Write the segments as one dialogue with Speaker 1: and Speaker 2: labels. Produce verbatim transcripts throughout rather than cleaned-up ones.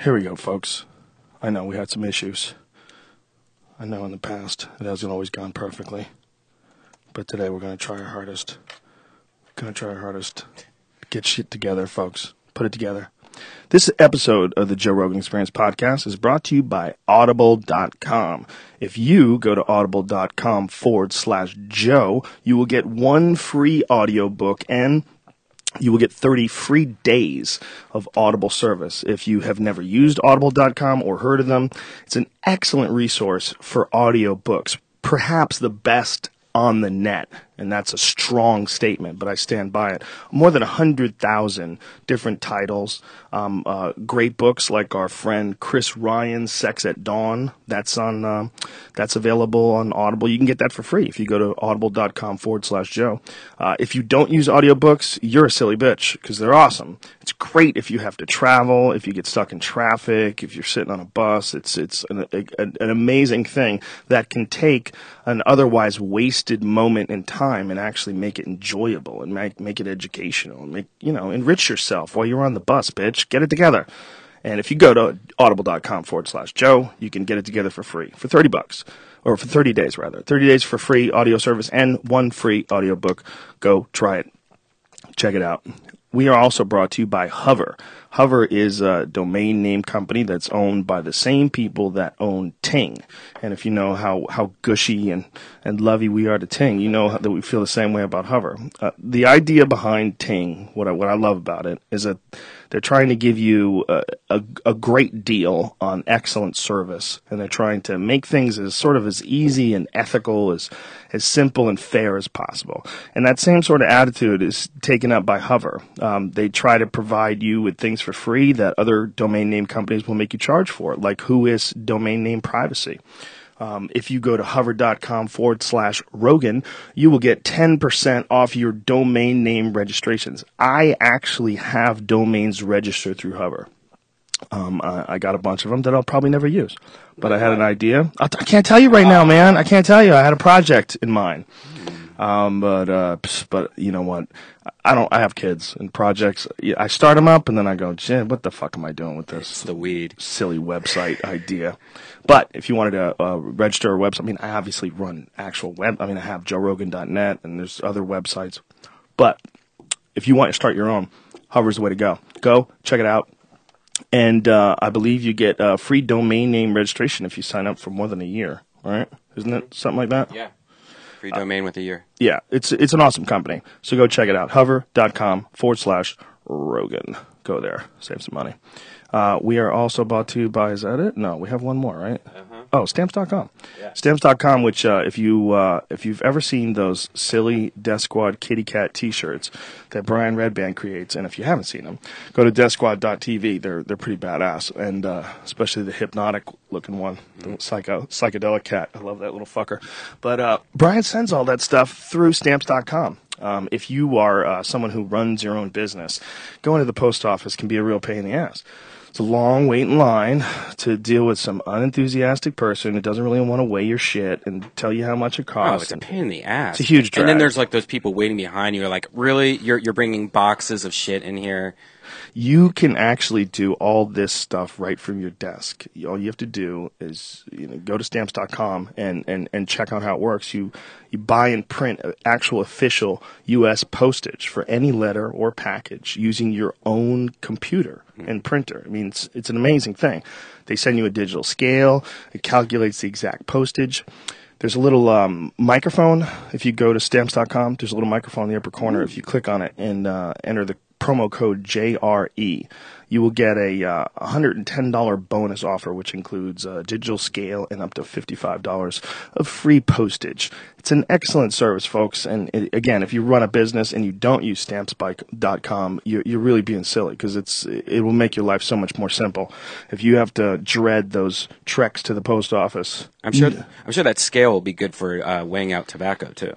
Speaker 1: Here we go, folks. I know we had some issues. I know in the past it hasn't always gone perfectly. But today we're going to try our hardest. Going to try our hardest. Get shit together, folks. Put it together. This episode of the Joe Rogan Experience podcast is brought to you by Audible dot com. If you go to audible dot com forward slash Joe, you will get one free audiobook and you will get thirty free days of Audible service. If you have never used audible dot com or heard of them, it's an excellent resource for audiobooks, perhaps the best on the net, and that's a strong statement, but I stand by it. More than one hundred thousand different titles, um, uh, great books like our friend Chris Ryan's Sex at Dawn. That's on, uh, that's available on Audible. You can get that for free if you go to audible dot com forward slash Joe. Uh, if you don't use audiobooks, you're a silly bitch because they're awesome. It's great if you have to travel, if you get stuck in traffic, if you're sitting on a bus. It's it's an, a, an amazing thing that can take an otherwise wasted moment in time and actually make it enjoyable and make make it educational and make, you know, enrich yourself while you're on the bus, bitch. Get it together. And if you go to audible dot com forward slash Joe, you can get it together for free for thirty bucks or for thirty days rather. thirty days for free audio service and one free audiobook. Go try it. Check it out. We are also brought to you by Hover. Hover is a domain name company that's owned by the same people that own Ting. And if you know how, how gushy and, and lovey we are to Ting, you know that we feel the same way about Hover. Uh, the idea behind Ting, what I, what I love about it, is that they're trying to give you a, a, a great deal on excellent service. And they're trying to make things as sort of as easy and ethical, as, as simple and fair as possible. And that same sort of attitude is taken up by Hover. Um, they try to provide you with things for free that other domain name companies will make you charge for, like Whois domain name privacy. Um, if you go to hover dot com forward slash Rogan, you will get ten percent off your domain name registrations. I actually have domains registered through Hover. Um, I, I got a bunch of them that I'll probably never use, but I had an idea. I, I can't tell you right now, man. I can't tell you. I had a project in mind. Um, but, uh, but you know what? I don't, I have kids and projects. I start them up and then I go, Jim, what the fuck am I doing with this?
Speaker 2: It's the weed.
Speaker 1: Silly website idea. But if you wanted to, uh, register a website, I mean, I obviously run actual web, I mean, I have joe rogan dot net and there's other websites. But if you want to start your own, Hover's the way to go. Go, check it out. And, uh, I believe you get, uh, free domain name registration if you sign up for more than a year. All right? Isn't it something like that?
Speaker 2: Yeah. Free domain uh, with a year.
Speaker 1: Yeah, it's it's an awesome company. So go check it out. hover dot com forward slash Rogan. Go there. Save some money. Uh, we are also brought to you by, is that it? No, we have one more, right? Uh-huh. Oh, stamps dot com. Yeah. stamps dot com, which uh, if, you, uh, if you've ever seen those silly Death Squad kitty cat t-shirts that Brian Redband creates, and if you haven't seen them, go to death squad dot t v. They're, they're pretty badass, and uh, especially the hypnotic-looking one, the psycho, psychedelic cat. I love that little fucker. But uh, Brian sends all that stuff through stamps dot com. Um, if you are uh, someone who runs your own business, going to the post office can be a real pain in the ass. It's a long wait in line to deal with some unenthusiastic person who doesn't really want to weigh your shit and tell you how much it costs.
Speaker 2: Oh, it's a pain in the ass.
Speaker 1: It's a huge drag.
Speaker 2: And then there's like those people waiting behind you. Like, really? You're you're bringing boxes of shit in here?
Speaker 1: You can actually do all this stuff right from your desk. All you have to do is, you know, go to stamps dot com and, and, and check out how it works. You you buy and print actual official U S postage for any letter or package using your own computer and printer. I mean, it's, it's an amazing thing. They send you a digital scale. It calculates the exact postage. There's a little um, microphone. If you go to stamps dot com, there's a little microphone in the upper corner. If you click on it and uh, enter the promo code J R E, you will get a uh, one hundred ten dollars bonus offer, which includes a digital scale and up to fifty-five dollars of free postage. It's an excellent service, folks. And it, again, if you run a business and you don't use stamps dot com, you're, you're really being silly because it's it will make your life so much more simple. If you have to dread those treks to the post office,
Speaker 2: I'm sure. I'm sure that scale will be good for uh, weighing out tobacco too.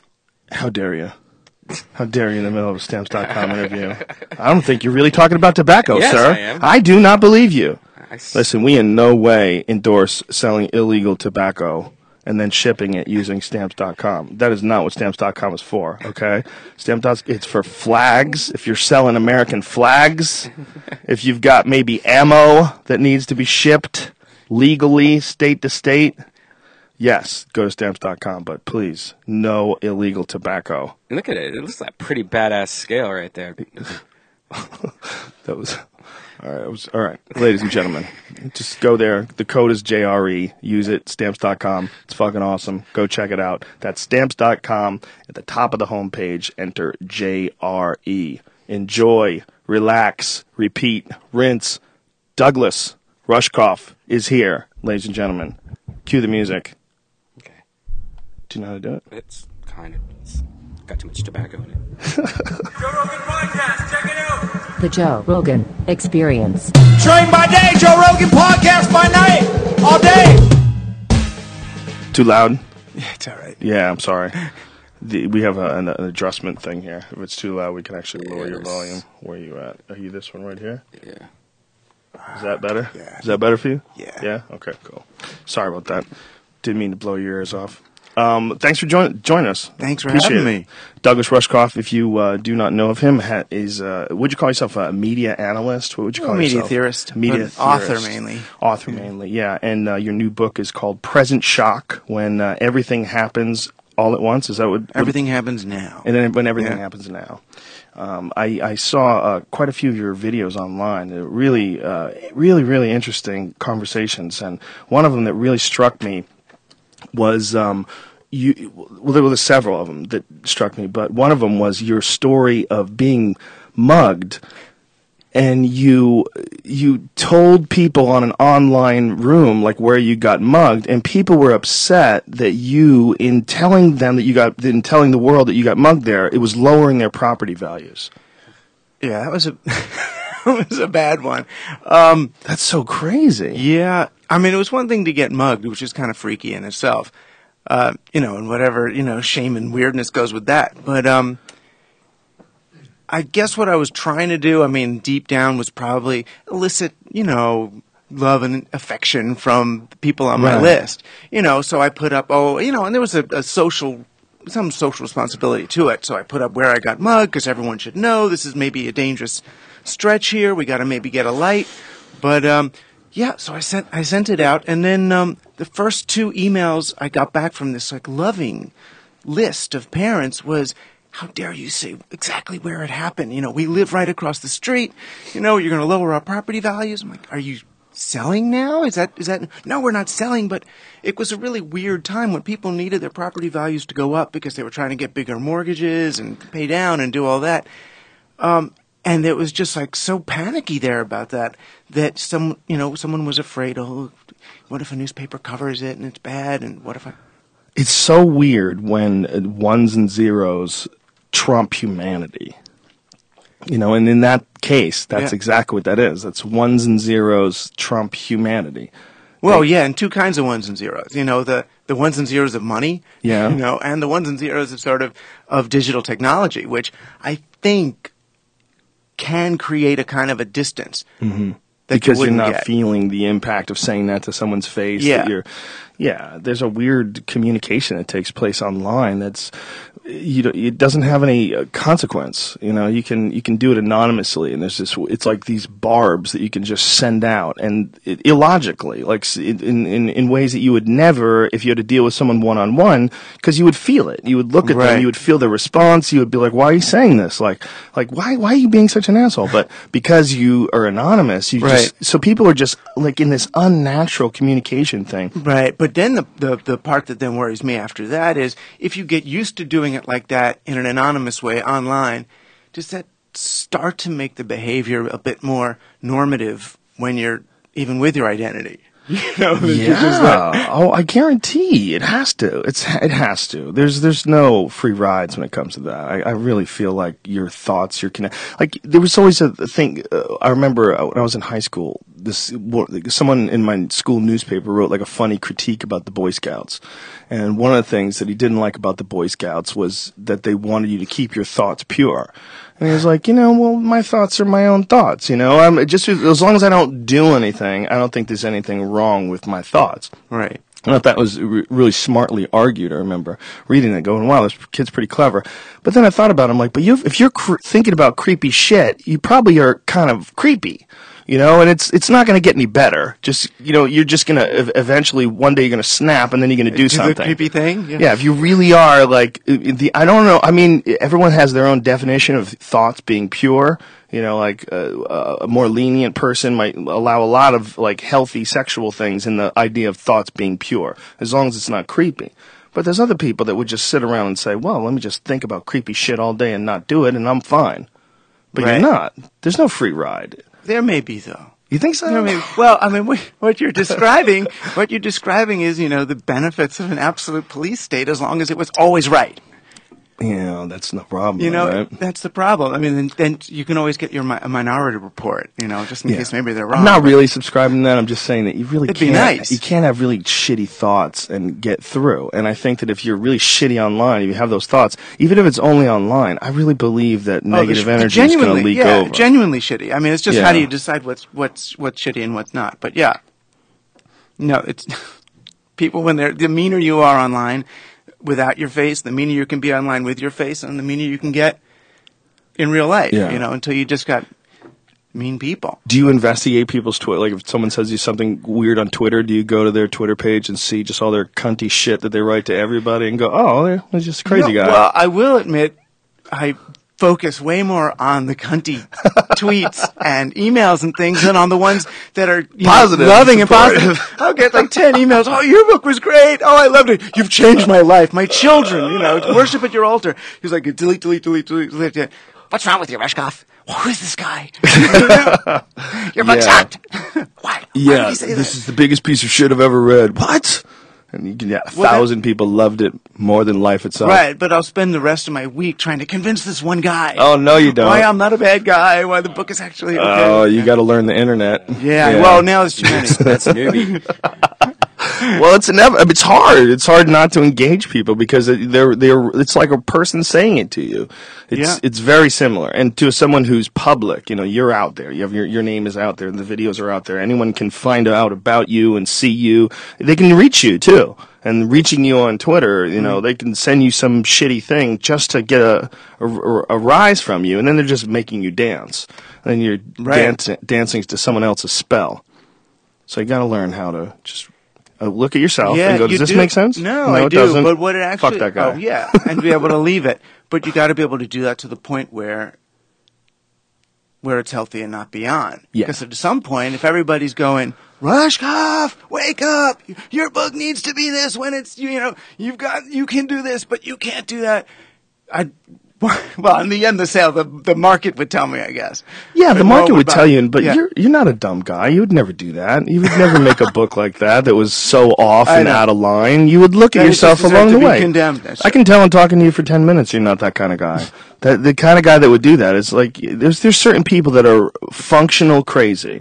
Speaker 1: How dare you? How dare you in the middle of a stamps dot com interview? I don't think you're really talking about tobacco,
Speaker 2: yes,
Speaker 1: sir.
Speaker 2: I am.
Speaker 1: I do not believe you.
Speaker 2: I s-
Speaker 1: Listen, we in no way endorse selling illegal tobacco and then shipping it using stamps dot com. That is not what stamps dot com is for, okay? Stamps. It's for flags. If you're selling American flags, if you've got maybe ammo that needs to be shipped legally, state to state, yes, go to stamps dot com, but please, no illegal tobacco.
Speaker 2: Look at it. It looks like a pretty badass scale right there.
Speaker 1: That was... All right, it was, all right, ladies and gentlemen, just go there. The code is J R E. Use it, stamps dot com. It's fucking awesome. Go check it out. That's stamps dot com. At the top of the homepage, enter J R E. Enjoy, relax, repeat, rinse. Douglas Rushkoff is here, ladies and gentlemen. Cue the music.
Speaker 2: Okay.
Speaker 1: Do you know how to do it?
Speaker 2: It's kind of... It's got too much tobacco in it.
Speaker 3: Joe Rogan Podcast, check it out.
Speaker 4: The Joe Rogan Experience.
Speaker 3: Train by day, Joe Rogan Podcast by night, all day.
Speaker 1: Too loud?
Speaker 5: Yeah, it's all right.
Speaker 1: Yeah, I'm sorry. The, we have a, an, an adjustment thing here. If it's too loud, we can actually lower your
Speaker 2: Yes.
Speaker 1: volume. Where are you at? Are you this one right here?
Speaker 2: Yeah.
Speaker 1: Is that better?
Speaker 5: Yeah.
Speaker 1: Is that better for you?
Speaker 5: Yeah.
Speaker 1: Yeah? Okay, cool. Sorry about that. Didn't mean to blow your ears off. Um, thanks for join, joining us.
Speaker 5: Thanks for
Speaker 1: Appreciate
Speaker 5: having
Speaker 1: it.
Speaker 5: me.
Speaker 1: Douglas Rushkoff, if you uh, do not know of him, ha- is, uh, would you call yourself a media analyst? What would you call
Speaker 5: Well, media
Speaker 1: yourself?
Speaker 5: theorist,
Speaker 1: Media
Speaker 5: but author
Speaker 1: theorist.
Speaker 5: mainly.
Speaker 1: Author mainly, yeah. And uh, your new book is called Present Shock, When uh, Everything Happens All at Once. Is that what?
Speaker 5: Everything happens now.
Speaker 1: And then when everything
Speaker 5: Yeah.
Speaker 1: happens now. Um, I, I saw uh, quite a few of your videos online. They're really, uh, really, really interesting conversations. And one of them that really struck me was um, you. Well, there were several of them that struck me, but one of them was your story of being mugged. And you you told people on an online room like where you got mugged, and people were upset that you, in telling them that you got, in telling the world that you got mugged there, it was lowering their property values.
Speaker 5: Yeah, that was a that was a bad one. Um,
Speaker 1: That's so crazy.
Speaker 5: yeah, I mean, it was one thing to get mugged, which is kind of freaky in itself. Uh, you know, and whatever, you know, shame and weirdness goes with that. But um, I guess what I was trying to do, I mean, deep down was probably elicit, you know, love and affection from the people on my
Speaker 1: Right.
Speaker 5: list. You know, so I put up, oh, you know, and there was a, a social, some social responsibility to it. So I put up where I got mugged because everyone should know this is maybe a dangerous stretch here. We got to maybe get a light. But, um, yeah, so I sent, I sent it out. And then, um, the first two emails I got back from this, like, loving list of parents was, how dare you say exactly where it happened? You know, we live right across the street. You know, you're going to lower our property values. I'm like, are you selling now? Is that, is that, no, we're not selling, but it was a really weird time when people needed their property values to go up because they were trying to get bigger mortgages and pay down and do all that. Um, and it was just like so panicky there about that, that some, you know, someone was afraid, oh, what if a newspaper covers it and it's bad? And what if I,
Speaker 1: It's so weird when uh, ones and zeros trump humanity. You know, and in that case, that's
Speaker 5: Yeah.
Speaker 1: exactly what that is. That's ones and zeros trump humanity.
Speaker 5: well, yeah, and two kinds of ones and zeros. You know, the, the ones and zeros of money,
Speaker 1: Yeah.
Speaker 5: you know, and the ones and zeros of sort of, of digital technology, which I think can create a kind of a distance. Mm-hmm. That
Speaker 1: Because
Speaker 5: you
Speaker 1: you're
Speaker 5: wouldn't
Speaker 1: not
Speaker 5: get.
Speaker 1: feeling the impact of saying that to someone's face.
Speaker 5: Yeah.
Speaker 1: That you're, yeah, there's a weird communication that takes place online that's, you know, it doesn't have any uh, consequence. You know, you can you can do it anonymously, and there's this. It's like these barbs that you can just send out, and it, illogically, like s- in, in in ways that you would never if you had to deal with someone one on one, because you would feel it. You would look at them,
Speaker 5: Right.
Speaker 1: you would feel their response. You would be like, "Why are you saying this? Like, like why why are you being such an asshole?" But because you are anonymous, you
Speaker 5: Right.
Speaker 1: just so people are just like in this unnatural communication thing.
Speaker 5: Right, but then the, the the part that then worries me after that is if you get used to doing it like that in an anonymous way online, does that start to make the behavior a bit more normative when you're even with your identity? You know, that you're just like-
Speaker 1: Yeah. Oh, I guarantee it has to. It's it has to. There's there's no free rides when it comes to that. I, I really feel like your thoughts, your connect. Like there was always a thing. Uh, I remember uh, when I was in high school. This someone in my school newspaper wrote like a funny critique about the Boy Scouts, and one of the things that he didn't like about the Boy Scouts was that they wanted you to keep your thoughts pure. And he was like, you know, well, my thoughts are my own thoughts. You know, I'm just as long as I don't do anything, I don't think there's anything wrong with my thoughts.
Speaker 5: Right.
Speaker 1: I thought that was re- really smartly argued. I remember reading it, going, "Wow, this kid's pretty clever." But then I thought about it. I'm like, "But you, if you're cr- thinking about creepy shit, you probably are kind of creepy, you know." And it's it's not going to get any better. Just you know, you're just going to eventually one day you're going to snap, and then you're going to do,
Speaker 5: Do
Speaker 1: something.
Speaker 5: the creepy thing.
Speaker 1: Yeah, if you really are like the, I don't know. I mean, everyone has their own definition of thoughts being pure. You know, like uh, a more lenient person might allow a lot of like healthy sexual things in the idea of thoughts being pure, as long as it's not creepy. But there's other people that would just sit around and say, well, let me just think about creepy shit all day and not do it, and I'm fine. But
Speaker 5: Right.
Speaker 1: you're not. There's no free ride.
Speaker 5: There may be, though.
Speaker 1: You think so?
Speaker 5: You know what I mean? Well, I mean, what, what you're describing, what you're describing is, you know, the benefits of an absolute police state as long as it was always right.
Speaker 1: Yeah, that's no problem.
Speaker 5: You know,
Speaker 1: right?
Speaker 5: that's the problem. I mean, then, then you can always get your mi- a minority report, you know, just in
Speaker 1: Yeah.
Speaker 5: case maybe they're wrong.
Speaker 1: I'm not really subscribing to that. I'm just saying that you really
Speaker 5: It'd be
Speaker 1: can't.
Speaker 5: nice.
Speaker 1: You can't have really shitty thoughts and get through. And I think that if you're really shitty online, if you have those thoughts, even if it's only online, I really believe that
Speaker 5: Oh, the
Speaker 1: negative
Speaker 5: sh- the
Speaker 1: energy is going to
Speaker 5: genuinely,
Speaker 1: leak
Speaker 5: yeah,
Speaker 1: over.
Speaker 5: genuinely shitty. I mean, it's just
Speaker 1: Yeah.
Speaker 5: how do you decide what's what's what's shitty and what's not? But yeah, no, it's people when they're the meaner you are online without your face, the meaner you can be online with your face, and the meaner you can get in real life.
Speaker 1: Yeah.
Speaker 5: You know, until you just got mean people.
Speaker 1: Do you investigate people's Twitter? Like, if someone says you something weird on Twitter, do you go to their Twitter page and see just all their cunty shit that they write to everybody and go, oh, they're they're just a crazy
Speaker 5: No,
Speaker 1: guy?
Speaker 5: Well, I will admit, I focus way more on the cunty tweets and emails and things than on the ones that are you know,
Speaker 1: Positive,
Speaker 5: loving and
Speaker 1: supportive.
Speaker 5: positive. I'll get like ten emails. Oh, your book was great. Oh, I loved it. You've changed my life. My children, you know, worship at your altar. He's like, delete, delete, delete, delete, delete. Yeah. What's wrong with you, Reshkoff? Who is this guy? Your book
Speaker 1: Yeah.
Speaker 5: sucked. Why? Why did
Speaker 1: Yeah,
Speaker 5: he say
Speaker 1: this
Speaker 5: that?
Speaker 1: is the biggest piece of shit I've ever read. What? And you can, yeah, a
Speaker 5: Well, that-
Speaker 1: thousand people loved it more than life itself.
Speaker 5: Right, but I'll spend the rest of my week trying to convince this one guy.
Speaker 1: Oh, no, you don't.
Speaker 5: Why I'm not a bad guy. Why the book is actually okay.
Speaker 1: Oh, you got to learn the internet.
Speaker 5: Yeah, well, now there's too many.
Speaker 2: That's newbie.
Speaker 1: Well, it's never. It's hard. It's hard not to engage people because it- they're they're. It's like a person saying it to you. It's
Speaker 5: Yeah.
Speaker 1: it's very similar. And to someone who's public, you know, you're out there. You have your your name is out there. The videos are out there. Anyone can find out about you and see you. They can reach you too. And reaching you on Twitter, you know, they can send you some shitty thing just to get a a, a rise from you, and then they're just making you dance. And then you're
Speaker 5: Right.
Speaker 1: dancing dancing to someone else's spell. So you got to learn how to just. Uh, look at yourself and go, does
Speaker 5: you
Speaker 1: this
Speaker 5: do.
Speaker 1: make sense?
Speaker 5: No,
Speaker 1: No,
Speaker 5: I
Speaker 1: it
Speaker 5: do.
Speaker 1: doesn't.
Speaker 5: But what it actually,
Speaker 1: Fuck that guy.
Speaker 5: Oh, yeah, and be able to leave it. But you got to be able to do that to the point where, where it's healthy and not beyond.
Speaker 1: Yeah.
Speaker 5: Because at some point, if everybody's going, Rushkoff, wake up! Your book needs to be this when it's you know you've got you can do this, but you can't do that. I. Well, in the end, the sale, the the market would tell me, I guess.
Speaker 1: Yeah, the
Speaker 5: But
Speaker 1: market
Speaker 5: no,
Speaker 1: would
Speaker 5: but-
Speaker 1: tell you, but
Speaker 5: yeah.
Speaker 1: you're you're not a dumb guy. You would never do that. You would never make a book like that that was so off
Speaker 5: I
Speaker 1: and
Speaker 5: know.
Speaker 1: out of line. You would look at
Speaker 5: That it
Speaker 1: yourself
Speaker 5: just
Speaker 1: along
Speaker 5: deserved
Speaker 1: the
Speaker 5: to be
Speaker 1: way.
Speaker 5: condemned. That's
Speaker 1: I can tell in talking to you for ten minutes you're not that kind of guy. That the kind of guy that would do that is like there's there's certain people that are functional crazy.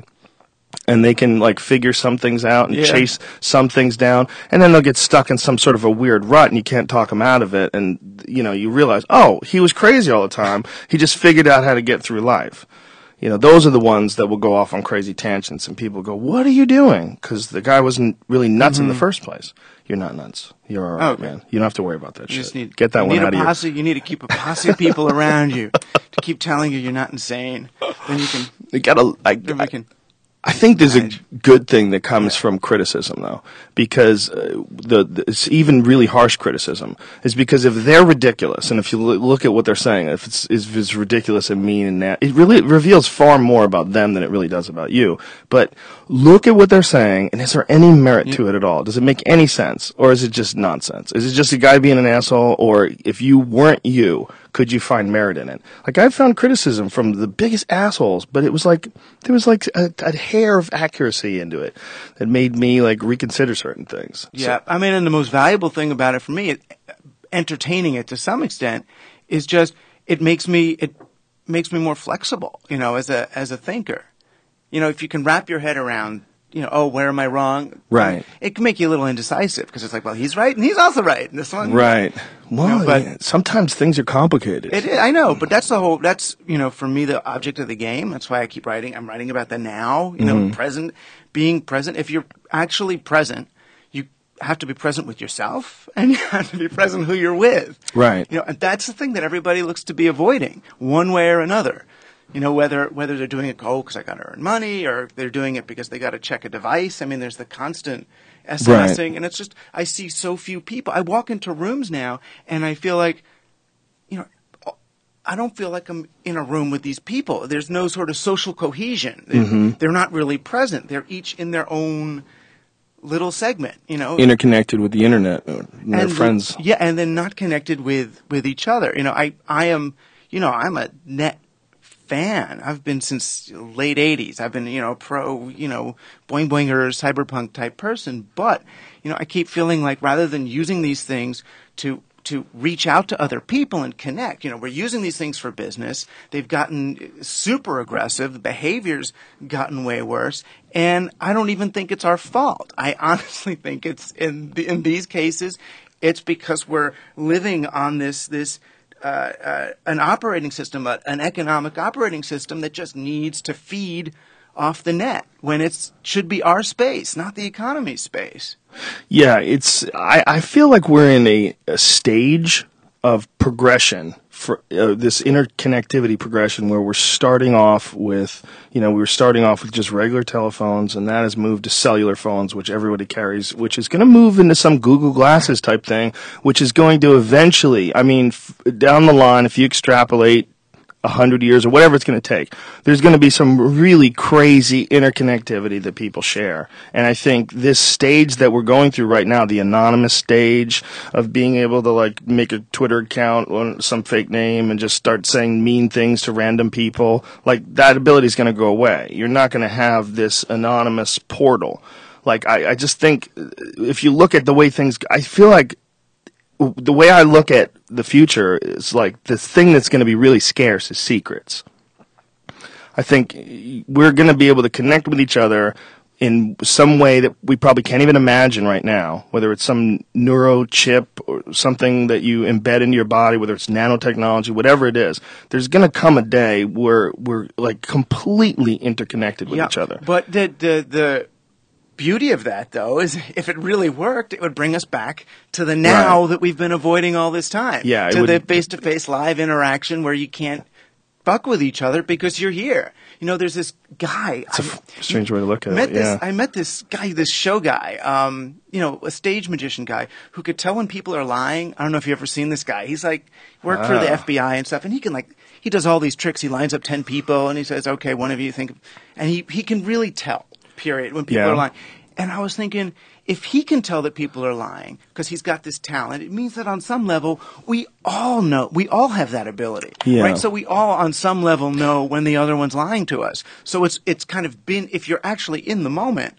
Speaker 1: And they can like figure some things out and
Speaker 5: Yeah.
Speaker 1: chase some things down, and then they'll get stuck in some sort of a weird rut, and you can't talk them out of it. And you know, you realize, oh, he was crazy all the time. He just figured out how to get through life. You know, those are the ones that will go off on crazy tangents, and people go, "What are you doing?" Because the guy wasn't really nuts in the first place. You're not nuts. You're all right,
Speaker 5: Okay.
Speaker 1: man. You don't have to worry about that
Speaker 5: You
Speaker 1: shit.
Speaker 5: just need
Speaker 1: Get that
Speaker 5: you
Speaker 1: one
Speaker 5: need
Speaker 1: out
Speaker 5: a
Speaker 1: of
Speaker 5: posse, You need to keep a posse of people around you to keep telling you you're not insane. Then you can.
Speaker 1: you. You gotta. I,
Speaker 5: Then we can.
Speaker 1: I think there's a
Speaker 5: manage.
Speaker 1: good thing that comes from criticism, though, because uh, the, the it's even really harsh criticism is because if they're ridiculous, and if you lo- look at what they're saying, if it's, if it's ridiculous and mean and that, it really reveals far more about them than it really does about you. But look at what they're saying, and is there any merit to it at all? Does it make any sense, or is it just nonsense? Is it just a guy being an asshole, or if you weren't you, could you find merit in it? Like, I found criticism from the biggest assholes, but it was like, there was like a, a hair of accuracy into it that made me like reconsider certain things.
Speaker 5: Yeah, I mean, and the most valuable thing about it for me, it, entertaining it to some extent, is just it makes me it makes me more flexible. You know, as a as a thinker, you know, if you can wrap your head around, you know, oh, where am I wrong?
Speaker 1: Right.
Speaker 5: It can make you a little indecisive because it's like, well, he's right and he's also right. And this one,
Speaker 1: Right. Well,
Speaker 5: No, but-
Speaker 1: yeah, sometimes things are complicated.
Speaker 5: It is, I know, but that's the whole. That's you know, for me, the object of the game. That's why I keep writing. I'm writing about the now. You know,
Speaker 1: Mm-hmm.
Speaker 5: present, being present. If you're actually present, you have to be present with yourself, and you have to be present who you're with.
Speaker 1: Right.
Speaker 5: You know, and that's the thing that everybody looks to be avoiding, one way or another. You know, whether whether they're doing it, oh, because I got to earn money, or they're doing it because they got to check a device. I mean, there's the constant SMSing,
Speaker 1: Right.
Speaker 5: and it's just, I see so few people. I walk into rooms now, and I feel like, you know, I don't feel like I'm in a room with these people. There's no sort of social cohesion.
Speaker 1: Mm-hmm.
Speaker 5: They're not really present. They're each in their own little segment, you know.
Speaker 1: Interconnected with the internet and their
Speaker 5: and
Speaker 1: friends.
Speaker 5: The, yeah, and then not connected with, with each other. You know, I, I am, you know, I'm a net fan. I've been since late eighties. I've been, you know, pro, you know, boing boinger, cyberpunk type person. But, you know, I keep feeling like rather than using these things to to reach out to other people and connect. You know, we're using these things for business. They've gotten super aggressive. The behavior's gotten way worse. And I don't even think it's our fault. I honestly think it's, in the, in these cases, it's because we're living on this, this, uh, uh, an operating system, uh, an economic operating system that just needs to feed off the net when it should be our space, not the economy's space.
Speaker 1: Yeah, it's. I, I feel like we're in a, a stage of progression for uh, this interconnectivity progression where we're starting off with, you know, we were starting off with just regular telephones, and that has moved to cellular phones, which everybody carries, which is going to move into some Google Glasses type thing, which is going to eventually, I mean, f- down the line, if you extrapolate a hundred years or whatever it's going to take, there's going to be some really crazy interconnectivity that people share. And I think this stage that we're going through right now, the anonymous stage of being able to like make a Twitter account or some fake name and just start saying mean things to random people, like that ability is going to go away. You're not going to have this anonymous portal. Like I, I just think if you look at the way things, I feel like the way I look at the future is like the thing that's going to be really scarce is secrets. I think we're going to be able to connect with each other in some way that we probably can't even imagine right now, whether it's some neuro chip or something that you embed into your body, whether it's nanotechnology, whatever it is. There's going to come a day where we're like completely interconnected with
Speaker 5: Yeah,
Speaker 1: each other.
Speaker 5: But the the the beauty of that, though, is if it really worked, it would bring us back to the now
Speaker 1: Right.
Speaker 5: that we've been avoiding all this time.
Speaker 1: Yeah, it
Speaker 5: to the
Speaker 1: would-
Speaker 5: face-to-face live interaction where you can't fuck with each other because you're here. You know, there's this guy.
Speaker 1: It's a
Speaker 5: I
Speaker 1: f- strange way to look at
Speaker 5: met
Speaker 1: it.
Speaker 5: this,
Speaker 1: Yeah.
Speaker 5: I met this guy, this show guy, um, you know, a stage magician guy who could tell when people are lying. I don't know if you've ever seen this guy. He's like worked for the
Speaker 1: Ah.
Speaker 5: F B I and stuff, and he can like he does all these tricks. He lines up ten people and he says, "Okay, one of you think," and he he can really tell. Period. When people
Speaker 1: Yeah.
Speaker 5: are lying. And I was thinking, if he can tell that people are lying because he's got this talent, it means that on some level, we all know, we all have that ability,
Speaker 1: Yeah.
Speaker 5: right? So we all on some level know when the other one's lying to us. So it's, it's kind of been, if you're actually in the moment,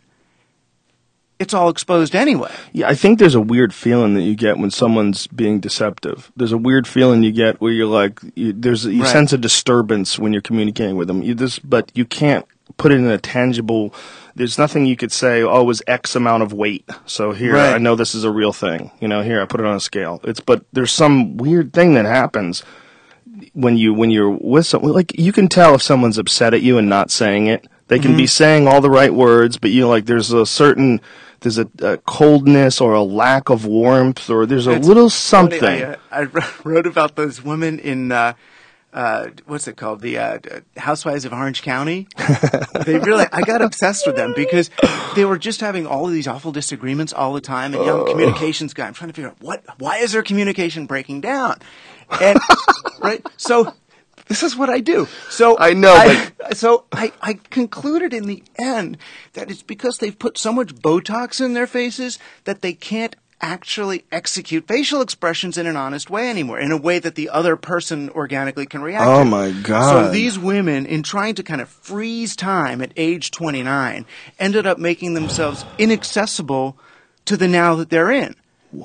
Speaker 5: it's all exposed anyway.
Speaker 1: Yeah, I think there's a weird feeling that you get when someone's being deceptive. There's a weird feeling you get where you're like, you, there's a you
Speaker 5: Right.
Speaker 1: sense a disturbance when you're communicating with them. You just, but you can't put it in a tangible. There's nothing you could say. Oh, it was X amount of weight. So here,
Speaker 5: Right.
Speaker 1: I know this is a real thing. You know, here I put it on a scale. It's but there's some weird thing that happens when you when you're with someone. Like you can tell if someone's upset at you and not saying it. They can
Speaker 5: Mm-hmm.
Speaker 1: be saying all the right words, but you know, like there's a certain there's a, a coldness or a lack of warmth, or there's a
Speaker 5: It's
Speaker 1: little
Speaker 5: funny,
Speaker 1: something.
Speaker 5: I, uh, I wrote about those women in, uh, uh, what's it called? The uh, Housewives of Orange County. They really, I got obsessed with them because they were just having all of these awful disagreements all the time. And young communications guy, I'm trying to figure out what, why is their communication breaking down? And, right? So, this is what I do. So
Speaker 1: I know,
Speaker 5: I, so I, I concluded in the end that it's because they've put so much Botox in their faces that they can't actually execute facial expressions in an honest way anymore, in a way that the other person organically can react
Speaker 1: Oh
Speaker 5: to.
Speaker 1: my God.
Speaker 5: So these women, in trying to kind of freeze time at age twenty-nine, ended up making themselves inaccessible to the now that they're in.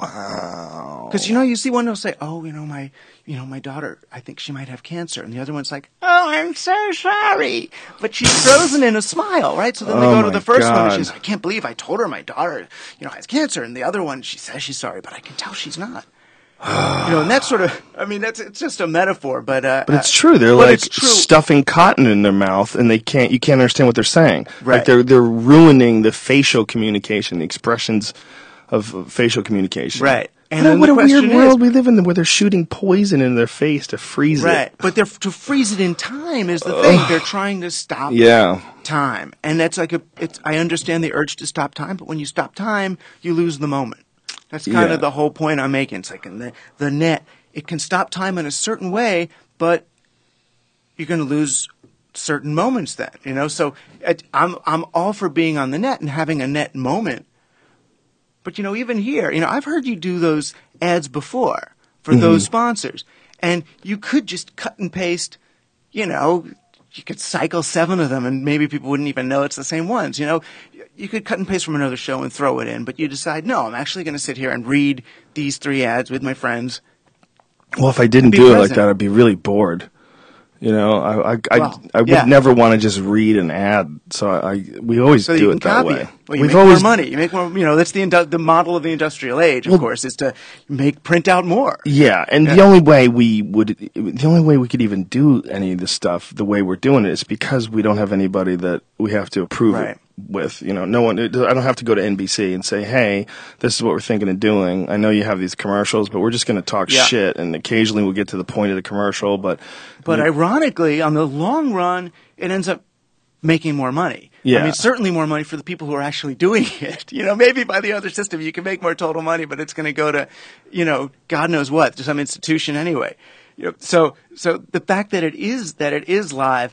Speaker 1: Wow.
Speaker 5: Because, you know, you see one who'll say, oh, you know, my, you know, my daughter, I think she might have cancer. And the other one's like, oh, I'm so sorry. But she's frozen in a smile, right? So then they
Speaker 1: Oh
Speaker 5: go to
Speaker 1: my
Speaker 5: the first one and
Speaker 1: God.
Speaker 5: she says, I can't believe I told her my daughter, you know, has cancer. And the other one, she says she's sorry, but I can tell she's not. You know, and that's sort of, I mean, that's, it's just a metaphor, but, uh.
Speaker 1: But it's true. They're
Speaker 5: but
Speaker 1: like
Speaker 5: it's true.
Speaker 1: stuffing cotton in their mouth, and they can't. You can't understand what they're saying.
Speaker 5: Right.
Speaker 1: Like they're they're ruining the facial communication, the expressions of uh, facial communication.
Speaker 5: Right.
Speaker 1: And
Speaker 5: then
Speaker 1: what
Speaker 5: the
Speaker 1: a weird
Speaker 5: question
Speaker 1: world
Speaker 5: is-
Speaker 1: we live in where they're shooting poison in their face to freeze
Speaker 5: Right.
Speaker 1: it.
Speaker 5: But they're, to freeze it in time is the thing. They're trying to stop
Speaker 1: Yeah.
Speaker 5: time. And that's like a, it's, I understand the urge to stop time, but when you stop time, you lose the moment. That's kind
Speaker 1: Yeah.
Speaker 5: of the whole point I'm making. It's like in the, the net, it can stop time in a certain way, but you're going to lose certain moments then, you know? So it, I'm, I'm all for being on the net and having a net moment. But, you know, even here, you know, I've heard you do those ads before for
Speaker 1: Mm-hmm.
Speaker 5: those sponsors. And you could just cut and paste, you know, you could cycle seven of them and maybe people wouldn't even know it's the same ones, you know. You could cut and paste from another show and throw it in, but you decide, no, I'm actually going to sit here and read these three ads with my friends.
Speaker 1: Well, if I didn't
Speaker 5: Be
Speaker 1: do it like
Speaker 5: present.
Speaker 1: that, I'd be really bored. You know, I I I,
Speaker 5: Well,
Speaker 1: I would
Speaker 5: yeah.
Speaker 1: never want to just read an ad. So I, I we always
Speaker 5: So
Speaker 1: do
Speaker 5: you
Speaker 1: it
Speaker 5: can
Speaker 1: that
Speaker 5: copy
Speaker 1: way.
Speaker 5: it. Well, you
Speaker 1: We've
Speaker 5: make
Speaker 1: always
Speaker 5: more money. You make more, you know, that's the indu- the model of the industrial age, of
Speaker 1: Well-
Speaker 5: course, is to make, print out more.
Speaker 1: Yeah, and the
Speaker 5: Yeah.
Speaker 1: only way we would, the only way we could even do any of this stuff the way we're doing it is because we don't have anybody that we have to approve
Speaker 5: Right.
Speaker 1: it with. You know, no one. I don't have to go to N B C and say, "Hey, this is what we're thinking of doing. I know you have these commercials, but we're just going to talk
Speaker 5: Yeah.
Speaker 1: shit, and occasionally we'll get to the point of the commercial." But
Speaker 5: But ironically, on the long run, it ends up making more money.
Speaker 1: Yeah.
Speaker 5: I mean, certainly more money for the people who are actually doing it. You know, maybe by the other system you can make more total money, but it's going to go to, you know, God knows what, to some institution anyway. You know, so so the fact that it is that it is live,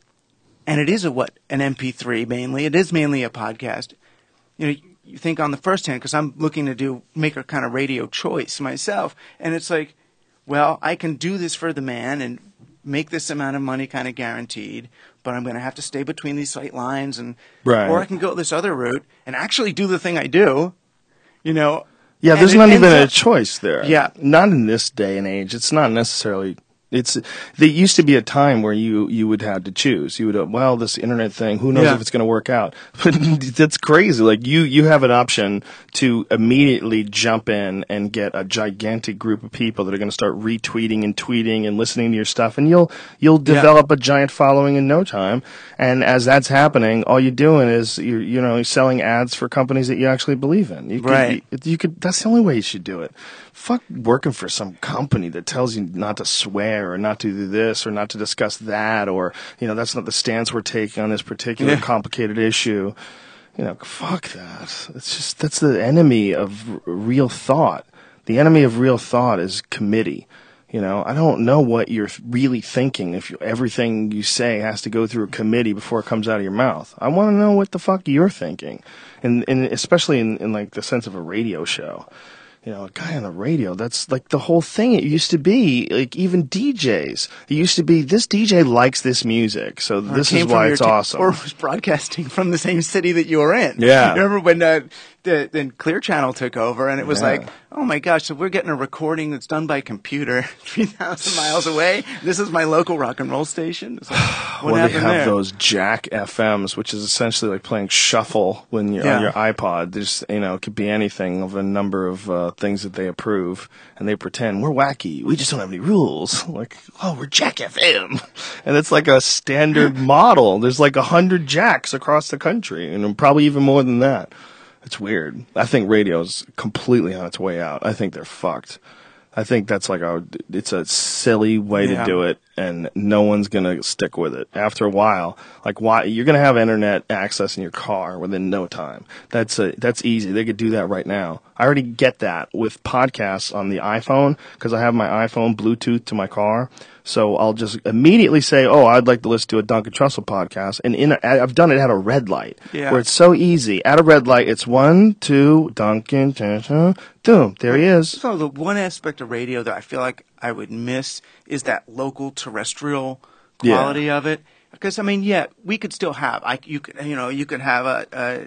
Speaker 5: and it is a what an M P three mainly. It is mainly a podcast. You know, you think on the first hand, because I'm looking to do make a kind of radio choice myself, and it's like, well, I can do this for the man and make this amount of money kind of guaranteed, but I'm going to have to stay between these sight lines, and
Speaker 1: Right.
Speaker 5: or I can go this other route and actually do the thing I do. You know.
Speaker 1: yeah,
Speaker 5: and
Speaker 1: there's
Speaker 5: it
Speaker 1: not
Speaker 5: ends
Speaker 1: even a
Speaker 5: up-
Speaker 1: choice there.
Speaker 5: Yeah.
Speaker 1: not in this day and age. It's not necessarily. It's there used to be a time where you you would have to choose. You would uh, well this internet thing. Who knows
Speaker 5: Yeah.
Speaker 1: if it's going to work out? But that's crazy. Like you you have an option to immediately jump in and get a gigantic group of people that are going to start retweeting and tweeting and listening to your stuff, and you'll you'll develop a giant following in no time. And as that's happening, all you're doing is you're you know selling ads for companies that you actually believe in. You could,
Speaker 5: Right.
Speaker 1: You, you could. That's the only way you should do it. Fuck working for some company that tells you not to swear or not to do this or not to discuss that, or you know that's not the stance we're taking on this particular
Speaker 5: Yeah.
Speaker 1: complicated issue. You know, fuck that. It's just that's the enemy of r- real thought. The enemy of real thought is committee. You know, I don't know what you're th- really thinking if you, everything you say has to go through a committee before it comes out of your mouth. I want to know what the fuck you're thinking, and, and especially in, in like the sense of a radio show. You know, a guy on the radio, that's like the whole thing. It used to be, like, even D Js. It used to be, this D J likes this music, so
Speaker 5: Or
Speaker 1: this
Speaker 5: came
Speaker 1: is
Speaker 5: from
Speaker 1: why
Speaker 5: your
Speaker 1: it's
Speaker 5: ta-
Speaker 1: awesome.
Speaker 5: Or was broadcasting from the same city that you were in.
Speaker 1: Yeah.
Speaker 5: Remember when uh, the, then Clear Channel took over, and it was
Speaker 1: Yeah.
Speaker 5: like, oh my gosh, so we're getting a recording that's done by computer three thousand miles away. This is my local rock and roll station. It's like, what
Speaker 1: Well, they
Speaker 5: happened
Speaker 1: have
Speaker 5: there?
Speaker 1: those Jack F Ms, which is essentially like playing shuffle when you're
Speaker 5: Yeah.
Speaker 1: on your iPod. There's, you know, it could be anything of a number of uh, things that they approve, and they pretend we're wacky. We just don't have any rules. Like, oh, we're Jack F M, and it's like a standard model. There's like a hundred Jacks across the country, and probably even more than that. It's weird. I think radio's completely on its way out. I think they're fucked. I think that's like a, it's a silly way
Speaker 5: Yeah.
Speaker 1: to do it, and no one's gonna stick with it. After a while, like why you're gonna have internet access in your car within no time. That's a, that's easy. They could do that right now. I already get that with podcasts on the iPhone because I have my iPhone Bluetooth to my car. So I'll just immediately say, "Oh, I'd like to listen to a Duncan Trussell podcast," and in a, I've done it at a red light,
Speaker 5: Yeah.
Speaker 1: where it's so easy. At a red light, it's one, two, Duncan, boom, there he is.
Speaker 5: So the one aspect of radio that I feel like I would miss is that local terrestrial
Speaker 1: Yeah.
Speaker 5: quality of it. Because I mean, yeah, we could still have. I you could you know you could have a, a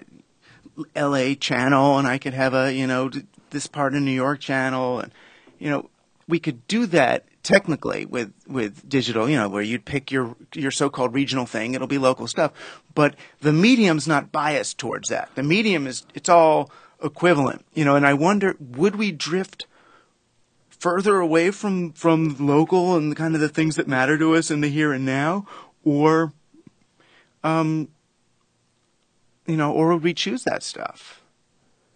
Speaker 5: L A channel, and I could have a you know d- this part of New York channel, and you know we could do that technically with with digital. You know where you'd pick your your so-called regional thing. It'll be local stuff, but the medium's not biased towards that. The medium is it's all equivalent. You know, and I wonder would we drift further away from from local and kind of the things that matter to us in the here and now, or um you know or would we choose that stuff?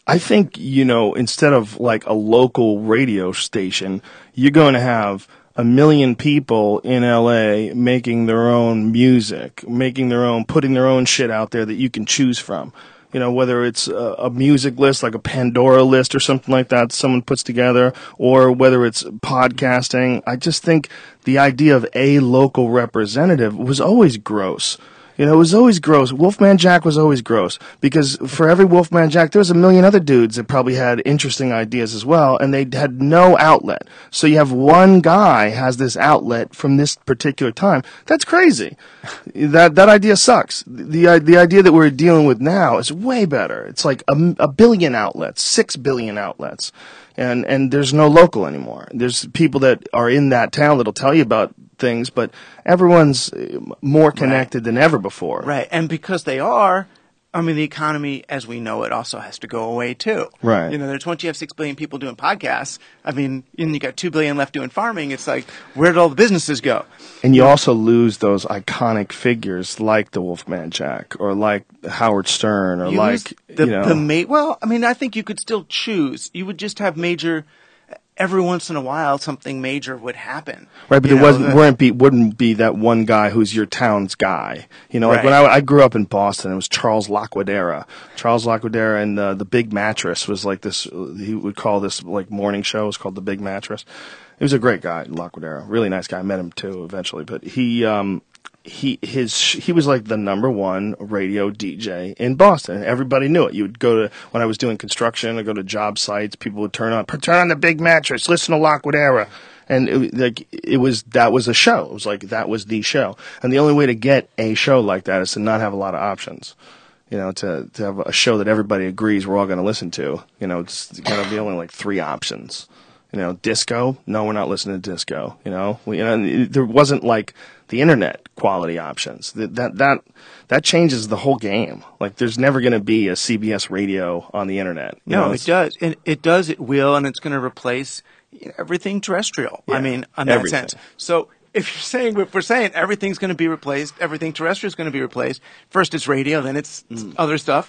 Speaker 1: I think, you know, instead of like a local radio station, you're going to have a million people in L A making their own music, making their own, putting their own shit out there that you can choose from. You know, whether it's a, a music list, like a Pandora list or something like that someone puts together, or whether it's podcasting. I just think the idea of a local representative was always gross. You know, it was always gross. Wolfman Jack was always gross because for every Wolfman Jack, there was a million other dudes that probably had interesting ideas as well, and they had no outlet. So you have one guy has this outlet from this particular time. That's crazy. That that idea sucks. The the idea that we're dealing with now is way better. It's like a, a billion outlets, six billion outlets, and and there's no local anymore. There's people that are in that town that'll tell you about things, but everyone's more connected right. than ever before.
Speaker 5: Right, and because they are, I mean, the economy as we know it also has to go away too.
Speaker 1: Right.
Speaker 5: You know, there's once you have six billion people doing podcasts, I mean, and you got two billion left doing farming, it's like, where did all the businesses go?
Speaker 1: And you also lose those iconic figures like the Wolfman Jack or like Howard Stern or
Speaker 5: you
Speaker 1: like,
Speaker 5: the,
Speaker 1: you know.
Speaker 5: The ma- well, I mean, I think you could still choose. You would just have major... Every once in a while, something major would happen.
Speaker 1: Right, but
Speaker 5: you
Speaker 1: there
Speaker 5: know,
Speaker 1: wasn't
Speaker 5: the,
Speaker 1: wouldn't be wouldn't be that one guy who's your town's guy. You know, like
Speaker 5: right.
Speaker 1: when I, I grew up in Boston, it was Charles Laquadera. Charles Laquadera and uh, the Big Mattress was like this. He would call this like morning show. It was called the Big Mattress. He was a great guy, Laquadera, really nice guy. I met him too eventually, but he um he his he was like the number one radio D J in Boston. Everybody knew it. You would go to when I was doing construction, I'd go to job sites. People would turn on turn on the Big Mattress. Listen to Laquadera, and it, like it was that was a show. It was like that was the show. And the only way to get a show like that is to not have a lot of options. You know, to to have a show that everybody agrees we're all going to listen to. You know, it's kind of the only like three options. You know, disco? No, we're not listening to disco. You know, we, you know, there wasn't like the internet quality options. That that that, that changes the whole game. Like, there's never going to be a C B S radio on the internet. You
Speaker 5: no,
Speaker 1: know,
Speaker 5: it does. It, it does. It will, and it's going to replace everything terrestrial.
Speaker 1: Yeah,
Speaker 5: I mean, in that
Speaker 1: everything.
Speaker 5: sense. So if you're saying if we're saying everything's going to be replaced, everything terrestrial is going to be replaced. First, it's radio, then it's mm. other stuff.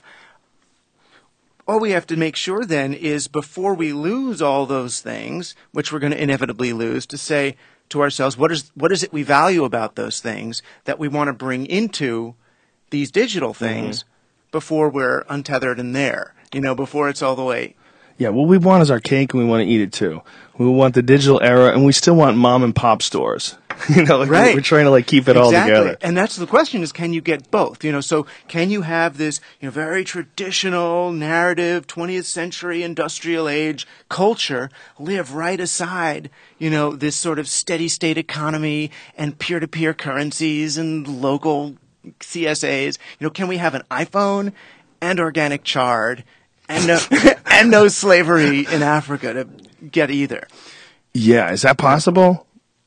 Speaker 5: All we have to make sure then is before we lose all those things, which we're going to inevitably lose, to say to ourselves, what is what is it we value about those things that we want to bring into these digital things mm-hmm. before we're untethered and there, you know, before it's all the way.
Speaker 1: Yeah, what we want is our cake and we want to eat it too. We want the digital era and we still want mom and pop stores. You know, like
Speaker 5: right.
Speaker 1: we're trying to like keep it
Speaker 5: exactly.
Speaker 1: all together.
Speaker 5: And that's the question is, can you get both? You know, so can you have this, you know, very traditional narrative, twentieth century industrial age culture live right aside, you know, this sort of steady state economy and peer-to-peer currencies and local C S As? You know, can we have an iPhone and organic chard and no, and no slavery in Africa to get either?
Speaker 1: Yeah, is that possible?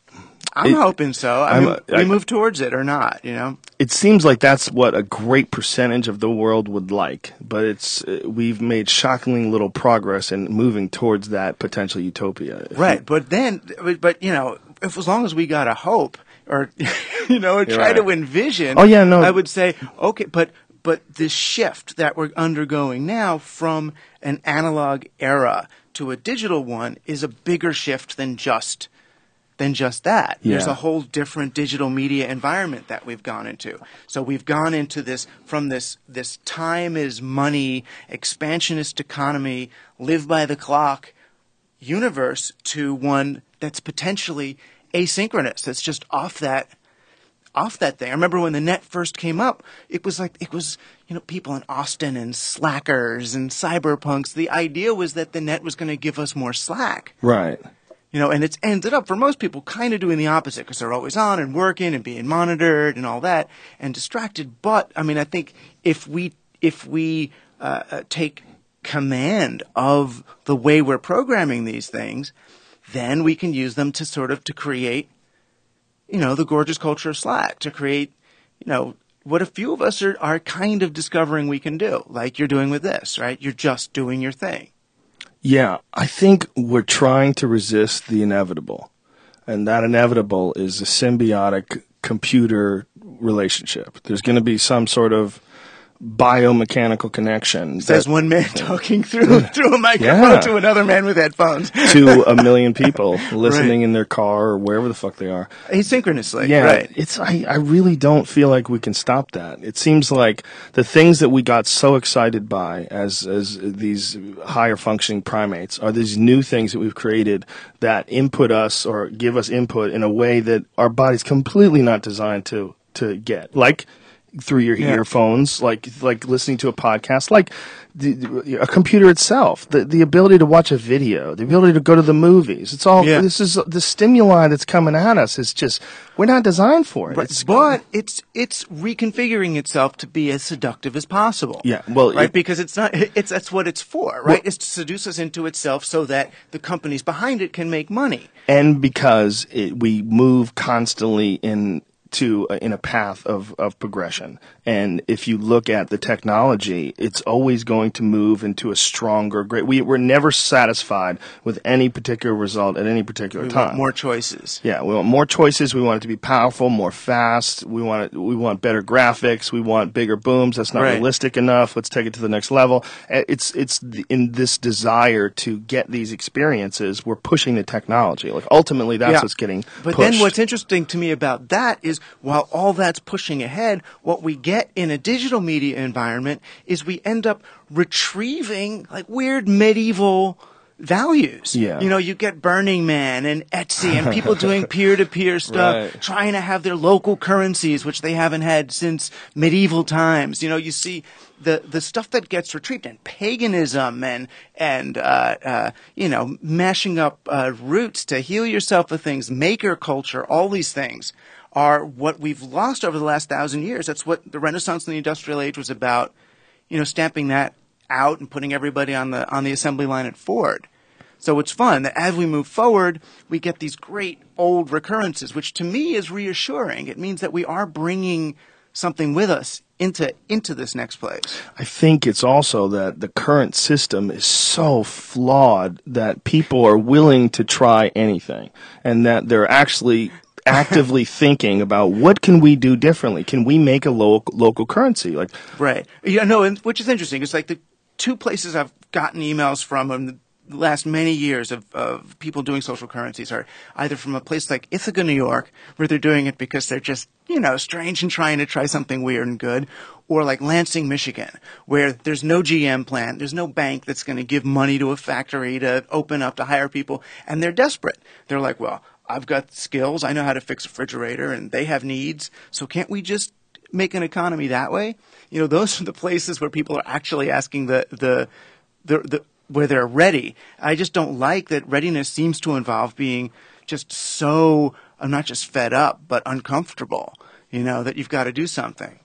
Speaker 5: I'm
Speaker 1: it,
Speaker 5: hoping so. I
Speaker 1: I'm,
Speaker 5: mean,
Speaker 1: I,
Speaker 5: we move towards it or not, you know?
Speaker 1: It seems like that's what a great percentage of the world would like, but it's uh, we've made shockingly little progress in moving towards that potential utopia.
Speaker 5: Right, but then, but you know, if as long as we got a hope, or you know, or try
Speaker 1: right.
Speaker 5: to envision.
Speaker 1: Oh yeah, no.
Speaker 5: I would say okay, but but this shift that we're undergoing now from an analog era to a digital one is a bigger shift than just. than just that.
Speaker 1: Yeah.
Speaker 5: There's a whole different digital media environment that we've gone into. So we've gone into this from this this time is money, expansionist economy, live by the clock universe to one that's potentially asynchronous. That's just off that off that thing. I remember when the net first came up, it was like it was, you know, people in Austin and slackers and cyberpunks. The idea was that the net was going to give us more slack.
Speaker 1: Right.
Speaker 5: You know, and it's ended up for most people kind of doing the opposite because they're always on and working and being monitored and all that and distracted. But I mean, I think if we if we uh, uh, take command of the way we're programming these things, then we can use them to sort of to create, you know, the gorgeous culture of Slack, to create, you know, what a few of us are are kind of discovering we can do, like you're doing with this, right? You're just doing your thing.
Speaker 1: Yeah, I think we're trying to resist the inevitable. And that inevitable is a symbiotic computer relationship. There's going to be some sort of biomechanical connection.
Speaker 5: Says
Speaker 1: that-
Speaker 5: one man talking through through a microphone
Speaker 1: Yeah.
Speaker 5: to another man with headphones.
Speaker 1: to a million people listening in their car or wherever the fuck they are.
Speaker 5: Asynchronously,
Speaker 1: Yeah,
Speaker 5: right.
Speaker 1: it's I, I really don't feel like we can stop that. It seems like the things that we got so excited by as as these higher functioning primates are these new things that we've created that input us or give us input in a way that our body's completely not designed to to get. Like through your
Speaker 5: Yeah.
Speaker 1: earphones, like like listening to a podcast, like the, the- a computer itself, the the ability to watch a video, the ability to go to the movies. It's all
Speaker 5: Yeah.
Speaker 1: this is the stimuli that's coming at us. It's just we're not designed for it.
Speaker 5: Right.
Speaker 1: It's,
Speaker 5: But it's it's reconfiguring itself to be as seductive as possible.
Speaker 1: Yeah, well,
Speaker 5: right,
Speaker 1: it-
Speaker 5: because it's not. It's that's what it's for, right? it's to seduce us into itself so that the companies behind it can make money.
Speaker 1: and because it, we move constantly in to uh, in a path of, of progression. And if you look at the technology, it's always going to move into a stronger, great. We we're never satisfied with any particular result at any particular
Speaker 5: We
Speaker 1: time.
Speaker 5: want more choices.
Speaker 1: Yeah, we want more choices. We want it to be powerful, more fast. We want it, we want better graphics. We want bigger booms. That's not
Speaker 5: Right.
Speaker 1: realistic enough. Let's take it to the next level. Uh, It's it's the, in this desire to get these experiences, we're pushing the technology. Like ultimately, that's
Speaker 5: Yeah.
Speaker 1: what's getting
Speaker 5: But
Speaker 1: pushed.
Speaker 5: then what's interesting to me about that is while all that's pushing ahead, what we get in a digital media environment is we end up retrieving like weird medieval values.
Speaker 1: Yeah.
Speaker 5: You know, you get Burning Man and Etsy and people doing peer-to-peer stuff,
Speaker 1: Right.
Speaker 5: trying to have their local currencies, which they haven't had since medieval times. You know, you see the, the stuff that gets retrieved and paganism and, and, uh, uh, you know, mashing up, uh, roots to heal yourself with things, maker culture, all these things are what we've lost over the last thousand years. That's what the Renaissance and the Industrial Age was about, you know, stamping that out and putting everybody on the on the assembly line at Ford. So it's fun that as we move forward, we get these great old recurrences, which to me is reassuring. It means that we are bringing something with us into into this next place.
Speaker 1: I think it's also that the current system is so flawed that people are willing to try anything, and that they're actually actively thinking about what can we do differently? Can we make a local local currency? Like,
Speaker 5: Right. Yeah, no, and which is interesting. It's like the two places I've gotten emails from in the last many years of, of people doing social currencies are either from a place like Ithaca, New York, where they're doing it because they're just, you know, strange and trying to try something weird and good, or like Lansing, Michigan, where there's no G M plant, there's no bank that's going to give money to a factory to open up to hire people, and they're desperate. They're like, well, I've got skills, I know how to fix a refrigerator, and they have needs, so can't we just make an economy that way? You know, those are the places where people are actually asking the the the, the where they're ready. I just don't like that readiness seems to involve being just so, I'm not just fed up, but uncomfortable, you know, that you've got to do something.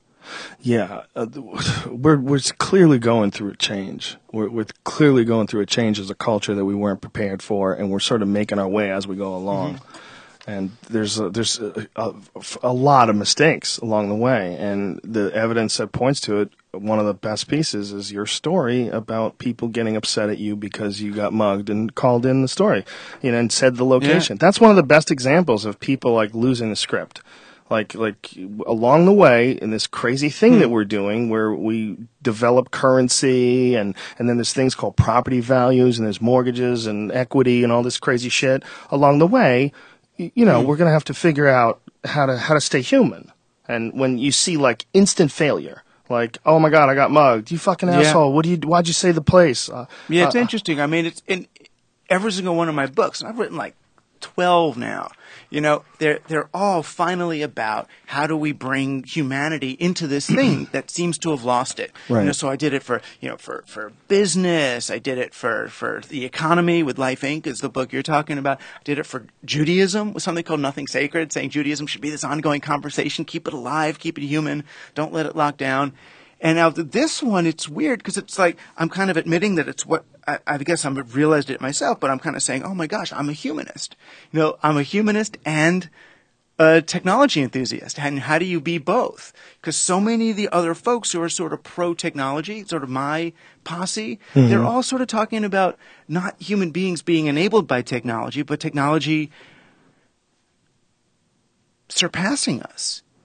Speaker 1: yeah, uh, we're we're clearly going through a change. We're we're clearly going through a change as a culture that we weren't prepared for, and we're sort of making our way as we go along. And there's a, there's a, a, a lot of mistakes along the way, and the evidence that points to it. One of the best pieces is your story about people getting upset at you because you got mugged and called in the story, you know, and said the location. That's one of the best examples of people like losing the script. Like, like along the way in this crazy thing that we're doing where we develop currency and, and then there's things called property values and there's mortgages and equity and all this crazy shit. Along the way, y- you know, we're going to have to figure out how to, how to stay human. And when you see like instant failure, like, oh my God, I got mugged. You fucking
Speaker 5: Yeah.
Speaker 1: asshole. What do you, why'd you say the place? Uh,
Speaker 5: Yeah, it's
Speaker 1: uh,
Speaker 5: interesting. I mean, it's in every single one of my books, and I've written like twelve now. You know, they're they're all finally about how do we bring humanity into this thing that seems to have lost it.
Speaker 1: Right.
Speaker 5: You know, so I did it for you know for, for business. I did it for, for the economy with Life Incorporated is the book you're talking about. I did it for Judaism with something called Nothing Sacred, saying Judaism should be this ongoing conversation. Keep it alive, keep it human. Don't let it lock down. And now this one, it's weird because it's like I'm kind of admitting that it's what I, I guess I've realized it myself, but I'm kind of saying, oh my gosh, I'm a humanist. You know, I'm a humanist and a technology enthusiast. And how do you be both? Because so many of the other folks who are sort of pro-technology, sort of my posse, they're all sort of talking about not human beings being enabled by technology, but technology surpassing us.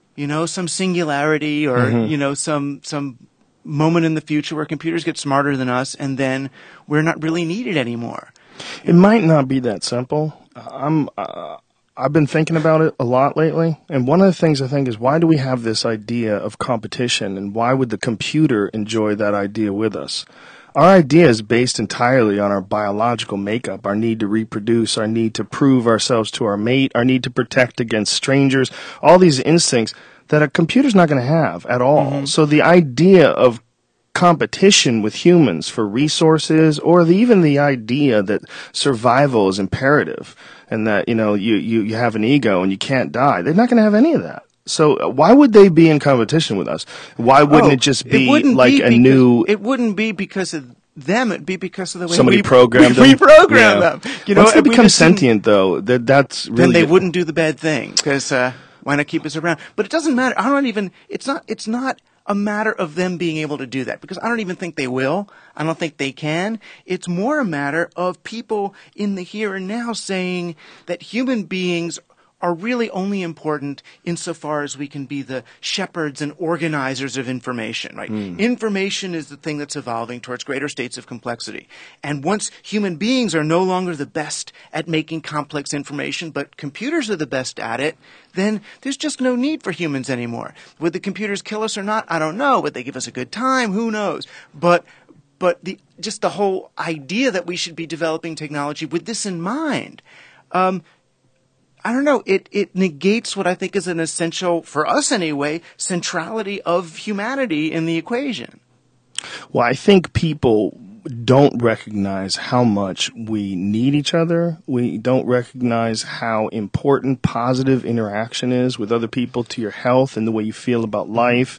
Speaker 5: You know, some singularity or,
Speaker 1: Mm-hmm.
Speaker 5: you know, some some moment in the future where computers get smarter than us and then we're not really needed anymore.
Speaker 1: It might not be that simple. I'm, uh, I've been thinking about it a lot lately, and one of the things I think is, why do we have this idea of competition, and why would the computer enjoy that idea with us? Our idea is based entirely on our biological makeup, our need to reproduce, our need to prove ourselves to our mate, our need to protect against strangers, all these instincts that a computer's not going to have at all.
Speaker 5: Mm-hmm.
Speaker 1: So the idea of competition with humans for resources, or the, even the idea that survival is imperative and that, you know, you, you, you have an ego and you can't die, they're not going to have any of that. So uh, why would they be in competition with us? Why wouldn't
Speaker 5: Oh,
Speaker 1: it just
Speaker 5: it
Speaker 1: be
Speaker 5: wouldn't
Speaker 1: like
Speaker 5: be
Speaker 1: a
Speaker 5: because-
Speaker 1: new...
Speaker 5: It wouldn't be because of them. It'd be because of the way
Speaker 1: Somebody
Speaker 5: we
Speaker 1: programmed
Speaker 5: we,
Speaker 1: them.
Speaker 5: we program
Speaker 1: Yeah.
Speaker 5: them. You know,
Speaker 1: Once they
Speaker 5: and we
Speaker 1: become
Speaker 5: just didn't-
Speaker 1: sentient, though, that that's really...
Speaker 5: then they
Speaker 1: good.
Speaker 5: wouldn't do the bad thing because uh, why not keep us around? But it doesn't matter. I don't even. It's not. It's not a matter of them being able to do that because I don't even think they will. I don't think they can. It's more a matter of people in the here and now saying that human beings are really only important insofar as we can be the shepherds and organizers of information, right? Information is the thing that's evolving towards greater states of complexity. And once human beings are no longer the best at making complex information, but computers are the best at it, then there's just no need for humans anymore. Would the computers kill us or not? I don't know. Would they give us a good time? Who knows? But but the just the whole idea that we should be developing technology with this in mind, um, I don't know, it, it negates what I think is an essential, for us anyway, centrality of humanity in the equation.
Speaker 1: Well, I think people don't recognize how much we need each other. We don't recognize how important positive interaction is with other people to your health and the way you feel about life.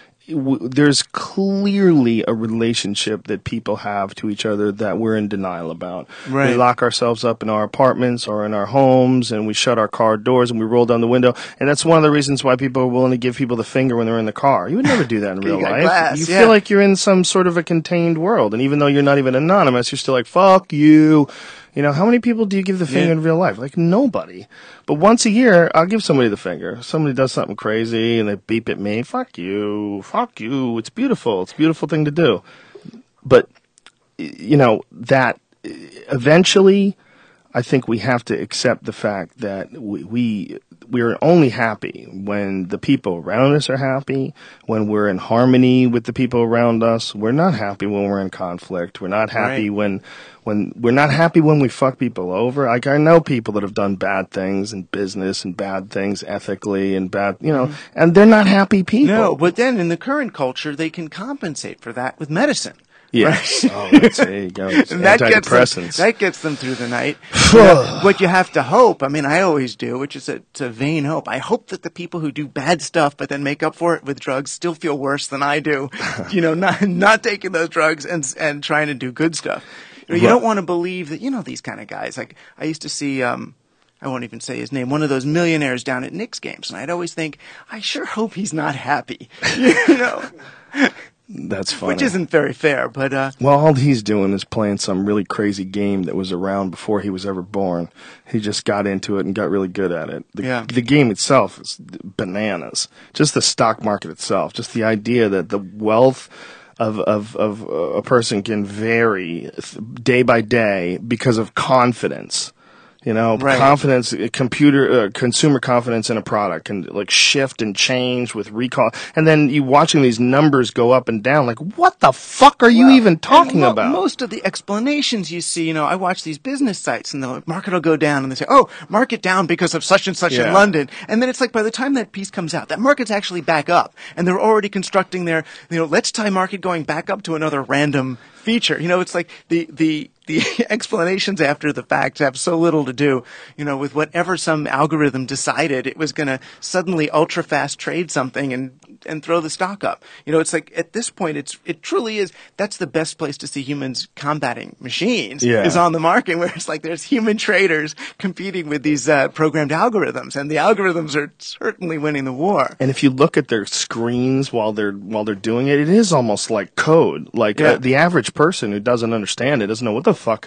Speaker 1: W- There's clearly a relationship that people have to each other that we're in denial about.
Speaker 5: Right.
Speaker 1: We lock ourselves up in our apartments or in our homes, and we shut our car doors and we roll down the window. And that's one of the reasons why people are willing to give people the finger when they're in the car. You would never do that in real
Speaker 5: got
Speaker 1: life.
Speaker 5: glass,
Speaker 1: you
Speaker 5: yeah.
Speaker 1: feel like you're in some sort of a contained world. And even though you're not even anonymous, you're still like, fuck you. You know, how many people do you give the finger
Speaker 5: Yeah.
Speaker 1: in real life? Like, nobody. But once a year, I'll give somebody the finger. Somebody does something crazy and they beep at me. Fuck you. Fuck you. It's beautiful. It's a beautiful thing to do. But, y- you know, that uh, eventually, I think we have to accept the fact that we, we we're only happy when the people around us are happy, when we're in harmony with the people around us. We're not happy when we're in conflict. We're not happy
Speaker 5: Right.
Speaker 1: when when we're not happy when we fuck people over. Like, I know people that have done bad things in business and bad things ethically and bad, you know, and they're not happy people.
Speaker 5: No, but then in the current culture, they can compensate for that with medicine.
Speaker 1: yes. Oh, that's, there you go. It's
Speaker 5: And that gets, them,
Speaker 1: antidepressants.
Speaker 5: that gets them through the night. You know, what you have to hope, I mean, I always do, which is a, it's a vain hope. I hope that the people who do bad stuff but then make up for it with drugs still feel worse than I do. You know, not not taking those drugs and and trying to do good stuff. You know, you
Speaker 1: Right.
Speaker 5: don't want to believe that, you know, these kind of guys. Like, I used to see, um, I won't even say his name, one of those millionaires down at Knicks games. And I'd always think, I sure hope he's not happy. You know?
Speaker 1: That's funny.
Speaker 5: Which isn't very fair, but uh,
Speaker 1: Well, all he's doing is playing some really crazy game that was around before he was ever born. He just got into it and got really good at it. The,
Speaker 5: Yeah.
Speaker 1: the game itself is bananas. Just the stock market itself, just the idea that the wealth of of of a person can vary day by day because of confidence. You know,
Speaker 5: Right.
Speaker 1: confidence, uh, computer, uh, consumer confidence in a product can like shift and change with recall. And then you watching these numbers go up and down, like, what the fuck are you
Speaker 5: Well,
Speaker 1: even talking
Speaker 5: and mo-
Speaker 1: about?
Speaker 5: Most of the explanations you see, you know, I watch these business sites and the market will go down and they say, oh, market down because of such and such
Speaker 1: Yeah.
Speaker 5: in London. And then it's like by the time that piece comes out, that market's actually back up and they're already constructing their, you know, let's tie market going back up to another random feature. You know, it's like the, the, the explanations after the fact have so little to do, you know, with whatever some algorithm decided it was going to suddenly ultra fast trade something and, and throw the stock up. You know, it's like at this point, it's, it truly is, that's the best place to see humans combating machines
Speaker 1: Yeah.
Speaker 5: is on the market where it's like there's human traders competing with these uh, programmed algorithms and the algorithms are certainly winning the war.
Speaker 1: And if you look at their screens while they're while they're doing it, it is almost like code. Like
Speaker 5: Yeah.
Speaker 1: uh, the average person who doesn't understand it doesn't know what the fuck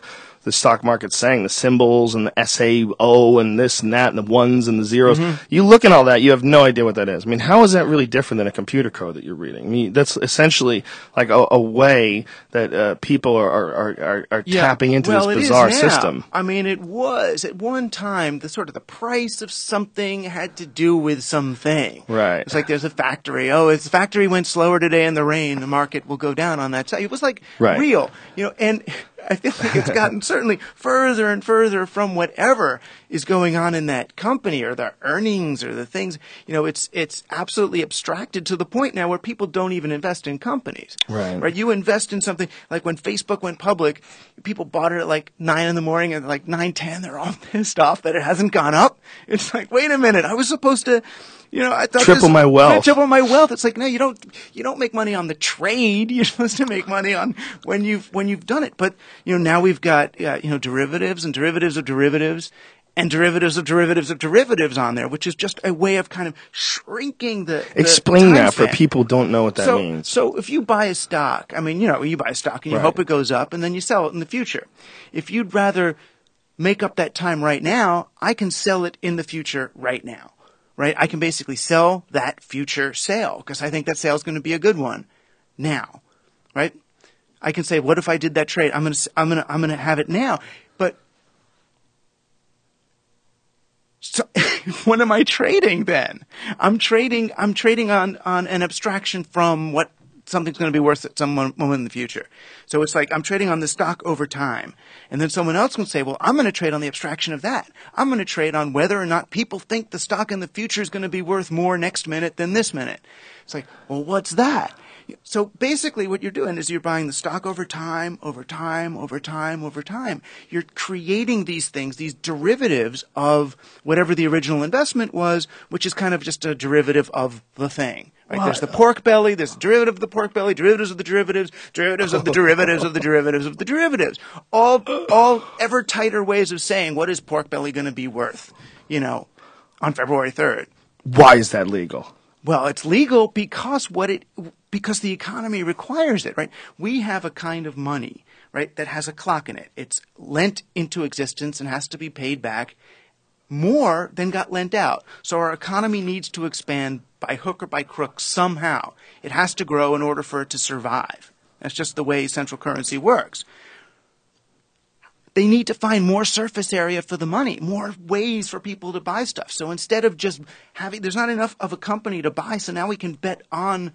Speaker 1: the stock market's saying, the symbols and the S A O and this and that and the ones and the zeros. Mm-hmm. You look at all that, you have no idea what that is. I mean, how is that really different than a computer code that you're reading? I mean, that's essentially like a, a way that uh, people are are, are, are
Speaker 5: yeah.
Speaker 1: tapping into
Speaker 5: well,
Speaker 1: this bizarre
Speaker 5: it is now.
Speaker 1: system.
Speaker 5: I mean, it was at one time the sort of the price of something had to do with something.
Speaker 1: Right.
Speaker 5: It's like there's a factory. Oh, it's the factory went slower today in the rain. The market will go down on that side. It was like
Speaker 1: right.
Speaker 5: real, you know, and I feel like it's gotten certainly further and further from whatever is going on in that company or the earnings or the things. You know, it's it's absolutely abstracted to the point now where people don't even invest in companies.
Speaker 1: Right.
Speaker 5: Right. You invest in something like when Facebook went public, people bought it at like nine in the morning and like nine ten, they're all pissed off that it hasn't gone up. It's like, wait a minute, I was supposed to. You know, I thought
Speaker 1: triple
Speaker 5: this,
Speaker 1: my wealth.
Speaker 5: Triple my wealth. It's like, no, you don't. You don't make money on the trade. You're supposed to make money on when you've when you've done it. But you know, now we've got uh, you know derivatives and derivatives of derivatives and derivatives of derivatives of derivatives on there, which is just a way of kind of shrinking the. the
Speaker 1: Explain that
Speaker 5: span.
Speaker 1: for people who don't know what that
Speaker 5: so,
Speaker 1: means.
Speaker 5: So if you buy a stock, I mean, you know, you buy a stock and you
Speaker 1: right.
Speaker 5: hope it goes up, and then you sell it in the future. If you'd rather make up that time right now, I can sell it in the future right now. Right? I can basically sell that future sale because I think that sale is going to be a good one now. Right? I can say, what if I did that trade? I'm going to, I'm going to, I'm going to have it now. But so what am I trading then? I'm trading, I'm trading on, on an abstraction from what something's going to be worth at some moment in the future. So it's like I'm trading on the stock over time. And then someone else can say, well, I'm going to trade on the abstraction of that. I'm going to trade on whether or not people think the stock in the future is going to be worth more next minute than this minute. It's like, well, what's that? So basically what you're doing is you're buying the stock over time, over time, over time, over time. You're creating these things, these derivatives of whatever the original investment was, which is kind of just a derivative of the thing. Right? There's the pork belly, there's the derivative of the pork belly, derivatives of the derivatives, derivatives of the derivatives of the derivatives of the derivatives. All, all ever tighter ways of saying what is pork belly going to be worth, you know, on February third.
Speaker 1: Why is that legal?
Speaker 5: Well, it's legal because what it because the economy requires it, right? We have a kind of money, right, that has a clock in it. It's lent into existence and has to be paid back more than got lent out. So our economy needs to expand by hook or by crook somehow. It has to grow in order for it to survive. That's just the way central currency works. They need to find more surface area for the money, more ways for people to buy stuff. So instead of just having, there's not enough of a company to buy, so now we can bet on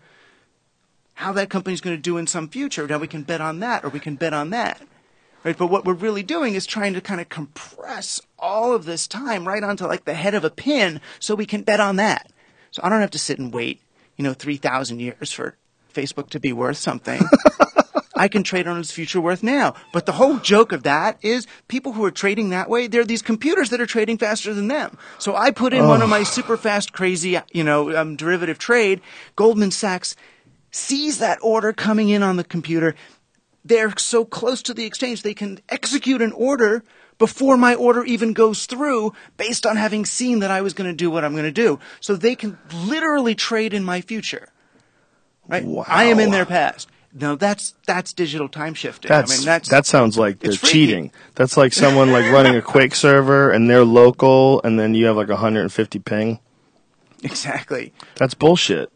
Speaker 5: how that company's going to do in some future. Now we can bet on that, or we can bet on that. Right? But what we're really doing is trying to kind of compress all of this time right onto like the head of a pin so we can bet on that. So I don't have to sit and wait, you know, three thousand years for Facebook to be worth something. I can trade on its future worth now. But the whole joke of that is people who are trading that way, there are these computers that are trading faster than them. So I put in oh. one of my super fast, crazy, you know, um, derivative trade. Goldman Sachs sees that order coming in on the computer. They're so close to the exchange, they can execute an order before my order even goes through based on having seen that I was going to do what I'm going to do. So they can literally trade in my future. Right?
Speaker 1: Wow.
Speaker 5: I am in their past. No, that's that's digital time shifting.
Speaker 1: That's,
Speaker 5: I mean, that's
Speaker 1: that sounds like the
Speaker 5: freaky.
Speaker 1: cheating. That's like someone like running a Quake server and they're local and then you have like one hundred fifty ping.
Speaker 5: Exactly.
Speaker 1: That's bullshit.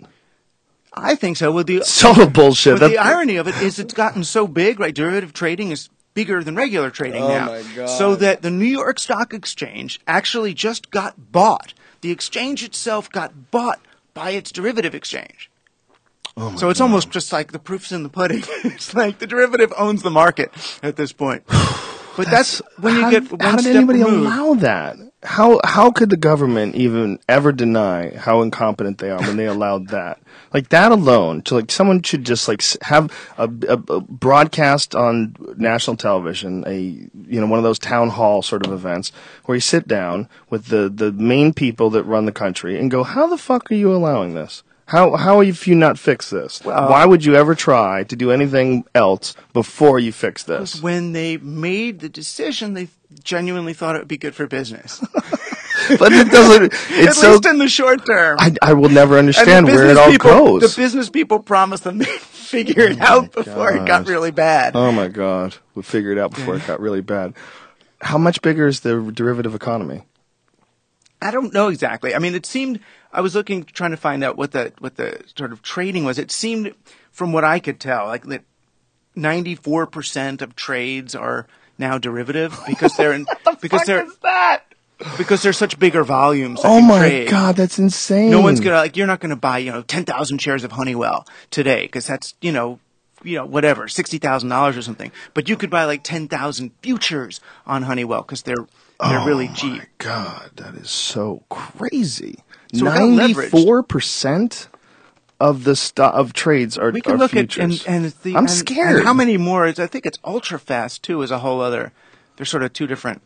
Speaker 5: I think so. With the
Speaker 1: so bullshit.
Speaker 5: But the irony of it is it's gotten so big, right? Derivative trading is bigger than regular trading
Speaker 1: oh
Speaker 5: now.
Speaker 1: My God.
Speaker 5: So that the New York Stock Exchange actually just got bought. The exchange itself got bought by its derivative exchange.
Speaker 1: Oh my
Speaker 5: so it's
Speaker 1: God.
Speaker 5: almost just like the proof's in the pudding. It's like the derivative owns the market at this point. But that's, that's when you
Speaker 1: how,
Speaker 5: get one
Speaker 1: how did
Speaker 5: step
Speaker 1: anybody
Speaker 5: removed.
Speaker 1: allow that? How how could the government even ever deny how incompetent they are when they allowed that? Like that alone, to like someone should just like have a, a, a broadcast on national television, a you know one of those town hall sort of events where you sit down with the the main people that run the country and go, how the fuck are you allowing this? How how have you not fixed this?
Speaker 5: Well,
Speaker 1: why would you ever try to do anything else before you fix this?
Speaker 5: When they made the decision, they genuinely thought it would be good for business.
Speaker 1: But it doesn't. It's
Speaker 5: At
Speaker 1: so,
Speaker 5: least in the short term.
Speaker 1: I, I will never understand where it all
Speaker 5: people,
Speaker 1: goes.
Speaker 5: The business people promised them they'd figure it out before it got
Speaker 1: God.
Speaker 5: really bad.
Speaker 1: Oh my God, we figured it out before it got really bad. How much bigger is the derivative economy?
Speaker 5: I don't know exactly. I mean, it seemed I was looking, trying to find out what the what the sort of trading was. It seemed, from what I could tell, like that ninety-four percent of trades are now derivative because they're in because they're that? because they're such bigger volumes. that
Speaker 1: Oh
Speaker 5: you
Speaker 1: my
Speaker 5: trade.
Speaker 1: God, that's insane.
Speaker 5: No one's gonna like. You're not gonna buy you know ten thousand shares of Honeywell today because that's you know. you know, whatever, sixty thousand dollars or something. But you could buy like ten thousand futures on Honeywell because they're they're
Speaker 1: oh
Speaker 5: really cheap.
Speaker 1: My God, that is so crazy.
Speaker 5: So it got leveraged.
Speaker 1: ninety-four percent of the stu- of trades are,
Speaker 5: We can
Speaker 1: are
Speaker 5: look
Speaker 1: futures.
Speaker 5: at and and the
Speaker 1: I'm
Speaker 5: and,
Speaker 1: scared.
Speaker 5: and how many more? Is, I think it's ultra fast too. Is a whole other. They're sort of two different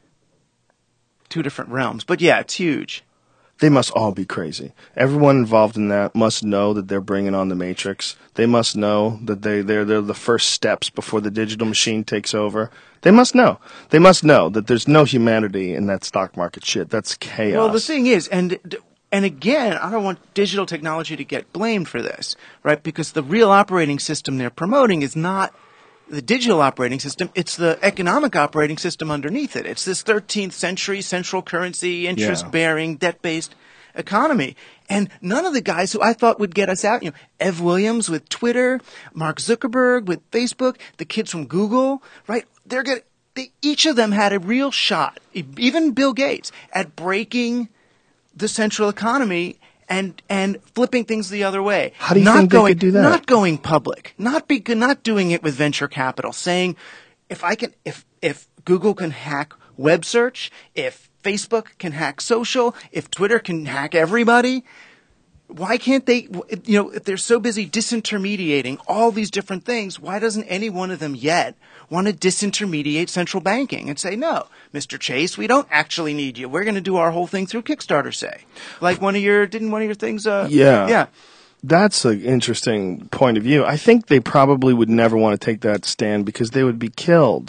Speaker 5: two different realms. But yeah, it's huge.
Speaker 1: They must all be crazy. Everyone involved in that must know that they're bringing on the Matrix. They must know that they, they're, they're the first steps before the digital machine takes over. They must know. They must know that there's no humanity in that stock market shit. That's chaos.
Speaker 5: Well, the thing is, and and again, I don't want digital technology to get blamed for this, right? Because the real operating system they're promoting is not the digital operating system, it's the economic operating system underneath it. It's this thirteenth century central currency, interest-bearing, debt-based economy. And none of the guys who I thought would get us out, you know, Ev Williams with Twitter, Mark Zuckerberg with Facebook, the kids from Google, right? They're get, they, each of them had a real shot, even Bill Gates, at breaking the central economy and and flipping things the other way.
Speaker 1: How do you
Speaker 5: not
Speaker 1: think
Speaker 5: going,
Speaker 1: they could do that?
Speaker 5: Not going public, not be not doing it with venture capital. Saying, if I can, if if Google can hack web search, if Facebook can hack social, if Twitter can hack everybody, why can't they? You know, if they're so busy disintermediating all these different things, why doesn't any one of them yet want to disintermediate central banking and say, no, Mister Chase, we don't actually need you. We're going to do our whole thing through Kickstarter, say. Like one of your, didn't one of your things, uh,
Speaker 1: Yeah.
Speaker 5: yeah.
Speaker 1: That's an interesting point of view. I think they probably would never want to take that stand because they would be killed.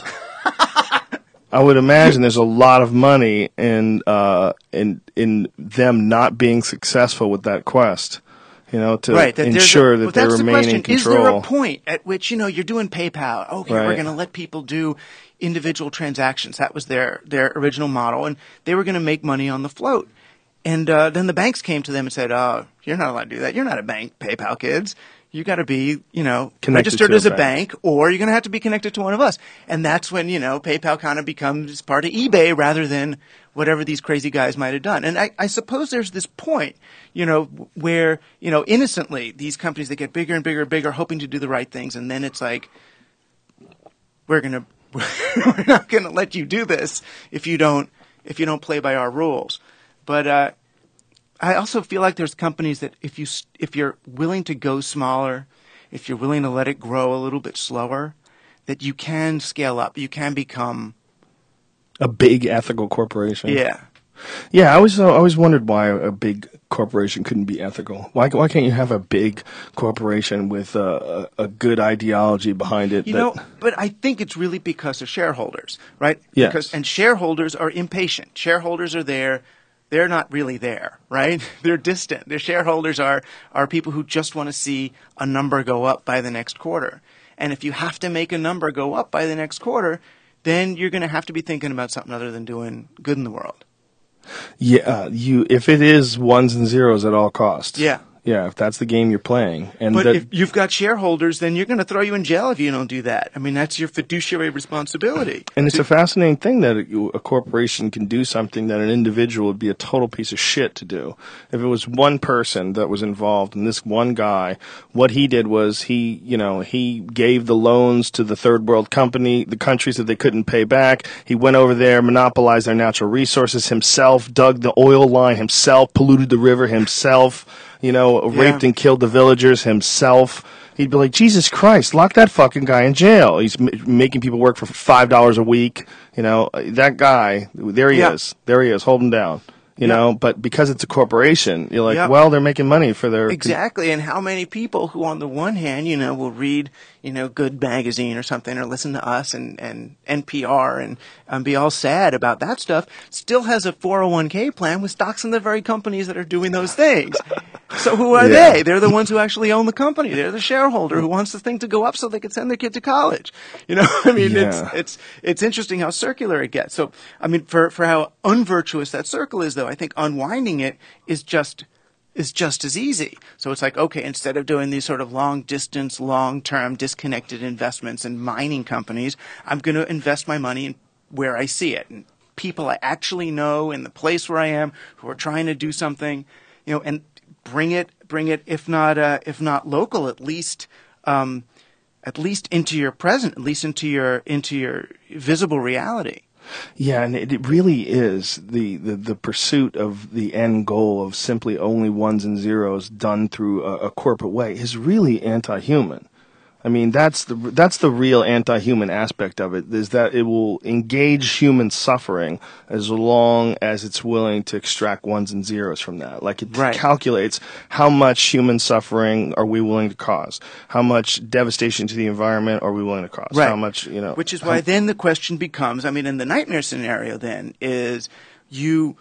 Speaker 1: I would imagine there's a lot of money in uh, in in them not being successful with that quest. You know, to
Speaker 5: right, that
Speaker 1: ensure
Speaker 5: a,
Speaker 1: that
Speaker 5: well,
Speaker 1: they
Speaker 5: that's the
Speaker 1: remain
Speaker 5: question.
Speaker 1: in control.
Speaker 5: Is there a point at which, you know, you're doing PayPal? Okay,
Speaker 1: Right.
Speaker 5: we're going to let people do individual transactions. That was their, their original model, and they were going to make money on the float. And uh, then the banks came to them and said, oh, you're not allowed to do that. You're not a bank, PayPal kids. You got to be, you know,
Speaker 1: Connected
Speaker 5: registered
Speaker 1: to a
Speaker 5: as a
Speaker 1: bank.
Speaker 5: bank, or you're going to have to be connected to one of us. And that's when, you know, PayPal kind of becomes part of eBay rather than whatever these crazy guys might have done. And I, I suppose there's this point, you know, where, you know, innocently these companies, they get bigger and bigger and bigger, hoping to do the right things. And then it's like, we're going to, we're not going to let you do this if you don't, if you don't play by our rules. But, uh, I also feel like there's companies that if you if you're willing to go smaller, if you're willing to let it grow a little bit slower, that you can scale up. You can become
Speaker 1: A big ethical corporation.
Speaker 5: yeah.
Speaker 1: Yeah, I always I always wondered why a big corporation couldn't be ethical. Why why can't you have a big corporation with a, a, a good ideology behind it?
Speaker 5: You
Speaker 1: that,
Speaker 5: know, but I think it's really because of shareholders, right?
Speaker 1: Yes.
Speaker 5: Because and shareholders are impatient. Shareholders are there. They're not really there, right? They're distant. Their shareholders are, are people who just want to see a number go up by the next quarter. And if you have to make a number go up by the next quarter, then you're going to have to be thinking about something other than doing good in the world.
Speaker 1: Yeah, uh, you if it is ones and zeros at all costs.
Speaker 5: Yeah.
Speaker 1: Yeah, if that's the game you're playing. And
Speaker 5: But
Speaker 1: that,
Speaker 5: if you've got shareholders, then you're going to throw you in jail if you don't do that. I mean, that's your fiduciary responsibility.
Speaker 1: And it's a fascinating thing that a, a corporation can do something that an individual would be a total piece of shit to do. If it was one person that was involved and this one guy, what he did was he, you know, he gave the loans to the third world company, the countries that they couldn't pay back. He went over there, monopolized their natural resources himself, dug the oil line himself, polluted the river himself, you know,
Speaker 5: Yeah.
Speaker 1: raped and killed the villagers himself. He'd be like, Jesus Christ, lock that fucking guy in jail. He's m- making people work for five dollars a week. You know, that guy, there he
Speaker 5: Yeah.
Speaker 1: is. There he is. Hold him down. You
Speaker 5: Yeah.
Speaker 1: know, but because it's a corporation, you're like,
Speaker 5: Yeah.
Speaker 1: well, they're making money for their...
Speaker 5: Exactly. And how many people who, on the one hand, you know, will read, you know, Good Magazine or something or listen to us and, and N P R and um, be all sad about that stuff, still has a four oh one k plan with stocks in the very companies that are doing those things. So who are
Speaker 1: Yeah.
Speaker 5: they? They're the ones who actually own the company. They're the shareholder who wants the thing to go up so they can send their kid to college. You know, I mean,
Speaker 1: Yeah.
Speaker 5: it's it's it's interesting how circular it gets. So, I mean, for for how unvirtuous that circle is, though, I think unwinding it is just is just as easy. So it's like, okay, instead of doing these sort of long distance, long term, disconnected investments in mining companies, I'm going to invest my money in where I see it and people I actually know in the place where I am who are trying to do something, you know, and bring it, bring it, if not, uh, if not local, at least, um, at least into your present, at least into your, into your visible reality.
Speaker 1: Yeah, and it, it really is the, the, the pursuit of the end goal of simply only ones and zeros done through a, a corporate way is really anti-human. I mean, that's the that's the real anti-human aspect of it, is that it will engage human suffering as long as it's willing to extract ones and zeros from that. Like it
Speaker 5: Right.
Speaker 1: calculates how much human suffering are we willing to cause, how much devastation to the environment are we willing to cause,
Speaker 5: Right.
Speaker 1: how much, you know.
Speaker 5: Which is
Speaker 1: how-
Speaker 5: why then the question becomes, I mean, in the nightmare scenario then, is you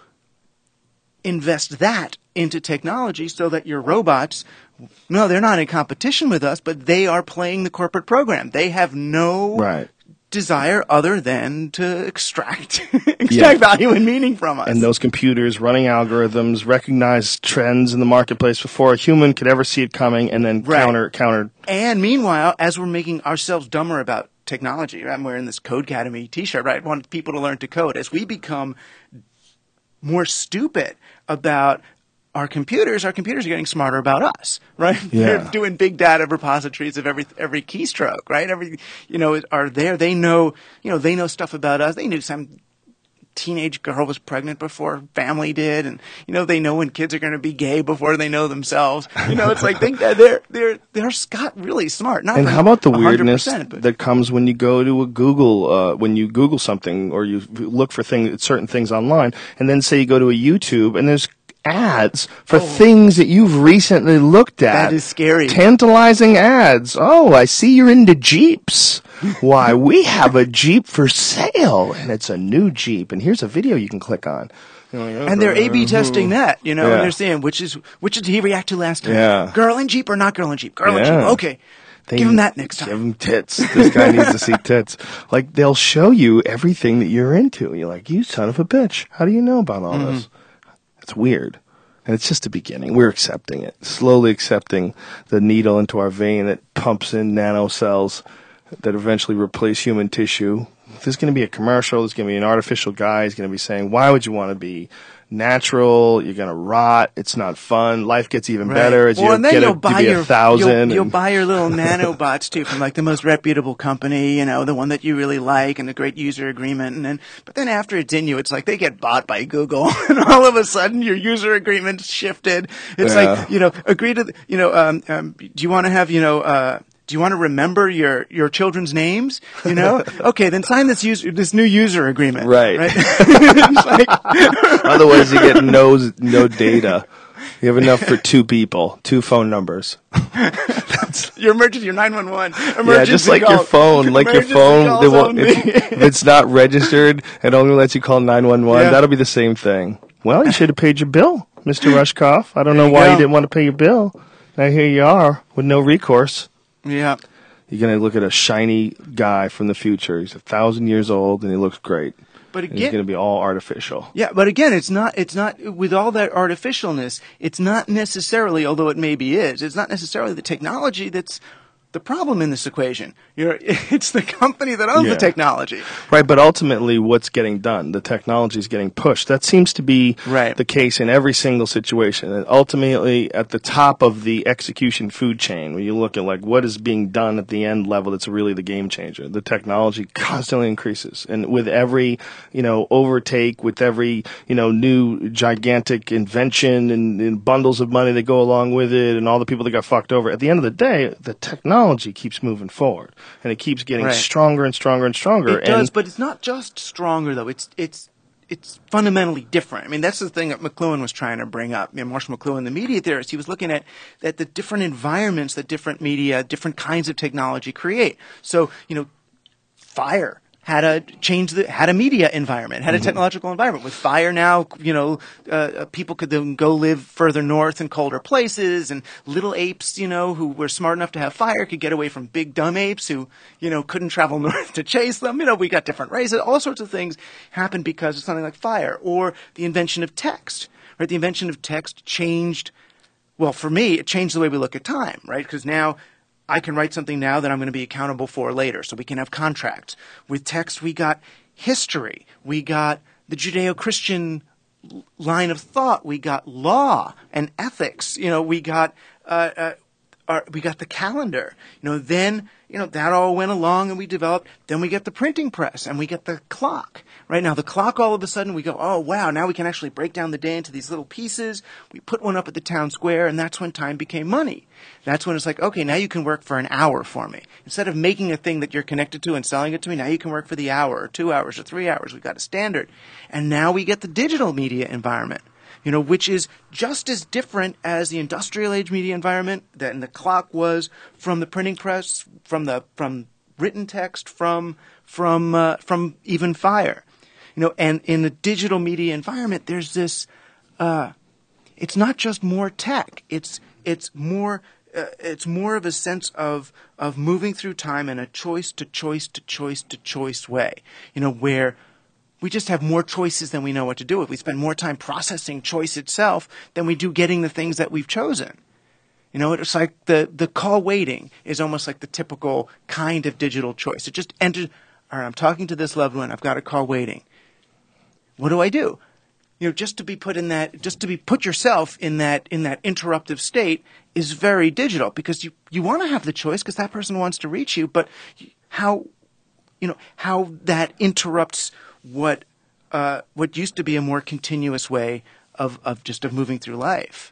Speaker 5: invest that into technology so that your robots, no, they're not in competition with us, but they are playing the corporate program. They have no
Speaker 1: Right.
Speaker 5: desire other than to extract extract
Speaker 1: Yeah.
Speaker 5: value and meaning from us.
Speaker 1: And those computers running algorithms recognize trends in the marketplace before a human could ever see it coming, and then
Speaker 5: Right.
Speaker 1: counter counter.
Speaker 5: And meanwhile, as we're making ourselves dumber about technology, I'm wearing this Codecademy t-shirt, right? I want people to learn to code. As we become more stupid about our computers, our computers are getting smarter about us, right?
Speaker 1: Yeah.
Speaker 5: They're doing big data repositories of every every keystroke, right? Every, you know, are there. They know, you know, they know stuff about us. They knew some teenage girl was pregnant before family did, and you know, they know when kids are going to be gay before they know themselves. You know, it's like think that they're they're they're got really smart. Not
Speaker 1: And how about the
Speaker 5: one hundred
Speaker 1: weirdness
Speaker 5: percent, but-
Speaker 1: that comes when you go to a Google, uh, when you Google something or you look for things, certain things online, and then say you go to a YouTube and there's ads for things that you've recently looked at.
Speaker 5: Oh. That is scary.
Speaker 1: Tantalizing ads. Oh, I see you're into Jeeps. Why, we have a Jeep for sale, and it's a new Jeep, and here's a video you can click on. You're like,
Speaker 5: And they're A B
Speaker 1: okay.
Speaker 5: testing that, you know,
Speaker 1: Yeah.
Speaker 5: and they're saying which is which did he react to last time?
Speaker 1: Yeah.
Speaker 5: Girl in Jeep or not girl in Jeep? Girl in
Speaker 1: Yeah.
Speaker 5: Jeep. Okay.
Speaker 1: They-
Speaker 5: Give him that next
Speaker 1: Give
Speaker 5: time.
Speaker 1: him tits. This guy needs to see tits. Like, they'll show you everything that you're into. You're like, you son of a bitch. How do you know about all
Speaker 5: Mm-hmm.
Speaker 1: this? It's weird. And it's just the beginning. We're accepting it. Slowly accepting the needle into our vein that pumps in nanocells that eventually replace human tissue. There's going to be a commercial. There's going to be an artificial guy. He's going to be saying, why would you want to be natural? You're going to rot. It's not fun. Life gets even
Speaker 5: Right.
Speaker 1: better as
Speaker 5: well,
Speaker 1: you
Speaker 5: and then
Speaker 1: get
Speaker 5: you'll
Speaker 1: a,
Speaker 5: buy
Speaker 1: to be
Speaker 5: your
Speaker 1: a thousand.
Speaker 5: You'll, you'll
Speaker 1: and-
Speaker 5: buy your little nanobots too from like the most reputable company, you know, the one that you really like and a great user agreement. And then, but then after it's in you, it's like they get bought by Google, and all of a sudden your user agreement shifted. It's
Speaker 1: Yeah.
Speaker 5: like, you know, agree to, the- you know, um, um, do you want to have, you know, uh, do you want to remember your, your children's names? You know, okay, then sign this user this new user agreement.
Speaker 1: Right.
Speaker 5: Right. It's like,
Speaker 1: Otherwise, you get no no data. You have enough for two people, two phone numbers.
Speaker 5: your emergency, your nine one one.
Speaker 1: Yeah, just like your phone, like your phone. They won't, if, if it's not registered, it only lets you call nine one one.
Speaker 5: Yeah.
Speaker 1: That'll be the same thing. Well, you should have paid your bill, Mister Rushkoff. I don't know
Speaker 5: you
Speaker 1: why
Speaker 5: go.
Speaker 1: you didn't want to pay your bill. Now here you are with no recourse.
Speaker 5: Yeah.
Speaker 1: You're gonna look at a shiny guy from the future. He's a thousand years old and he looks great.
Speaker 5: But
Speaker 1: And he's
Speaker 5: again,
Speaker 1: gonna be all artificial.
Speaker 5: yeah, but again, it's not, it's not, with all that artificialness, it's not necessarily, although it maybe is, it's not necessarily the technology that's the problem in this equation. You're, it's the company that owns
Speaker 1: Yeah.
Speaker 5: the technology.
Speaker 1: Right, but ultimately what's getting done? The technology is getting pushed. That seems to be
Speaker 5: Right.
Speaker 1: the case in every single situation. And ultimately, at the top of the execution food chain, when you look at like what is being done at the end level, that's really the game changer. The technology constantly increases. And with every, you know, overtake, with every, you know, new gigantic invention and, and bundles of money that go along with it and all the people that got fucked over, at the end of the day, the technology keeps moving forward. And it keeps getting
Speaker 5: Right.
Speaker 1: stronger and stronger and stronger.
Speaker 5: It does,
Speaker 1: and
Speaker 5: but it's not just stronger though. It's, it's, it's fundamentally different. I mean, that's the thing that McLuhan was trying to bring up. You know, Marshall McLuhan, the media theorist, he was looking at, at the different environments that different media, different kinds of technology create. So, you know, fire had a change the had a media environment, had a technological environment. With fire now, you know, uh, people could then go live further north in colder places, and little apes, you know, who were smart enough to have fire could get away from big dumb apes who, you know, couldn't travel north to chase them. You know, we got different races. All sorts of things happened because of something like fire, or the invention of text. Right, the invention of text changed. Well, for me, it changed the way we look at time. Right, because now I can write something now that I'm going to be accountable for later, so we can have contracts. With text, we got history. We got the Judeo-Christian line of thought. We got law and ethics. You know, we got uh, uh, our, we got the calendar. You know, then you know that all went along and we developed. Then we get the printing press and we get the clock. Right now, the clock, all of a sudden, we go, oh, wow, now we can actually break down the day into these little pieces. We put one up at the town square, and that's when time became money. That's when it's like, okay, now you can work for an hour for me. Instead of making a thing that you're connected to and selling it to me, now you can work for the hour or two hours or three hours. We've got a standard. And now we get the digital media environment, you know, which is just as different as the industrial age media environment that the clock was from the printing press, from the from written text, from from uh, from even fire. You know, and in the digital media environment, there's this. Uh, it's not just more tech. It's it's more. Uh, it's more of a sense of of moving through time in a choice to choice to choice to choice way. You know, where we just have more choices than we know what to do with. We spend more time processing choice itself than we do getting the things that we've chosen. You know, it's like the the call waiting is almost like the typical kind of digital choice. It just entered. All right, I'm talking to this loved one. I've got a call waiting. What do I do? You know, just to be put in that, just to be put yourself in that, in that interruptive state is very digital, because you, you want to have the choice because that person wants to reach you, but how, you know, how that interrupts what, uh, what used to be a more continuous way of, of just of moving through life.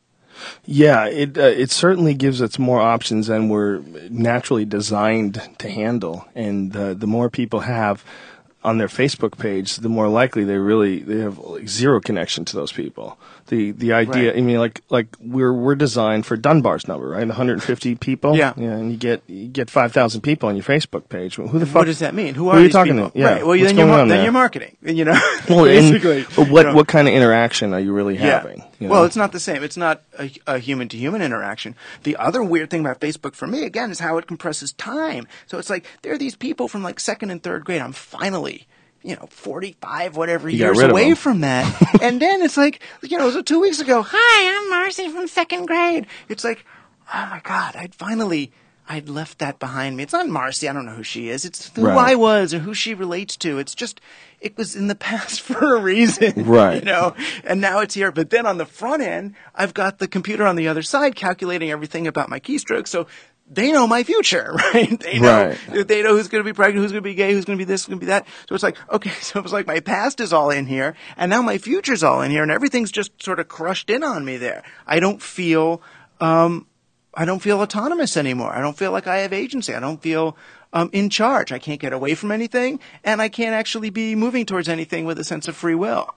Speaker 1: Yeah, it uh, it certainly gives us more options than we're naturally designed to handle, and uh, the more people have on their Facebook page, the more likely they really they have like zero connection to those people. The the idea,
Speaker 5: Right.
Speaker 1: I mean, like like we're we're designed for Dunbar's number, right? one hundred fifty people.
Speaker 5: Yeah.
Speaker 1: yeah, and you get you get five thousand people on your Facebook page. Who the
Speaker 5: And
Speaker 1: fuck?
Speaker 5: what does that mean? Who are,
Speaker 1: are you
Speaker 5: these
Speaker 1: talking
Speaker 5: people?
Speaker 1: to? Yeah.
Speaker 5: Right. Well,
Speaker 1: What's
Speaker 5: then you're
Speaker 1: going
Speaker 5: mar-
Speaker 1: on
Speaker 5: then
Speaker 1: there?
Speaker 5: you're marketing. You know,
Speaker 1: Well,
Speaker 5: basically.
Speaker 1: and, but what
Speaker 5: you know.
Speaker 1: what kind of interaction are you really having? You know?
Speaker 5: Well, it's not the same. It's not a, a human-to-human interaction. The other weird thing about Facebook for me, again, is how it compresses time. So it's like there are these people from like second and third grade. I'm finally, you know, forty-five, whatever
Speaker 1: You got
Speaker 5: years
Speaker 1: rid of
Speaker 5: away
Speaker 1: them.
Speaker 5: from that. And then it's like, you know, so two weeks ago, hi, I'm Marcy from second grade. It's like, oh my God, I'd finally, I'd left that behind me. It's not Marcy. I don't know who she is. It's who
Speaker 1: Right.
Speaker 5: I was or who she relates to. It's just, it was in the past for a reason.
Speaker 1: Right.
Speaker 5: You know, and now it's here. But then on the front end, I've got the computer on the other side calculating everything about my keystrokes. So they know my future, right? They know,
Speaker 1: Right.
Speaker 5: they know who's going to be pregnant, who's going to be gay, who's going to be this, who's going to be that. So it's like, okay, so it was like my past is all in here, and now my future's all in here, and everything's just sort of crushed in on me there. I don't feel, um, I don't feel autonomous anymore. I don't feel like I have agency. I don't feel um, in charge. I can't get away from anything, and I can't actually be moving towards anything with a sense of free will.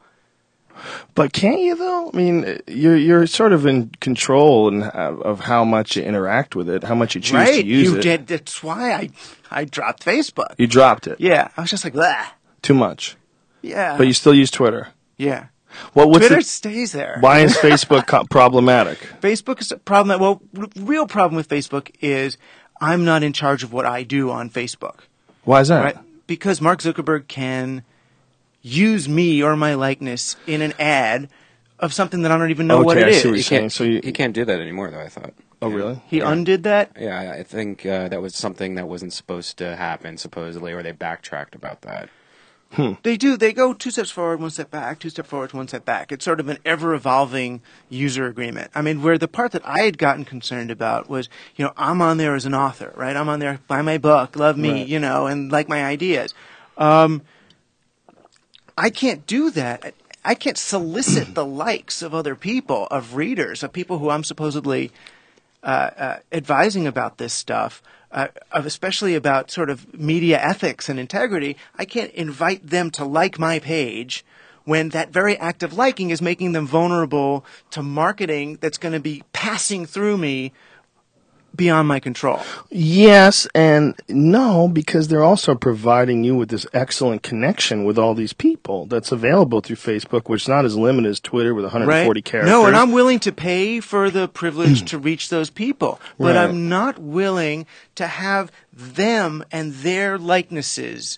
Speaker 1: But can't you though? I mean, you're you're sort of in control and of how much you interact with it, how much you choose
Speaker 5: Right?
Speaker 1: to use
Speaker 5: you
Speaker 1: it.
Speaker 5: did. That's why I I dropped Facebook.
Speaker 1: You dropped it.
Speaker 5: Yeah, I was just like, Bleh.
Speaker 1: Too much.
Speaker 5: Yeah.
Speaker 1: But you still use Twitter.
Speaker 5: yeah.
Speaker 1: What? What's
Speaker 5: Twitter
Speaker 1: the,
Speaker 5: stays there.
Speaker 1: why is Facebook co- problematic?
Speaker 5: Facebook is a problem. Well, r- real problem with Facebook is I'm not in charge of what I do on Facebook,
Speaker 1: Why is that?
Speaker 5: right? Because Mark Zuckerberg can use me or my likeness in an ad of something that I don't even know
Speaker 1: Okay,
Speaker 5: what it
Speaker 1: I
Speaker 5: is.
Speaker 1: see what
Speaker 2: He
Speaker 1: you're saying.
Speaker 2: can't,
Speaker 1: So you,
Speaker 2: he can't do that anymore, though, I thought.
Speaker 1: oh really?
Speaker 5: He undid that.
Speaker 2: Yeah, I- I think uh, that was something that wasn't supposed to happen, supposedly, or they backtracked about that.
Speaker 5: They do. They go two steps forward, one step back, two steps forward, one step back. It's sort of an ever-evolving user agreement. I mean, where the part that I had gotten concerned about was, you know, I'm on there as an author, right? I'm on there, buy my book, love me,
Speaker 1: Right.
Speaker 5: you know, and like my ideas. Um, I can't do that. I can't solicit the likes of other people, of readers, of people who I'm supposedly uh, uh, advising about this stuff, uh, of especially about sort of media ethics and integrity. I can't invite them to like my page when that very act of liking is making them vulnerable to marketing that's going to be passing through me beyond my control.
Speaker 1: Yes and no, because they're also providing you with this excellent connection with all these people that's available through Facebook, which is not as limited as Twitter with one hundred forty
Speaker 5: Right?
Speaker 1: characters.
Speaker 5: No, and I'm willing to pay for the privilege to reach those people, but
Speaker 1: Right.
Speaker 5: I'm not willing to have them and their likenesses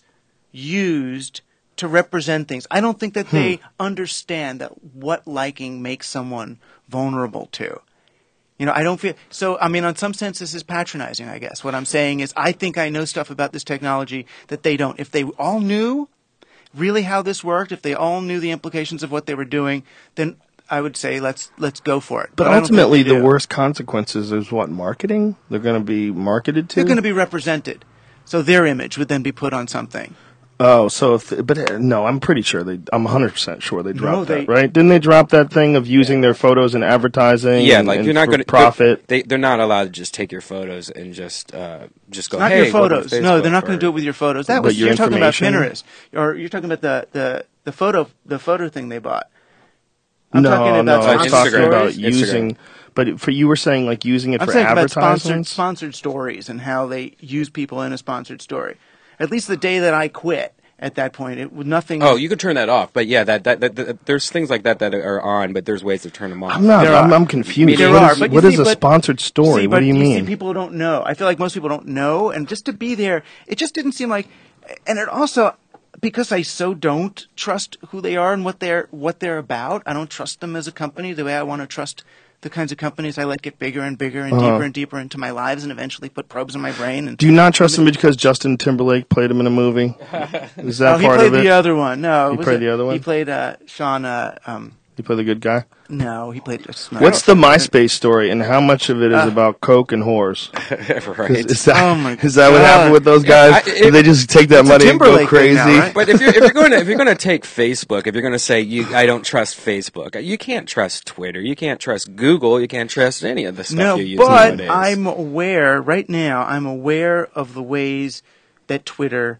Speaker 5: used to represent things. I don't think that they understand that what liking makes someone vulnerable to. You know, I don't feel so. I mean, on some sense, this is patronizing, I guess. What I'm saying is, I think I know stuff about this technology that they don't. If they all knew really how this worked, if they all knew the implications of what they were doing, then I would say let's let's go for it.
Speaker 1: But
Speaker 5: I don't think
Speaker 1: ultimately,
Speaker 5: they
Speaker 1: the
Speaker 5: do.
Speaker 1: worst consequences is what, marketing? They're going to be marketed to?
Speaker 5: They're going to be represented, so their image would then be put on something.
Speaker 1: Oh, so if, but uh, no, I'm pretty sure they. I'm one hundred percent sure they dropped
Speaker 5: they-
Speaker 1: that, right? Didn't they drop that thing of using their photos in advertising?
Speaker 2: Yeah,
Speaker 1: and,
Speaker 2: like
Speaker 1: and
Speaker 2: you're not
Speaker 1: for
Speaker 2: going to
Speaker 1: profit.
Speaker 2: They they're not allowed to just take your photos and just uh, just go.
Speaker 5: Not
Speaker 2: hey,
Speaker 5: your
Speaker 2: welcome to
Speaker 5: photos. No, they're
Speaker 2: Facebook,"
Speaker 5: not going
Speaker 2: or-
Speaker 5: to do it with your photos. That
Speaker 1: But
Speaker 5: was
Speaker 1: your
Speaker 5: you're talking about
Speaker 1: information?
Speaker 5: Pinterest, or you're talking about the, the, the photo the photo thing they bought. I'm
Speaker 1: no,
Speaker 5: talking about
Speaker 1: no, I was
Speaker 2: Instagram.
Speaker 1: talking about
Speaker 2: Instagram.
Speaker 1: using. But for you were saying like using it
Speaker 5: I'm
Speaker 1: for
Speaker 5: saying about sponsored
Speaker 1: advertisements.
Speaker 5: sponsored stories and how they use people in a sponsored story. At least the day that I quit, at that point, it was nothing.
Speaker 2: Oh, you could turn that off, but yeah, that, that, that, that there's things like that that are on, but there's ways to turn them off.
Speaker 1: I'm not.
Speaker 5: There
Speaker 1: I'm,
Speaker 5: are.
Speaker 1: I'm confused.
Speaker 5: There
Speaker 1: What
Speaker 5: are,
Speaker 1: is-
Speaker 5: but you
Speaker 1: what is
Speaker 5: see,
Speaker 1: a
Speaker 5: but-
Speaker 1: sponsored story?
Speaker 5: See,
Speaker 1: what
Speaker 5: but
Speaker 1: do you mean?
Speaker 5: See, people don't know. I feel like most people don't know, and just to be there, it just didn't seem like. And it also, because I so don't trust who they are and what they're what they're about. I don't trust them as a company the way I want to trust the kinds of companies I let get bigger and bigger and
Speaker 1: Uh-huh.
Speaker 5: deeper and deeper into my lives and eventually put probes in my brain. And
Speaker 1: Do you not trust him because Justin Timberlake played him in a movie? Is that
Speaker 5: oh, he
Speaker 1: part
Speaker 5: played
Speaker 1: of it?
Speaker 5: the other one. No,
Speaker 1: He
Speaker 5: it was
Speaker 1: played
Speaker 5: a-
Speaker 1: the other one?
Speaker 5: He played uh, Sean. Uh, um,
Speaker 1: He played the good guy.
Speaker 5: no, he played. Just,
Speaker 1: What's the MySpace story, and how much of it is
Speaker 5: Uh,
Speaker 1: about coke and whores?
Speaker 2: right.
Speaker 1: Is, is that,
Speaker 5: Oh my
Speaker 1: is that what
Speaker 5: God.
Speaker 1: happened with those
Speaker 2: Yeah,
Speaker 1: guys?
Speaker 2: I-
Speaker 1: Did
Speaker 2: it-
Speaker 1: they just take that
Speaker 5: It's a
Speaker 1: money and go
Speaker 5: Timberlake thing
Speaker 1: crazy?
Speaker 5: now, right?
Speaker 2: But if you're if you're going to if you're going to take Facebook, if you're going to say you I don't trust Facebook, you can't trust Twitter, you can't trust Google, you can't trust any of the stuff
Speaker 5: No,
Speaker 2: you use
Speaker 5: but
Speaker 2: nowadays.
Speaker 5: I'm aware right now. I'm aware of the ways that Twitter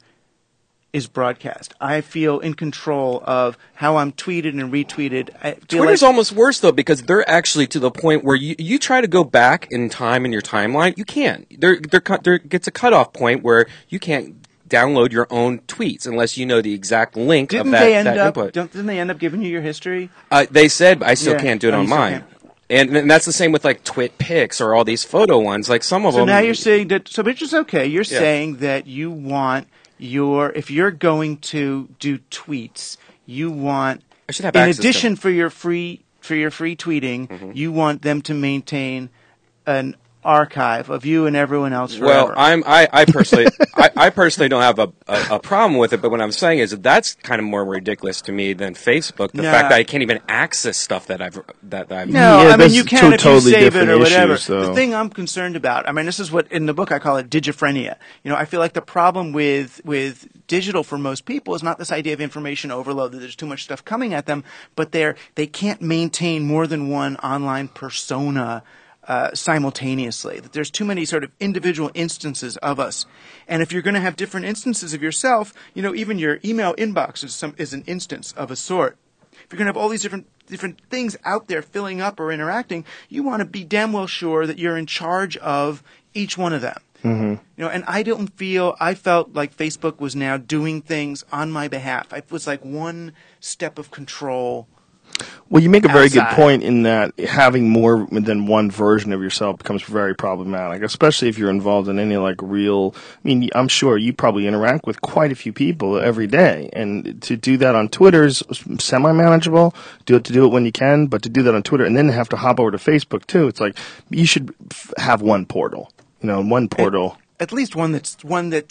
Speaker 5: is broadcast. I feel in control of how I'm tweeted and retweeted. I feel
Speaker 2: Twitter's
Speaker 5: like,
Speaker 2: almost worse though because they're actually to the point where you, you try to go back in time in your timeline, you can't. There there cut- there gets a cutoff point where you can't download your own tweets unless you know the exact link
Speaker 5: didn't
Speaker 2: of that,
Speaker 5: they end
Speaker 2: that
Speaker 5: up?
Speaker 2: input.
Speaker 5: Don't, didn't they end up giving you your history?
Speaker 2: Uh, they said I still
Speaker 5: Yeah.
Speaker 2: can't do it
Speaker 5: Oh, you
Speaker 2: on
Speaker 5: still
Speaker 2: mine.
Speaker 5: can't.
Speaker 2: And, and that's the same with like Twit Pics or all these photo ones. Like some of
Speaker 5: So
Speaker 2: them.
Speaker 5: now you're saying that. So which is okay. You're
Speaker 2: Yeah.
Speaker 5: saying that you want your if you're going to do tweets, you want
Speaker 2: I should have
Speaker 5: in
Speaker 2: access to
Speaker 5: addition
Speaker 2: them.
Speaker 5: for your free for your free tweeting,
Speaker 2: Mm-hmm.
Speaker 5: you want them to maintain an archive of you and everyone else
Speaker 2: Well,
Speaker 5: forever.
Speaker 2: I'm I, I personally I, I personally don't have a, a, a problem with it, but what I'm saying is that that's kind of more ridiculous to me than Facebook. The
Speaker 5: Nah.
Speaker 2: fact that I can't even access stuff that I've that I've
Speaker 5: No,
Speaker 1: Yeah,
Speaker 5: I mean
Speaker 1: that's
Speaker 5: you can
Speaker 1: two
Speaker 5: if you
Speaker 1: totally
Speaker 5: save it
Speaker 1: different
Speaker 5: or whatever.
Speaker 1: issues, though.
Speaker 5: The thing I'm concerned about, I mean, this is what in the book I call it digiphrenia. You know, I feel like the problem with with digital for most people is not this idea of information overload that there's too much stuff coming at them, but they're they can't maintain more than one online persona. Uh, simultaneously, that there's too many sort of individual instances of us, and if you're going to have different instances of yourself, you know, even your email inbox is some is an instance of a sort. If you're going to have all these different different things out there filling up or interacting, you want to be damn well sure that you're in charge of each one of them. Mm-hmm. You know, and I don't feel I felt like Facebook was now doing things on my behalf. It was like one step of control.
Speaker 1: Well, you make a very
Speaker 5: outside.
Speaker 1: good point in that having more than one version of yourself becomes very problematic, especially if you're involved in any like real. I mean, I'm sure you probably interact with quite a few people every day, and to do that on Twitter is semi-manageable. Do it to do it when you can, but to do that on Twitter and then have to hop over to Facebook too, it's like you should f- have one portal. You know, one portal.
Speaker 5: At least one that's one that.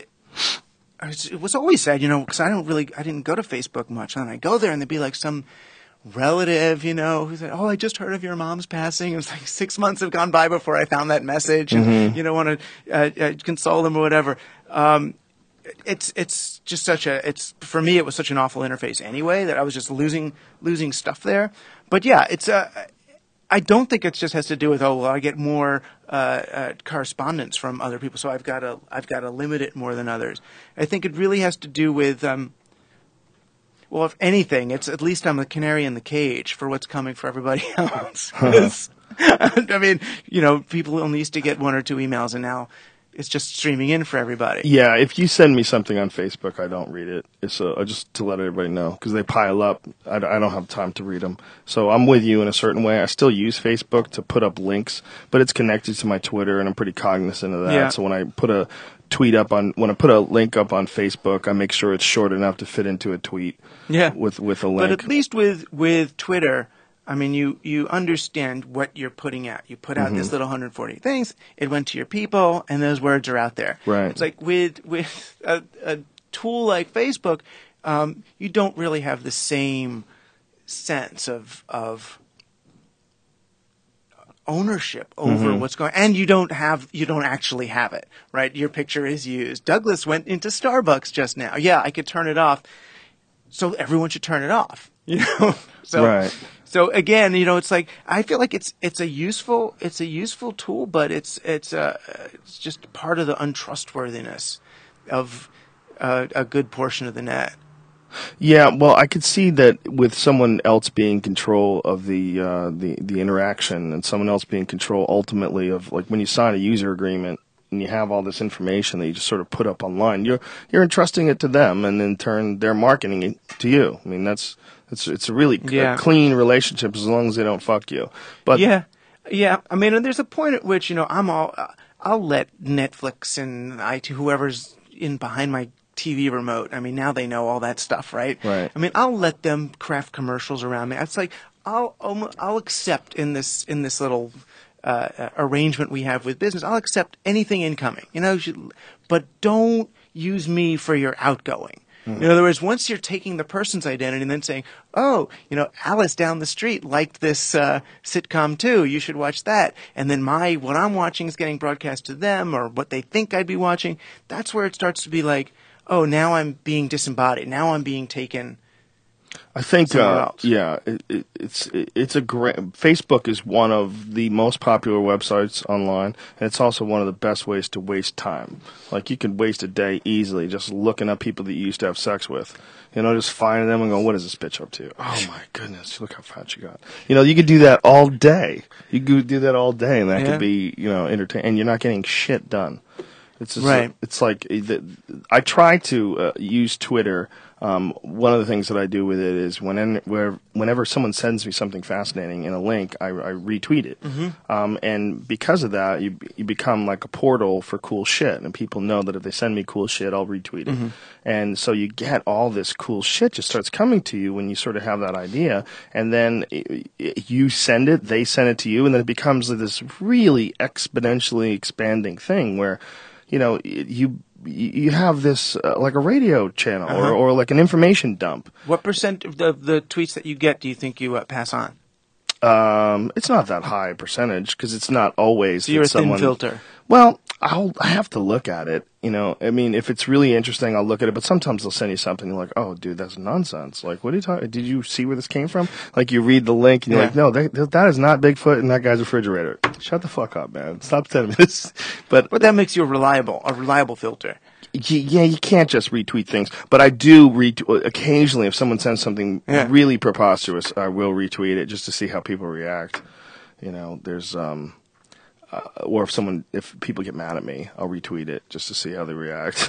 Speaker 5: It was always sad, you know, because I don't really, I didn't go to Facebook much, and I go there, and there'd be like some relative, you know, who said, "Oh, I just heard of your mom's passing." It was like six months have gone by before I found that message, and
Speaker 1: Mm-hmm.
Speaker 5: you know, want to uh, uh, console them or whatever. Um, it's it's just such a it's for me it was such an awful interface anyway that I was just losing losing stuff there. But yeah, it's uh, I don't think it just has to do with oh well I get more uh, uh, correspondence from other people, so I've got to I've got to limit it more than others. I think it really has to do with um, well, if anything, it's at least I'm the canary in the cage for what's coming for everybody else. 'Cause I mean, you know, people only used to get one or two emails, and now it's just streaming in for everybody.
Speaker 1: Yeah, if you send me something on Facebook, I don't read it. It's uh, just to let everybody know, because they pile up. I, I don't have time to read them. So I'm with you in a certain way. I still use Facebook to put up links, but it's connected to my Twitter, and I'm pretty cognizant of that.
Speaker 5: Yeah.
Speaker 1: So when I put a tweet up on, when I put a link up on Facebook, I make sure it's short enough to fit into a tweet.
Speaker 5: Yeah.
Speaker 1: With with a link.
Speaker 5: But at least with with Twitter, I mean, you, you understand what you're putting out. You put out
Speaker 1: Mm-hmm.
Speaker 5: this little one hundred forty things. It went to your people, and those words are out there.
Speaker 1: Right.
Speaker 5: It's like with with a, a tool like Facebook, um, you don't really have the same sense of of ownership over
Speaker 1: Mm-hmm.
Speaker 5: what's going, and you don't have you don't actually have it, right? Your picture is used. Douglas went into Starbucks just now. Yeah, I could turn it off. So everyone should turn it off. You know. So,
Speaker 1: Right.
Speaker 5: So again, you know, it's like I feel like it's it's a useful it's a useful tool, but it's it's uh, it's just part of the untrustworthiness of uh, a good portion of the net.
Speaker 1: Yeah, well, I could see that with someone else being in control of the uh, the the interaction, and someone else being in control ultimately of, like, when you sign a user agreement and you have all this information that you just sort of put up online, you're you're entrusting it to them, and in turn they're marketing it to you. I mean, that's it's it's a really c-
Speaker 5: Yeah.
Speaker 1: a clean relationship as long as they don't fuck you. But
Speaker 5: Yeah, yeah. I mean, and there's a point at which, you know, I'm all I'll let Netflix and I T whoever's in behind my T V remote. I mean, now they know all that stuff, right?
Speaker 1: Right.
Speaker 5: I mean, I'll let them craft commercials around me. It's like I'll I'll, I'll accept in this in this little uh, uh, arrangement we have with business. I'll accept anything incoming, you know, you- but don't use me for your outgoing. In other words, once you're taking the person's identity and then saying, oh, you know, Alice down the street liked this uh, sitcom too, you should watch that. And then my, what I'm watching is getting broadcast to them, or what they think I'd be watching. That's where it starts to be like, oh, now I'm being disembodied. Now I'm being taken.
Speaker 1: I think,
Speaker 5: somewhere
Speaker 1: uh,
Speaker 5: else.
Speaker 1: yeah, it, it, it's it, it's a great. Facebook is one of the most popular websites online, and it's also one of the best ways to waste time. Like, you can waste a day easily just looking up people that you used to have sex with. You know, just finding them and going, "What is this bitch up to? Oh my goodness, look how fat she got." You know, you could do that all day. You could do that all day, and that
Speaker 5: Yeah.
Speaker 1: could be, you know, entertaining. And you're not getting shit done. It's just,
Speaker 5: Right.
Speaker 1: It's like the, I try to uh, use Twitter. Um, one of the things that I do with it is when where, whenever someone sends me something fascinating in a link, I, I retweet it. Mm-hmm. Um, and because of that, you you become like a portal for cool shit, and people know that if they send me cool shit, I'll retweet it. Mm-hmm. And so you get all this cool shit just starts coming to you when you sort of have that idea, and then it, it, you send it, they send it to you, and then it becomes this really exponentially expanding thing where, you know, you you have this uh, like a radio channel
Speaker 5: Uh-huh.
Speaker 1: or, or like an information dump.
Speaker 5: What percent of the, the tweets that you get do you think you uh, pass on?
Speaker 1: Um, it's not that high a percentage because it's not always.
Speaker 5: So you're
Speaker 1: that
Speaker 5: a thin
Speaker 1: someone,
Speaker 5: filter.
Speaker 1: Well, I'll I have to look at it. You know, I mean, if it's really interesting, I'll look at it. But sometimes they'll send you something you're like, "Oh, dude, that's nonsense." Like, what are you talking? Did you see where this came from? Like, you read the link and you're
Speaker 5: Yeah.
Speaker 1: like, "No, that, that is not Bigfoot in that guy's refrigerator." Shut the fuck up, man. Stop telling me this. But
Speaker 5: But that makes you a reliable, a reliable filter.
Speaker 1: y- yeah, you can't just retweet things. But I do retweet occasionally. If someone sends something
Speaker 5: Yeah.
Speaker 1: really preposterous, I will retweet it just to see how people react. You know, there's um. Uh, or if someone, if people get mad at me, I'll retweet it just to see how they react.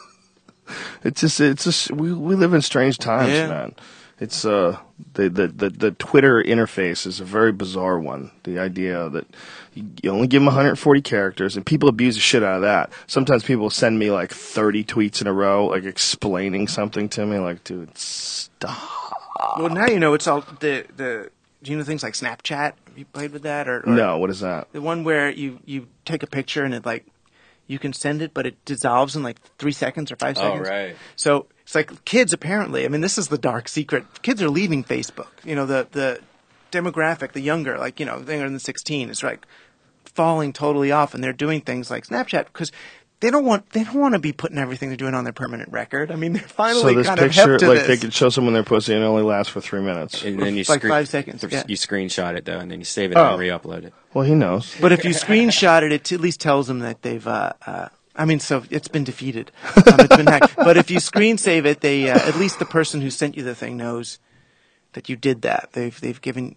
Speaker 1: it's just, it's just, we we live in strange times,
Speaker 5: Yeah.
Speaker 1: man. It's uh, the, the the the Twitter interface is a very bizarre one. The idea that you, you only give them one hundred forty characters, and people abuse the shit out of that. Sometimes people send me like thirty tweets in a row, like explaining something to me. Like, dude, stop.
Speaker 5: Well, now you know it's all the the. Do you know things like Snapchat? Have you played with that? Or, or
Speaker 1: No, what is that?
Speaker 5: the one where you you take a picture and it like you can send it, but it dissolves in like three seconds or five
Speaker 2: Oh,
Speaker 5: seconds.
Speaker 2: right.
Speaker 5: So it's like kids apparently. I mean, this is the dark secret. Kids are leaving Facebook. You know, the the demographic, the younger, like you know, younger than sixteen, is like falling totally off, and they're doing things like Snapchat because they don't want they don't want to be putting everything they're doing on their permanent record. I mean, they're finally
Speaker 1: So this
Speaker 5: kind of
Speaker 1: picture,
Speaker 5: hep to
Speaker 1: like
Speaker 5: this.
Speaker 1: they could show someone their pussy and it only lasts for three minutes.
Speaker 2: And then you
Speaker 5: Like
Speaker 2: screen-
Speaker 5: five seconds,
Speaker 2: th-
Speaker 5: yeah.
Speaker 2: You screenshot it though, and then you save it
Speaker 1: Oh.
Speaker 2: and re-upload it.
Speaker 1: Well, he knows.
Speaker 5: But if you screenshot it, it at least tells them that they've. Uh, uh, I mean, so it's been defeated. Um, it's been hacked. But if you screen save it, they uh, at least the person who sent you the thing knows that you did that. They've they've given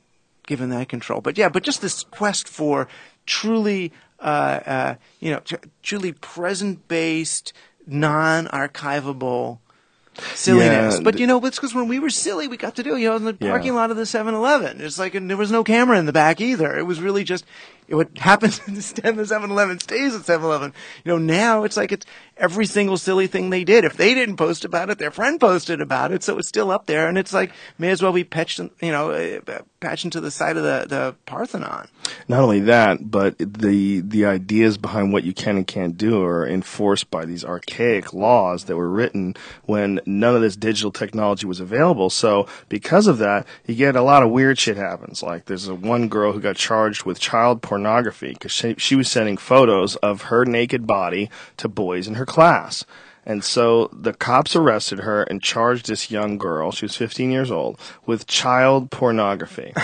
Speaker 5: given that control. But yeah, but just this quest for truly, uh, uh, you know, tr- truly present-based, non-archivable silliness.
Speaker 1: Yeah,
Speaker 5: But you know, it's because when we were silly, we got to do, you know, in the
Speaker 1: Yeah.
Speaker 5: parking lot of the seven eleven. It's like, and there was no camera in the back either. It was really just, it would happen to stand the seven eleven stays at seven eleven. You know, now it's like it's every single silly thing they did. If they didn't post about it, their friend posted about it, so it's still up there. And it's like, may as well be patched, in- you know, uh, patched into the side of the, the Parthenon.
Speaker 1: Not only that, but the the ideas behind what you can and can't do are enforced by these archaic laws that were written when none of this digital technology was available. So because of that, you get a lot of weird shit happens. Like there's a one girl who got charged with child pornography because she, she was sending photos of her naked body to boys in her class. And so the cops arrested her and charged this young girl, she was fifteen years old, with child pornography.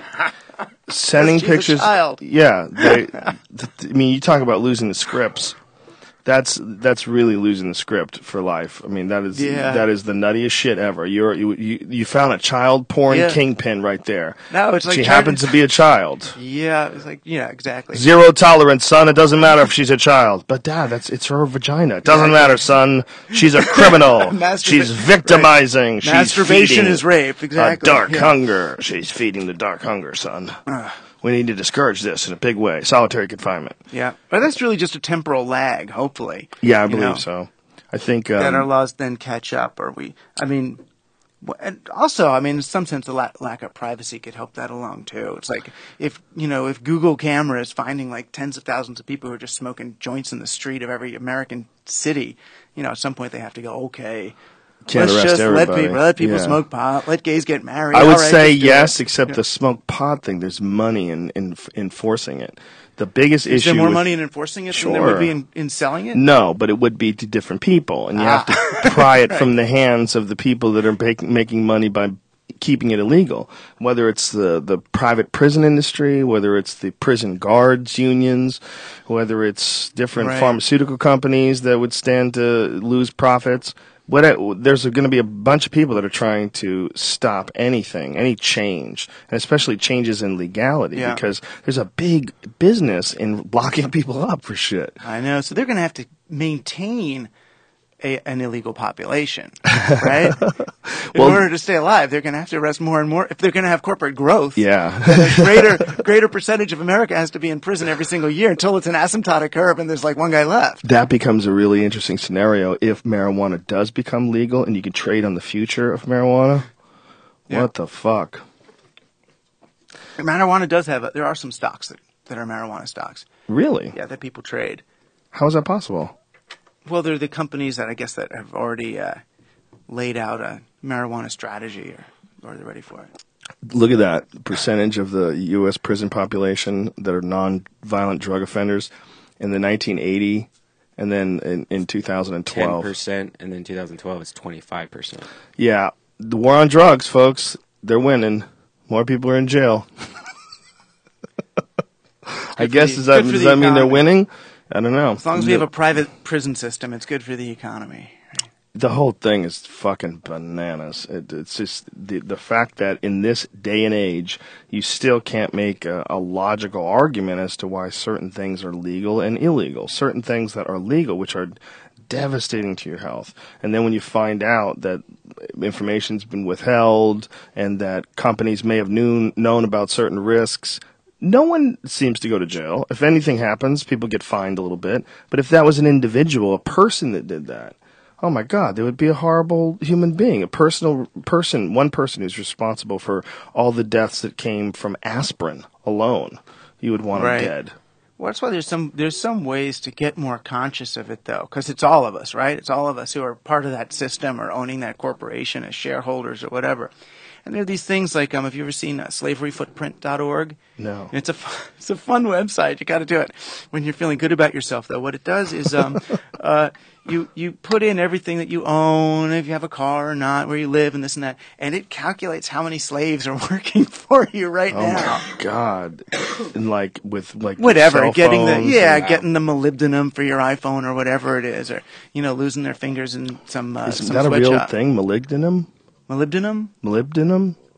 Speaker 1: Sending
Speaker 5: She's a
Speaker 1: pictures.
Speaker 5: child.
Speaker 1: Yeah. They, th- I mean, you talk about losing the scripts. That's that's really losing the script for life. I mean, that is
Speaker 5: Yeah.
Speaker 1: that is the nuttiest shit ever. You're you you, you found a child porn
Speaker 5: Yeah.
Speaker 1: kingpin right there.
Speaker 5: No, it's like
Speaker 1: she
Speaker 5: trying
Speaker 1: happens
Speaker 5: to-
Speaker 1: to be a child.
Speaker 5: Yeah, it's like, yeah, exactly.
Speaker 1: Zero tolerance, son. It doesn't matter if she's a child. But dad, that's it's her vagina. It doesn't matter, son. She's a criminal.
Speaker 5: Masturba-
Speaker 1: She's victimizing. She's
Speaker 5: Masturbation
Speaker 1: feeding
Speaker 5: is rape, exactly.
Speaker 1: A dark
Speaker 5: Yeah.
Speaker 1: hunger. She's feeding the dark hunger, son. We need to discourage this in a big way. Solitary confinement.
Speaker 5: Yeah, but that's really just a temporal lag, hopefully.
Speaker 1: Yeah, I
Speaker 5: you
Speaker 1: believe
Speaker 5: know,
Speaker 1: so. I think um,
Speaker 5: That our laws then catch up, or we, I mean, wh- and also, I mean, in some sense, the la- lack of privacy could help that along too. It's like if, you know, if Google camera is finding like tens of thousands of people who are just smoking joints in the street of every American city, you know, at some point they have to go, okay,
Speaker 1: Can't
Speaker 5: let's
Speaker 1: arrest
Speaker 5: just let
Speaker 1: everybody.
Speaker 5: people, let people
Speaker 1: Yeah.
Speaker 5: smoke pot, let gays get married.
Speaker 1: I would
Speaker 5: All right,
Speaker 1: say
Speaker 5: just do
Speaker 1: yes,
Speaker 5: it.
Speaker 1: except
Speaker 5: Yeah.
Speaker 1: the smoke pot thing. There's money in, in enforcing it. The biggest
Speaker 5: Is
Speaker 1: issue.
Speaker 5: there more
Speaker 1: with-
Speaker 5: money in enforcing it than there would
Speaker 1: Sure.
Speaker 5: be in, in selling it?
Speaker 1: No, but it would be to different people, and you have
Speaker 5: Ah.
Speaker 1: to pry it from the hands of the people that are make, making money by keeping it illegal. Whether it's the, the private prison industry, whether it's the prison guards unions, whether it's different
Speaker 5: Right.
Speaker 1: pharmaceutical companies that would stand to lose profits. What it, there's going to be a bunch of people that are trying to stop anything, any change, and especially changes in legality,
Speaker 5: Yeah.
Speaker 1: because there's a big business in locking people up for shit.
Speaker 5: I know. So they're going to have to maintain a, an illegal population, right? In
Speaker 1: Well-
Speaker 5: order to stay alive, they're going to have to arrest more and more. If they're going to have corporate growth,
Speaker 1: Yeah.
Speaker 5: a greater greater percentage of America has to be in prison every single year until it's an asymptotic curve and there's like one guy left.
Speaker 1: That becomes a really interesting scenario if marijuana does become legal and you can trade on the future of marijuana.
Speaker 5: Yeah.
Speaker 1: What the fuck?
Speaker 5: Marijuana does have. A, there are some stocks that, that are marijuana stocks.
Speaker 1: Really?
Speaker 5: Yeah, that people trade.
Speaker 1: How is that possible?
Speaker 5: Well, they're the companies that I guess that have already uh, laid out a marijuana strategy, or, or they're ready for it.
Speaker 1: Look at that percentage of the U S prison population that are non-violent drug offenders in the nineteen eighty and then in, in two thousand
Speaker 2: ten
Speaker 1: twelve.
Speaker 2: percent, and then twenty twelve it's twenty-five percent.
Speaker 1: Yeah. The war on drugs, folks, they're winning. More people are in jail. I guess,
Speaker 5: the-
Speaker 1: does that,
Speaker 5: good for
Speaker 1: does
Speaker 5: the
Speaker 1: that mean they're
Speaker 5: economy.
Speaker 1: winning? I don't know.
Speaker 5: As long as we have a private prison system, it's good for the economy.
Speaker 1: The whole thing is fucking bananas. It, it's just the the fact that in this day and age, you still can't make a, a logical argument as to why certain things are legal and illegal. Certain things that are legal, which are devastating to your health. And then when you find out that information's been withheld and that companies may have known, known about certain risks, no one seems to go to jail. If anything happens, people get fined a little bit. But if that was an individual, a person that did that, oh my God, they would be a horrible human being, a personal person, one person who's responsible for all the deaths that came from aspirin alone. You would want
Speaker 5: Right.
Speaker 1: them dead.
Speaker 5: Well, that's why there's some there's some ways to get more conscious of it, though, because it's all of us, right? It's all of us who are part of that system or owning that corporation as shareholders or whatever. And there are these things like, um, have you ever seen uh, slavery footprint dot org?
Speaker 1: No.
Speaker 5: It's a fu- it's a fun website. You got to do it when you're feeling good about yourself, though. What it does is um, uh, you you put in everything that you own, if you have a car or not, where you live, and this and that, and it calculates how many slaves are working for you right
Speaker 1: Oh
Speaker 5: now.
Speaker 1: my God. And like with like
Speaker 5: Whatever,
Speaker 1: cell
Speaker 5: getting the
Speaker 1: phones
Speaker 5: yeah,
Speaker 1: and-
Speaker 5: getting the molybdenum for your iPhone or whatever it is, or you know, losing their fingers in some uh,
Speaker 1: Isn't
Speaker 5: some
Speaker 1: that a real
Speaker 5: sweatshop.
Speaker 1: thing? Molybdenum?
Speaker 5: Molybdenum?
Speaker 1: Molybdenum?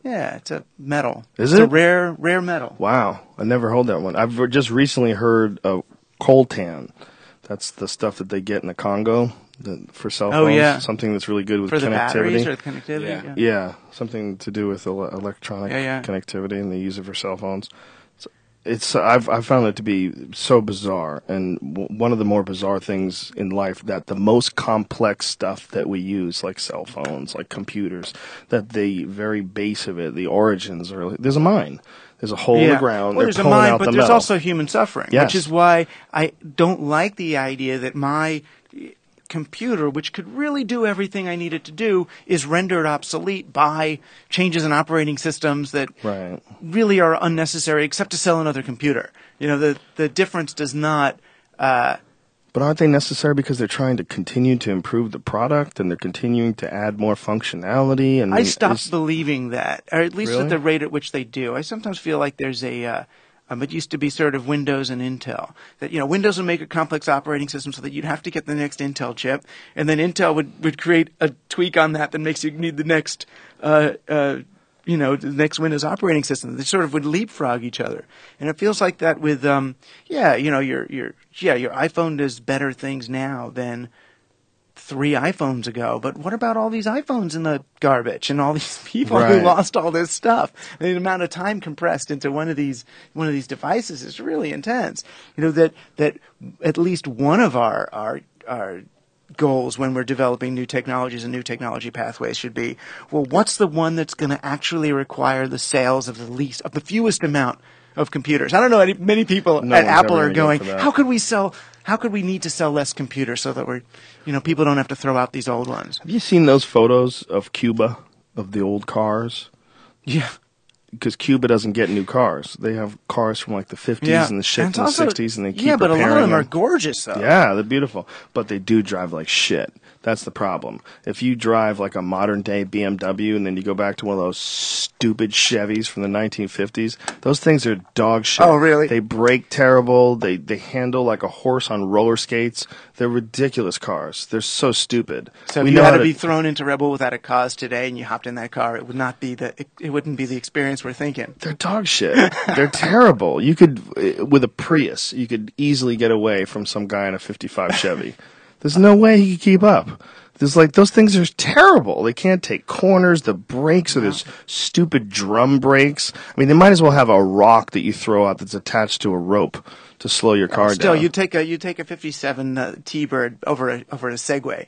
Speaker 5: Yeah, it's a metal.
Speaker 1: Is
Speaker 5: it's
Speaker 1: it?
Speaker 5: a rare, rare metal.
Speaker 1: Wow, I never heard that one. I've just recently heard of coltan. That's the stuff that they get in the Congo the, for cell phones.
Speaker 5: Oh, yeah.
Speaker 1: Something that's really good with
Speaker 5: For the
Speaker 1: connectivity.
Speaker 5: batteries or the connectivity?
Speaker 2: Yeah.
Speaker 5: Yeah.
Speaker 1: Yeah, something to do with ele- electronic
Speaker 5: Yeah, yeah.
Speaker 1: connectivity, and they use it for cell phones. It's, it's I've I've found it to be so bizarre, and w- one of the more bizarre things in life that the most complex stuff that we use, like cell phones, like computers, that the very base of it, the origins are there's a mine. There's a hole in the ground.
Speaker 5: Well,
Speaker 1: They're
Speaker 5: there's a
Speaker 1: pulling
Speaker 5: mind,
Speaker 1: out
Speaker 5: but
Speaker 1: the
Speaker 5: there's
Speaker 1: metal.
Speaker 5: also human suffering,
Speaker 1: Yes.
Speaker 5: which is why I don't like the idea that my computer, which could really do everything I need it to do, is rendered obsolete by changes in operating systems that
Speaker 1: Right.
Speaker 5: really are unnecessary, except to sell another computer. You know, the the difference does not. Uh,
Speaker 1: But aren't they necessary because they're trying to continue to improve the product and they're continuing to add more functionality? And
Speaker 5: I stopped
Speaker 1: is-
Speaker 5: believing that, or at least
Speaker 1: Really?
Speaker 5: at the rate at which they do. I sometimes feel like there's a, uh, um, it used to be sort of Windows and Intel. That, you know, Windows would make a complex operating system so that you'd have to get the next Intel chip, and then Intel would, would create a tweak on that that makes you need the next, uh, uh, you know, the next Windows operating system. They sort of would leapfrog each other. And it feels like that with, um, yeah, you know, your, your, yeah, your iPhone does better things now than three iPhones ago, but what about all these iPhones in the garbage and all these people
Speaker 1: Right.
Speaker 5: who lost all this stuff? The amount of time compressed into one of these one of these devices is really intense. You know that that at least one of our our our goals when we're developing new technologies and new technology pathways should be, well, what's the one that's going to actually require the sales of the least of the fewest amount of computers? I don't know. Any, many people
Speaker 1: No
Speaker 5: at
Speaker 1: one's
Speaker 5: Apple
Speaker 1: ever
Speaker 5: are
Speaker 1: gonna go
Speaker 5: going,
Speaker 1: for that.
Speaker 5: how could we sell? How could we need to sell less computers so that we're, you know, people don't have to throw out these old ones?
Speaker 1: Have you seen those photos of Cuba, of the old cars?
Speaker 5: Yeah,
Speaker 1: Because Cuba doesn't get new cars. They have cars from like the fifties
Speaker 5: yeah.
Speaker 1: and the shit
Speaker 5: And
Speaker 1: from
Speaker 5: it's
Speaker 1: the
Speaker 5: also-
Speaker 1: sixties, and they keep
Speaker 5: yeah, but a lot of
Speaker 1: repairing
Speaker 5: them are gorgeous though.
Speaker 1: Yeah, they're beautiful, but they do drive like shit. That's the problem. If you drive like a modern day B M W and then you go back to one of those stupid Chevys from the nineteen fifties, those things are dog shit.
Speaker 5: Oh, really?
Speaker 1: They brake terrible. They they handle like a horse on roller skates. They're ridiculous cars. They're so stupid.
Speaker 5: So if
Speaker 1: We
Speaker 5: you
Speaker 1: know
Speaker 5: had
Speaker 1: how
Speaker 5: to be thrown into Rebel Without a Cause today and you hopped in that car, it would not be the it, it wouldn't be the experience we're thinking.
Speaker 1: They're dog shit. They're terrible. You could, uh, with a Prius, you could easily get away from some guy in a fifty-five Chevy. There's no way he could keep up. There's like, those things are terrible. They can't take corners. The brakes are those stupid drum brakes. I mean, they might as well have a rock that you throw out that's attached to a rope to slow your car
Speaker 5: Still,
Speaker 1: down.
Speaker 5: you take a you take a fifty-seven uh, T-Bird over a over a Segway.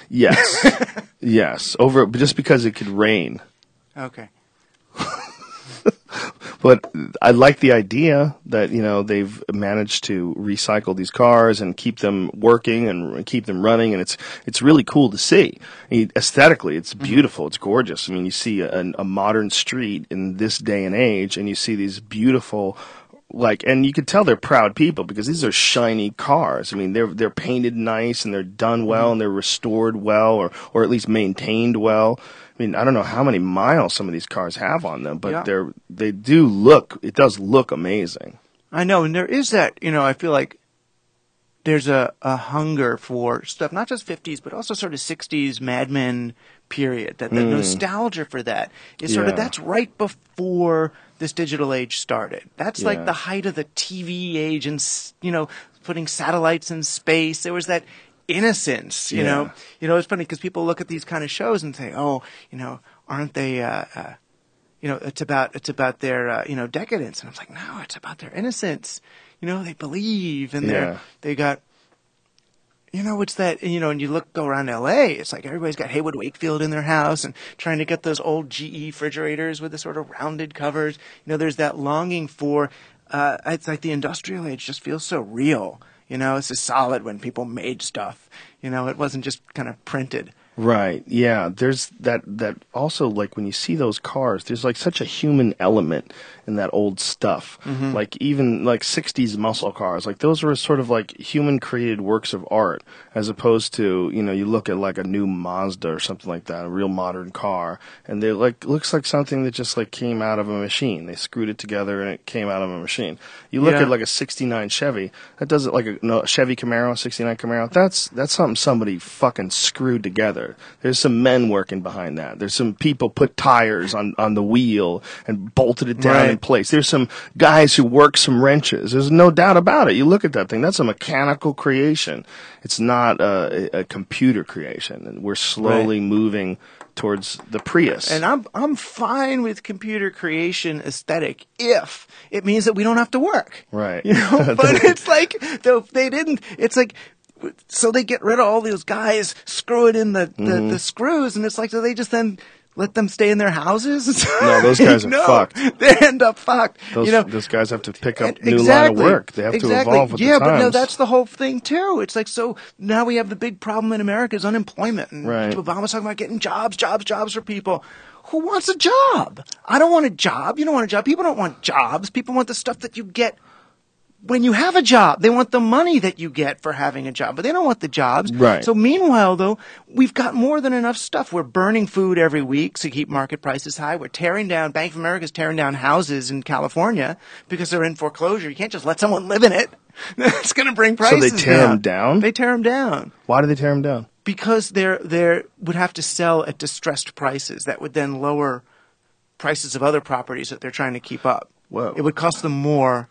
Speaker 1: Yes. Yes. Over, just because it could rain.
Speaker 5: Okay.
Speaker 1: But I like the idea that, you know, they've managed to recycle these cars and keep them working and keep them running, and it's it's really cool to see. I mean, aesthetically, it's beautiful. It's gorgeous. I mean, you see a, a modern street in this day and age, and you see these beautiful, like, and you could tell they're proud people because these are shiny cars. I mean, they're they're painted nice and they're done well and they're restored well, or or at least maintained well. I mean, I don't know how many miles some of these cars have on them, but
Speaker 5: Yeah.
Speaker 1: they're they do look. It does look amazing.
Speaker 5: I know, and there is that, you know, I feel like there's a, a hunger for stuff, not just fifties, but also sort of sixties Mad Men period. That the nostalgia for that is sort of,
Speaker 1: Mm. Yeah.
Speaker 5: that's right before this digital age started. That's
Speaker 1: Yeah.
Speaker 5: like the height of the T V age and, s- you know, putting satellites in space. There was that innocence, you
Speaker 1: Yeah.
Speaker 5: know. You know, it's funny because people look at these kind of shows and say, oh, you know, aren't they, uh, uh, you know, it's about it's about their uh, you know, decadence, and I was like, no, it's about their innocence. You know, they believe, and
Speaker 1: Yeah.
Speaker 5: they're they got, you know, it's that, you know, and you look go around L A, it's like everybody's got Haywood Wakefield in their house and trying to get those old G E refrigerators with the sort of rounded covers. You know, there's that longing for, uh, it's like the industrial age just feels so real. You know, it's just solid when people made stuff. You know, it wasn't just kind of printed.
Speaker 1: Right. Yeah. There's that, that also, like, when you see those cars, there's like such a human element in that old stuff. Like, even like sixties muscle cars, like those were sort of like human created works of art, as opposed to, you know, you look at like a new Mazda or something like that, a real modern car, and they like, looks like something that just like came out of a machine. They screwed it together and it came out of a machine. You look
Speaker 5: Yeah.
Speaker 1: at like a sixty-nine Chevy, that doesn't, like a no, Chevy Camaro, sixty-nine Camaro, that's, that's something somebody fucking screwed together. together. There's some men working behind that. There's some people put tires on, on the wheel and bolted it down
Speaker 5: Right.
Speaker 1: in place. There's some guys who work some wrenches. There's no doubt about it. You look at that thing, that's a mechanical creation. It's not a, a computer creation. And we're slowly
Speaker 5: Right.
Speaker 1: moving towards the Prius.
Speaker 5: And I'm I'm fine with computer creation aesthetic if it means that we don't have to work.
Speaker 1: Right.
Speaker 5: You know, but it's like though they didn't. It's like so they get rid of all those guys screwing in the, the,
Speaker 1: Mm-hmm.
Speaker 5: the screws, and it's like do they just then let them stay in their houses?
Speaker 1: No, those guys are
Speaker 5: no,
Speaker 1: fucked.
Speaker 5: They end up fucked.
Speaker 1: those,
Speaker 5: you know,
Speaker 1: those guys have to pick up
Speaker 5: And-
Speaker 1: new
Speaker 5: exactly.
Speaker 1: line of work. They have
Speaker 5: exactly.
Speaker 1: to evolve with
Speaker 5: yeah,
Speaker 1: the times.
Speaker 5: but no, that's the whole thing too. It's like so now we have the big problem in America is unemployment. And
Speaker 1: Right.
Speaker 5: Obama's talking about getting jobs, jobs, jobs for people. Who wants a job? I don't want a job. You don't want a job. People don't want jobs. People want the stuff that you get when you have a job. They want the money that you get for having a job, but they don't want the jobs.
Speaker 1: Right.
Speaker 5: So meanwhile, though, we've got more than enough stuff. We're burning food every week to keep market prices high. We're tearing down, Bank of America's tearing down houses in California because they're in foreclosure. You can't just let someone live in it. It's going to bring
Speaker 1: So they
Speaker 5: prices
Speaker 1: tear
Speaker 5: down.
Speaker 1: 'em down?
Speaker 5: They tear them down.
Speaker 1: Why do they tear them down?
Speaker 5: Because they're they're would have to sell at distressed prices. That would then lower prices of other properties that they're trying to keep up.
Speaker 1: Whoa.
Speaker 5: It would cost them more.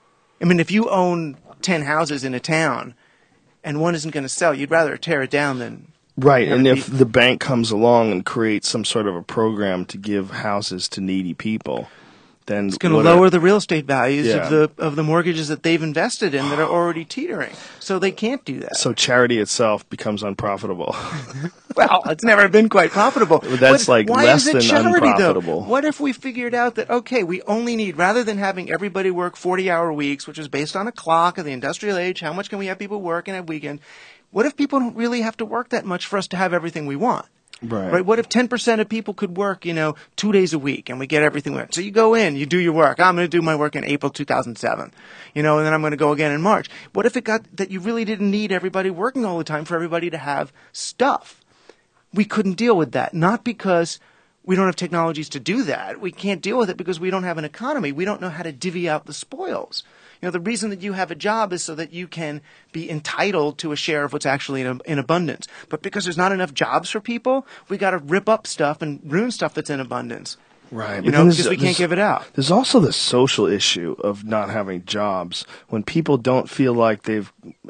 Speaker 5: I mean, if you own ten houses in a town and one isn't going to sell, you'd rather tear it down than
Speaker 1: Right,
Speaker 5: have
Speaker 1: and
Speaker 5: it
Speaker 1: if
Speaker 5: be-
Speaker 1: the bank comes along and creates some sort of a program to give houses to needy people, then
Speaker 5: it's going to
Speaker 1: what
Speaker 5: lower
Speaker 1: are-
Speaker 5: the real estate values
Speaker 1: Yeah.
Speaker 5: of the of the mortgages that they've invested in that are already teetering. So they can't do that.
Speaker 1: So charity itself becomes unprofitable.
Speaker 5: Well, it's never been quite profitable.
Speaker 1: That's
Speaker 5: But
Speaker 1: like
Speaker 5: why
Speaker 1: less
Speaker 5: is it
Speaker 1: than
Speaker 5: charity,
Speaker 1: unprofitable.
Speaker 5: Though? What if we figured out that, okay, we only need, rather than having everybody work forty-hour weeks, which is based on a clock of the industrial age, how much can we have people work in a weekend? What if people don't really have to work that much for us to have everything we want?
Speaker 1: Right.
Speaker 5: Right. What if ten percent of people could work, you know, two days a week and we get everything we want? So you go in, you do your work. I'm going to do my work in April two thousand seven, you know, and then I'm going to go again in March. What if it got that you really didn't need everybody working all the time for everybody to have stuff? We couldn't deal with that. Not because we don't have technologies to do that. We can't deal with it because we don't have an economy. We don't know how to divvy out the spoils. You know, the reason that you have a job is so that you can be entitled to a share of what's actually in, in abundance. But because there's not enough jobs for people, we got to rip up stuff and ruin stuff that's in abundance.
Speaker 1: Right.
Speaker 5: You
Speaker 1: but
Speaker 5: know,
Speaker 1: then
Speaker 5: because
Speaker 1: there's-
Speaker 5: we can't
Speaker 1: there's-
Speaker 5: give it out.
Speaker 1: There's also the social issue of not having jobs. When people don't feel like they've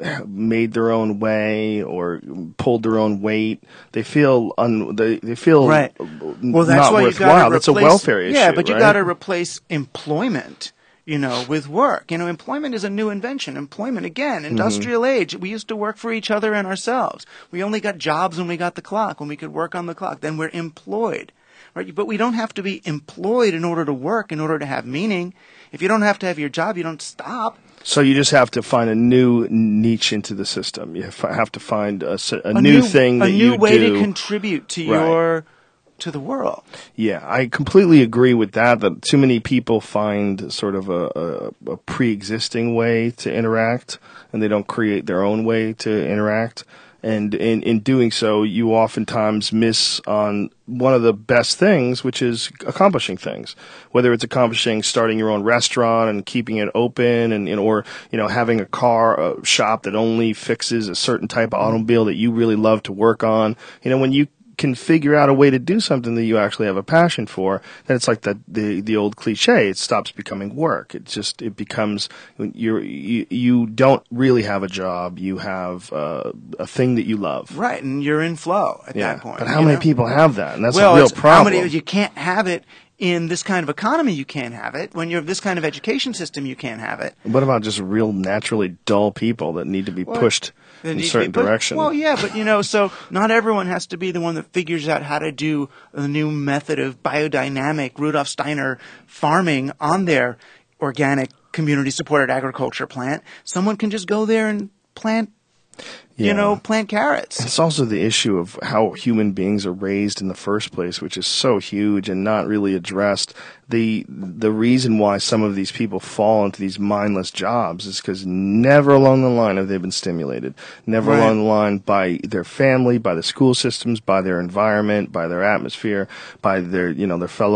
Speaker 1: made their own way or pulled their own weight, they feel un, they, they feel
Speaker 5: Right. Well, that's
Speaker 1: not
Speaker 5: why you
Speaker 1: worthwhile.
Speaker 5: got to
Speaker 1: That's a
Speaker 5: replace,
Speaker 1: welfare issue.
Speaker 5: Yeah, but you
Speaker 1: right?
Speaker 5: got to replace employment, you know, with work. You know, employment is a new invention. Employment, again, industrial age. We used to work for each other and ourselves. We only got jobs when we got the clock, when we could work on the clock. Then we're employed. Right? But we don't have to be employed in order to work, in order to have meaning. If you don't have to have your job, you don't stop.
Speaker 1: So you just have to find a new niche into the system. You have have to find a, s- a new, thing that
Speaker 5: a new
Speaker 1: you
Speaker 5: way
Speaker 1: do.
Speaker 5: to contribute to
Speaker 1: Right.
Speaker 5: your to the world.
Speaker 1: Yeah, I completely agree with that. That too many people find sort of a, a, a pre-existing way to interact, and they don't create their own way to interact. And in, in doing so, you oftentimes miss on one of the best things, which is accomplishing things. Whether it's accomplishing starting your own restaurant and keeping it open, and, and or you know having a car a shop that only fixes a certain type of automobile that you really love to work on. You know, when you can figure out a way to do something that you actually have a passion for, then it's like the the, the old cliche. It stops becoming work. It just it becomes you're, you you don't really have a job. You have uh, a thing that you love.
Speaker 5: Right, and you're in flow at
Speaker 1: Yeah,
Speaker 5: that point.
Speaker 1: but how
Speaker 5: you
Speaker 1: many
Speaker 5: know?
Speaker 1: people have that? And that's
Speaker 5: well,
Speaker 1: a real
Speaker 5: it's-
Speaker 1: problem.
Speaker 5: How many, you can't have it in this kind of economy. You can't have it when you have this kind of education system. You can't have it.
Speaker 1: What about just real naturally dull people that need to be
Speaker 5: Well,
Speaker 1: pushed
Speaker 5: They
Speaker 1: in
Speaker 5: need
Speaker 1: a
Speaker 5: to
Speaker 1: certain
Speaker 5: be- but-
Speaker 1: direction?
Speaker 5: Well, yeah, but you know, so not everyone has to be the one that figures out how to do a new method of biodynamic Rudolf Steiner farming on their organic community-supported agriculture plant. Someone can just go there and plant,
Speaker 1: Yeah.
Speaker 5: you know, plant carrots.
Speaker 1: It's also the issue of how human beings are raised in the first place, which is so huge and not really addressed. The the reason why some of these people fall into these mindless jobs is because never along the line have they been stimulated. Never
Speaker 5: Right.
Speaker 1: along the line by their family, by the school systems, by their environment, by their atmosphere, by their you know their fellow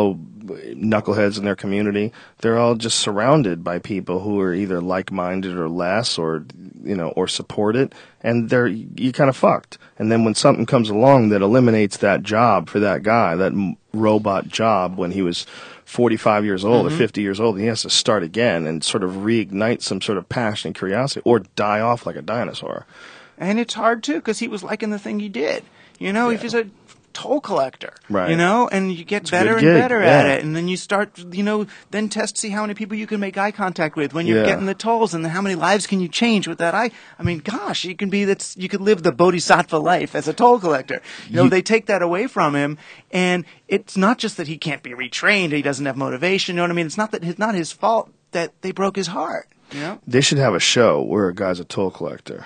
Speaker 1: knuckleheads in their community. They're all just surrounded by people who are either like-minded or less, or you know, or support it, and they're you kind of fucked. And then when something comes along that eliminates that job for that guy, that m- robot job when he was forty-five years old mm-hmm. or fifty years old, and he has to start again and sort of reignite some sort of passion and curiosity, or die off like a dinosaur.
Speaker 5: And it's hard too, because he was liking the thing he did. You know,
Speaker 1: Yeah.
Speaker 5: if he's a toll collector,
Speaker 1: Right.
Speaker 5: you know, and you get
Speaker 1: It's a
Speaker 5: better
Speaker 1: good
Speaker 5: and
Speaker 1: gig,
Speaker 5: better
Speaker 1: yeah.
Speaker 5: at it, and then you start, you know, then test, see how many people you can make eye contact with when you're
Speaker 1: Yeah.
Speaker 5: getting the tolls, and then how many lives can you change with that eye. I mean, gosh, you can be that's you could live the bodhisattva life as a toll collector. You know,
Speaker 1: You-
Speaker 5: they take that away from him, and it's not just that he can't be retrained, he doesn't have motivation. You know what I mean? It's not that it's not his fault that they broke his heart. You know,
Speaker 1: They should have a show where a guy's a toll collector,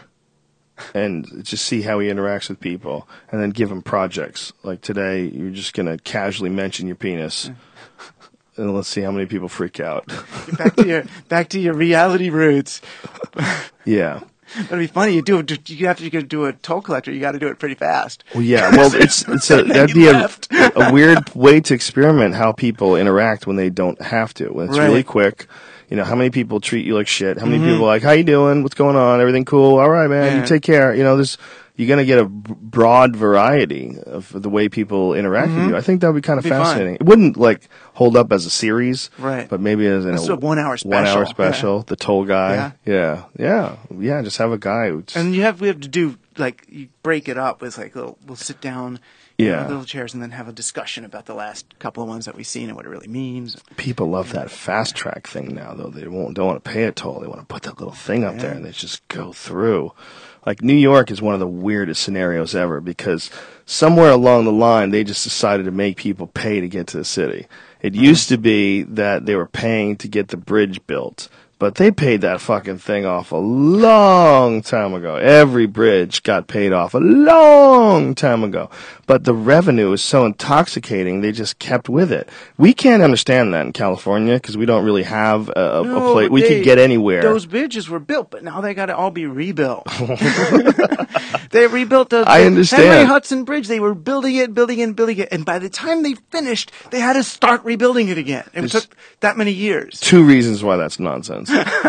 Speaker 1: and just see how he interacts with people, and then give him projects. Like today, you're just gonna casually mention your penis, and let's see how many people freak out.
Speaker 5: Get back to your back to your reality roots.
Speaker 1: Yeah.
Speaker 5: That'd be funny. You do it. You have to do a toll collector. You got to do it pretty fast.
Speaker 1: Well, yeah. Well, it's it's a
Speaker 5: And then
Speaker 1: that'd
Speaker 5: you
Speaker 1: be a,
Speaker 5: left.
Speaker 1: a weird way to experiment how people interact when they don't have to. When it's
Speaker 5: Right.
Speaker 1: really quick. You know, how many people treat you like shit? How many people are like, how you doing? What's going on? Everything cool? All right, man.
Speaker 5: Mm-hmm. Yeah.
Speaker 1: You take care. You know, there's you're gonna get a b- broad variety of the way people interact with you. I think that would be kind of
Speaker 5: It'd be fun.
Speaker 1: fascinating. It wouldn't like hold up as a series,
Speaker 5: Right.
Speaker 1: But maybe as in
Speaker 5: Let's
Speaker 1: a
Speaker 5: do a one-hour
Speaker 1: One hour
Speaker 5: special.
Speaker 1: special. The toll guy. Yeah. yeah, yeah, yeah. Just have a guy who. Just,
Speaker 5: And you have we have to do like you break it up with like little, we'll sit down, you
Speaker 1: Yeah.
Speaker 5: know, little chairs, and then have a discussion about the last couple of ones that we've seen and what it really means.
Speaker 1: People love that fast track thing now, though. They won't don't want to pay a toll. They want to put that little thing up there and they just go through. Like New York is one of the weirdest scenarios ever because somewhere along the line they just decided to make people pay to get to the city. It used to be that they were paying to get the bridge built. But they paid that fucking thing off a long time ago. Every bridge got paid off a long time ago. But the revenue is so intoxicating, they just kept with it. We can't understand that in California because we don't really have a, a
Speaker 5: No,
Speaker 1: place.
Speaker 5: but
Speaker 1: We
Speaker 5: they-
Speaker 1: could get anywhere.
Speaker 5: Those bridges were built, but now they got to all be rebuilt. They rebuilt the,
Speaker 1: I
Speaker 5: the
Speaker 1: understand.
Speaker 5: Henry Hudson Bridge. They were building it, building it, building it, and by the time they finished, they had to start rebuilding it again. It
Speaker 1: There's-
Speaker 5: took that many years.
Speaker 1: Two reasons why that's nonsense.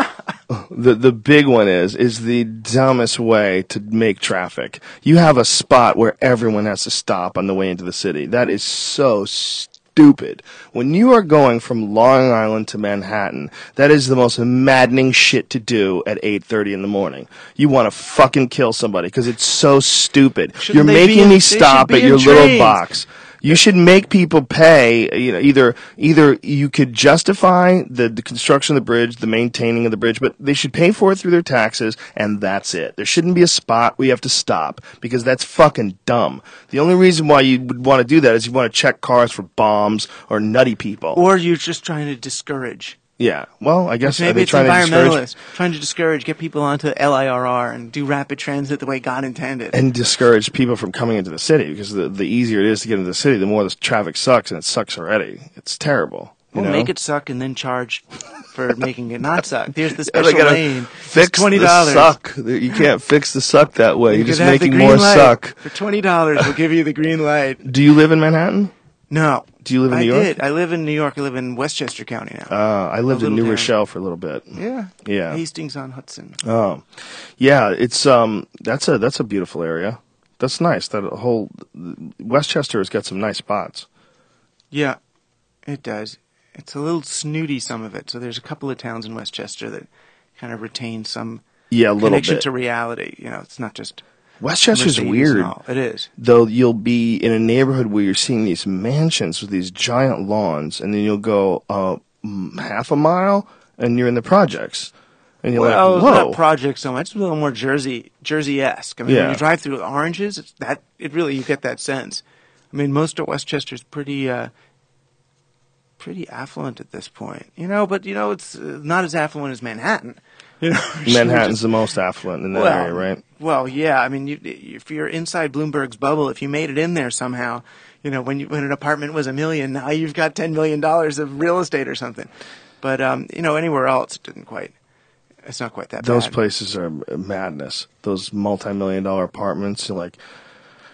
Speaker 1: the the big one is is the dumbest way to make traffic. You have a spot where everyone has to stop on the way into the city. That is so stupid. When you are going from Long Island to Manhattan, that is the most maddening shit to do at eight thirty in the morning. You want to fucking kill somebody because it's so stupid.
Speaker 5: Shouldn't
Speaker 1: You're
Speaker 5: they be
Speaker 1: making
Speaker 5: in-
Speaker 1: me
Speaker 5: they should
Speaker 1: stop
Speaker 5: be
Speaker 1: at
Speaker 5: in
Speaker 1: your little
Speaker 5: trains.
Speaker 1: box. You should make people pay. You know, either either you could justify the, the construction of the bridge, the maintaining of the bridge, but they should pay for it through their taxes, and that's it. There shouldn't be a spot where you have to stop because that's fucking dumb. The only reason why you would want to do that is you want to check cars for bombs or nutty people.
Speaker 5: Or you're just trying to discourage.
Speaker 1: yeah. Well, I guess are
Speaker 5: Maybe
Speaker 1: they
Speaker 5: it's
Speaker 1: trying to discourage
Speaker 5: environmentalists trying to discourage, get people onto L I R R and do rapid transit the way God intended.
Speaker 1: and discourage people from coming into the city because the the easier it is to get into the city, the more the traffic sucks, and it sucks already. It's terrible. You
Speaker 5: We'll
Speaker 1: know?
Speaker 5: make it suck and then charge for making it not suck. Here's the
Speaker 1: Yeah,
Speaker 5: special
Speaker 1: they gotta
Speaker 5: lane.
Speaker 1: Fix
Speaker 5: twenty
Speaker 1: the
Speaker 5: dollars.
Speaker 1: suck. You can't fix the suck that way. You're
Speaker 5: could
Speaker 1: just
Speaker 5: have the
Speaker 1: making
Speaker 5: green
Speaker 1: more
Speaker 5: light.
Speaker 1: suck.
Speaker 5: For twenty dollars, we'll give you the green light.
Speaker 1: Do you live in Manhattan?
Speaker 5: No.
Speaker 1: Do you live in
Speaker 5: I
Speaker 1: New York?
Speaker 5: did. I live in New York. I live in Westchester County now.
Speaker 1: Uh, I lived
Speaker 5: A
Speaker 1: in
Speaker 5: little
Speaker 1: New
Speaker 5: town.
Speaker 1: Rochelle for a little bit.
Speaker 5: yeah.
Speaker 1: yeah.
Speaker 5: Hastings on Hudson.
Speaker 1: Oh, yeah. It's um, that's a that's a beautiful area. That's nice. That whole Westchester has got some nice spots.
Speaker 5: Yeah, it does. It's a little snooty, some of it. So there's a couple of towns in Westchester that kind of retain some
Speaker 1: Yeah, a little
Speaker 5: connection
Speaker 1: bit.
Speaker 5: to reality. You know, it's not just
Speaker 1: Westchester's
Speaker 5: Mercedes
Speaker 1: weird.
Speaker 5: and all. It is.
Speaker 1: Though you'll be in a neighborhood where you're seeing these mansions with these giant lawns, and then you'll go uh, mm, half a mile, and you're in the projects, and you're
Speaker 5: Well,
Speaker 1: like,
Speaker 5: it's
Speaker 1: "Whoa!"
Speaker 5: not project so much. It's a little more Jersey, Jersey-esque. I mean,
Speaker 1: Yeah.
Speaker 5: when you drive through the oranges, it's that it really you get that sense. I mean, most of Westchester's pretty, uh, pretty affluent at this point, you know. But you know, it's uh, not as affluent as Manhattan. You know,
Speaker 1: Manhattan's the most affluent in that
Speaker 5: well,
Speaker 1: area, right?
Speaker 5: Well, yeah. I mean, you, if you're inside Bloomberg's bubble, if you made it in there somehow, you know, when you, when an apartment was a million, now you've got ten million dollars of real estate or something. But um, you know, anywhere else, it didn't quite. It's not quite that
Speaker 1: Those
Speaker 5: bad.
Speaker 1: places are madness. Those multi-million dollar apartments, you're like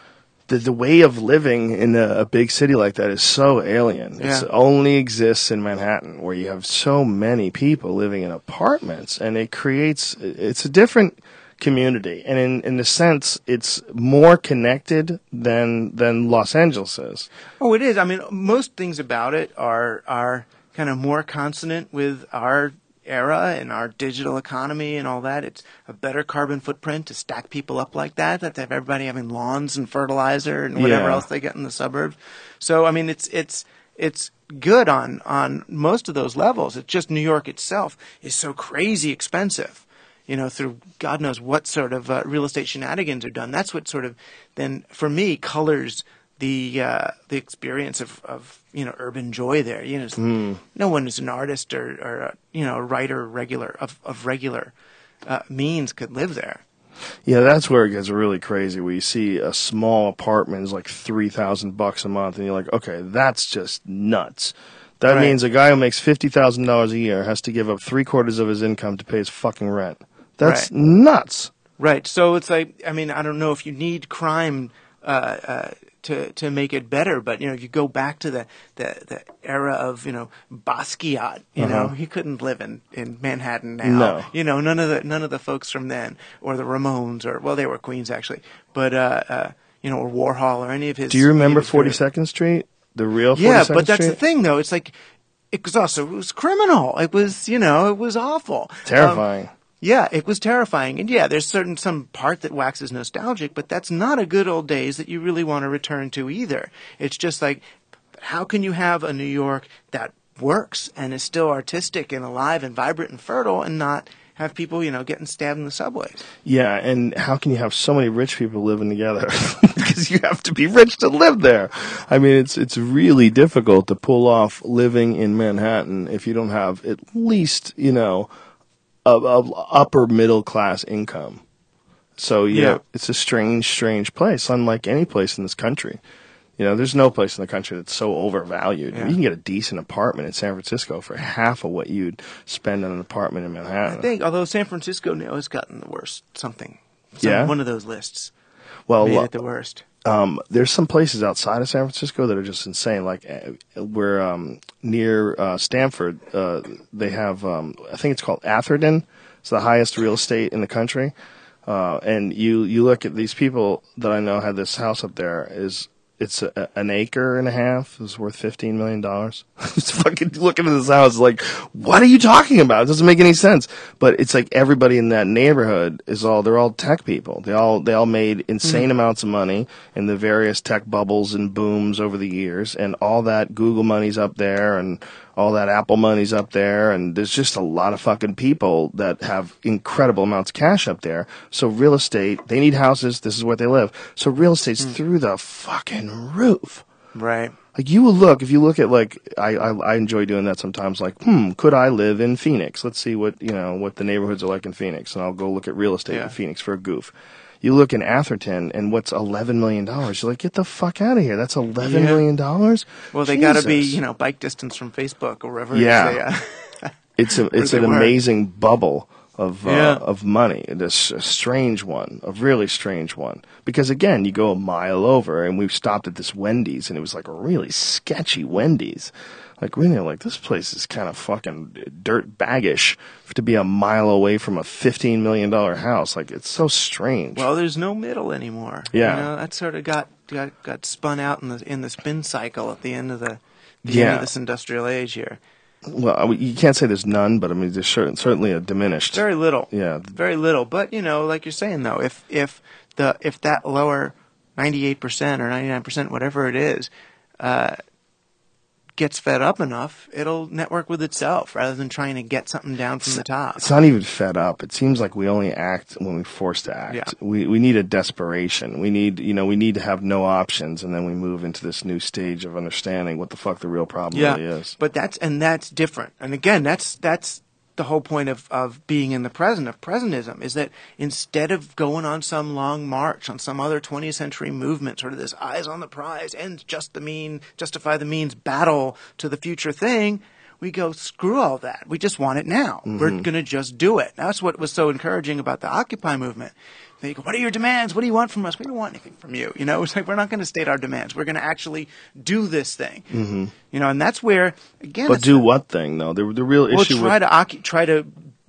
Speaker 1: the, the way of living in a, a big city like that is so alien.
Speaker 5: Yeah.
Speaker 1: It only exists in Manhattan, where you have so many people living in apartments, and it creates, it's a different community. And in, in a sense, it's more connected than, than Los Angeles is.
Speaker 5: Oh, it is. I mean, most things about it are, are kind of more consonant with our era and our digital economy and all that. It's a better carbon footprint to stack people up like that, that to have everybody having lawns and fertilizer and whatever
Speaker 1: Yeah.
Speaker 5: else they get in the suburbs. So, I mean, it's, it's, it's good on, on most of those levels. It's just New York itself is so crazy expensive, you know, through God knows what sort of uh, real estate shenanigans are done. That's what sort of then, for me, colors the uh, the experience of, of you know urban joy there. You know, mm. no one is an artist or, or a, you know a writer regular of of regular uh, means could live there.
Speaker 1: Yeah, that's where it gets really crazy. Where you see a small apartment is like three thousand bucks a month, and you're like, okay, that's just nuts. That
Speaker 5: Right.
Speaker 1: means a guy who makes fifty thousand dollars a year has to give up three quarters of his income to pay his fucking rent. That's
Speaker 5: Right.
Speaker 1: nuts.
Speaker 5: Right. So it's like, I mean, I don't know if you need crime uh, uh, to to make it better, but you know, if you go back to the, the, the era of you know Basquiat, you
Speaker 1: Uh-huh.
Speaker 5: know, he couldn't live in, in Manhattan now.
Speaker 1: No.
Speaker 5: You know, none of the none of the folks from then, or the Ramones, or well, they were Queens actually, but uh, uh, you know, or Warhol, or any of his.
Speaker 1: Do you remember
Speaker 5: any of his favorite-
Speaker 1: forty-second Street? The real
Speaker 5: Yeah,
Speaker 1: forty-second
Speaker 5: but that's
Speaker 1: Street?
Speaker 5: the thing, though. It's like it was also it was criminal. It was you know it was awful.
Speaker 1: Terrifying.
Speaker 5: Um, Yeah, it was terrifying. And yeah, there's certain some part that waxes nostalgic, but that's not a good old days that you really want to return to either. It's just like, how can you have a New York that works and is still artistic and alive and vibrant and fertile and not have people, you know, getting stabbed in the subways?
Speaker 1: Yeah, and how can you have so many rich people living together? Because you have to be rich to live there. I mean, it's it's really difficult to pull off living in Manhattan if you don't have at least, you know, Of, of upper middle class income. So yeah,
Speaker 5: Yeah.
Speaker 1: it's a strange, strange place, unlike any place in this country. You know, there's no place in the country that's so overvalued.
Speaker 5: Yeah.
Speaker 1: You can get a decent apartment in San Francisco for half of what you'd spend on an apartment in Manhattan.
Speaker 5: I think, although San Francisco now has gotten the worst something. Some,
Speaker 1: Yeah?
Speaker 5: One of those lists
Speaker 1: well,
Speaker 5: made
Speaker 1: lo-
Speaker 5: it the worst.
Speaker 1: um, there's some places outside of San Francisco that are just insane. Like uh, we're um, near uh, Stanford. Uh, they have, um, I think it's called Atherton. It's the highest real estate in the country. Uh, and you, you look at these people that I know had this house up there. Is it's a, an acre and a half. It's worth fifteen million dollars. It's fucking looking at this house like, what are you talking about? It doesn't make any sense. But it's like everybody in that neighborhood is all, they're all tech people. They all, they all made insane mm. amounts of money in the various tech bubbles and booms over the years. And all that Google money's up there and all that Apple money's up there. And there's just a lot of fucking people that have incredible amounts of cash up there. So real estate, they need houses. This is where they live. So real estate's mm. through the fucking roof.
Speaker 5: Right.
Speaker 1: Like you will look, if you look at like, I, I, I enjoy doing that sometimes, like, hmm, could I live in Phoenix? Let's see what, you know, what the neighborhoods are like in Phoenix. And I'll go look at real estate
Speaker 5: Yeah.
Speaker 1: in Phoenix for a goof. You look in Atherton and what's eleven million dollars. You're like, get the fuck out of here. That's eleven
Speaker 5: Yeah.
Speaker 1: million dollars?
Speaker 5: Well, they got to be, you know, bike distance from Facebook or wherever.
Speaker 1: Yeah.
Speaker 5: They, uh,
Speaker 1: It's a, it's
Speaker 5: they
Speaker 1: an
Speaker 5: were.
Speaker 1: amazing bubble of uh,
Speaker 5: Yeah.
Speaker 1: of money. It's a strange one, a really strange one. Because again, you go a mile over, and we stopped at this Wendy's, and it was like a really sketchy Wendy's. Like we know, like this place is kind of fucking dirt baggish to be a mile away from a fifteen million dollar house. Like it's so strange.
Speaker 5: Well, there's no middle anymore.
Speaker 1: Yeah.
Speaker 5: You know, that sort of got, got got spun out in the in the spin cycle at the end of the, the
Speaker 1: Yeah.
Speaker 5: end of this industrial age here.
Speaker 1: Well, I mean, you can't say there's none, but I mean, there's certain, certainly a diminished.
Speaker 5: Very little.
Speaker 1: Yeah.
Speaker 5: Very little. But you know, like you're saying though, if if the if that lower ninety-eight percent or ninety-nine percent, whatever it is, uh, gets fed up enough, it'll network with itself rather than trying to get something down from the top.
Speaker 1: It's not even fed up. It seems like we only act when we're forced to act.
Speaker 5: Yeah.
Speaker 1: We we need a desperation. We need you know we need to have no options, and then we move into this new stage of understanding what the fuck the real problem
Speaker 5: Yeah,
Speaker 1: really is.
Speaker 5: but that's and that's different. And again, that's that's the whole point of, of being in the present, of presentism, is that instead of going on some long march, on some other twentieth century movement, sort of this eyes on the prize, ends just the mean, justify the means battle to the future thing, we go, screw all that. We just want it now. Mm-hmm. We're going to just do it. That's what was so encouraging about the Occupy movement. They go, what are your demands? What do you want from us? We don't want anything from you. You know, it's like, we're not going to state our demands. We're going to actually do this thing. Mm-hmm. You know, and that's where, again,
Speaker 1: But
Speaker 5: it's
Speaker 1: do
Speaker 5: the,
Speaker 1: what thing, though? The, the real
Speaker 5: well,
Speaker 1: issue
Speaker 5: try
Speaker 1: with...
Speaker 5: to ocu- try to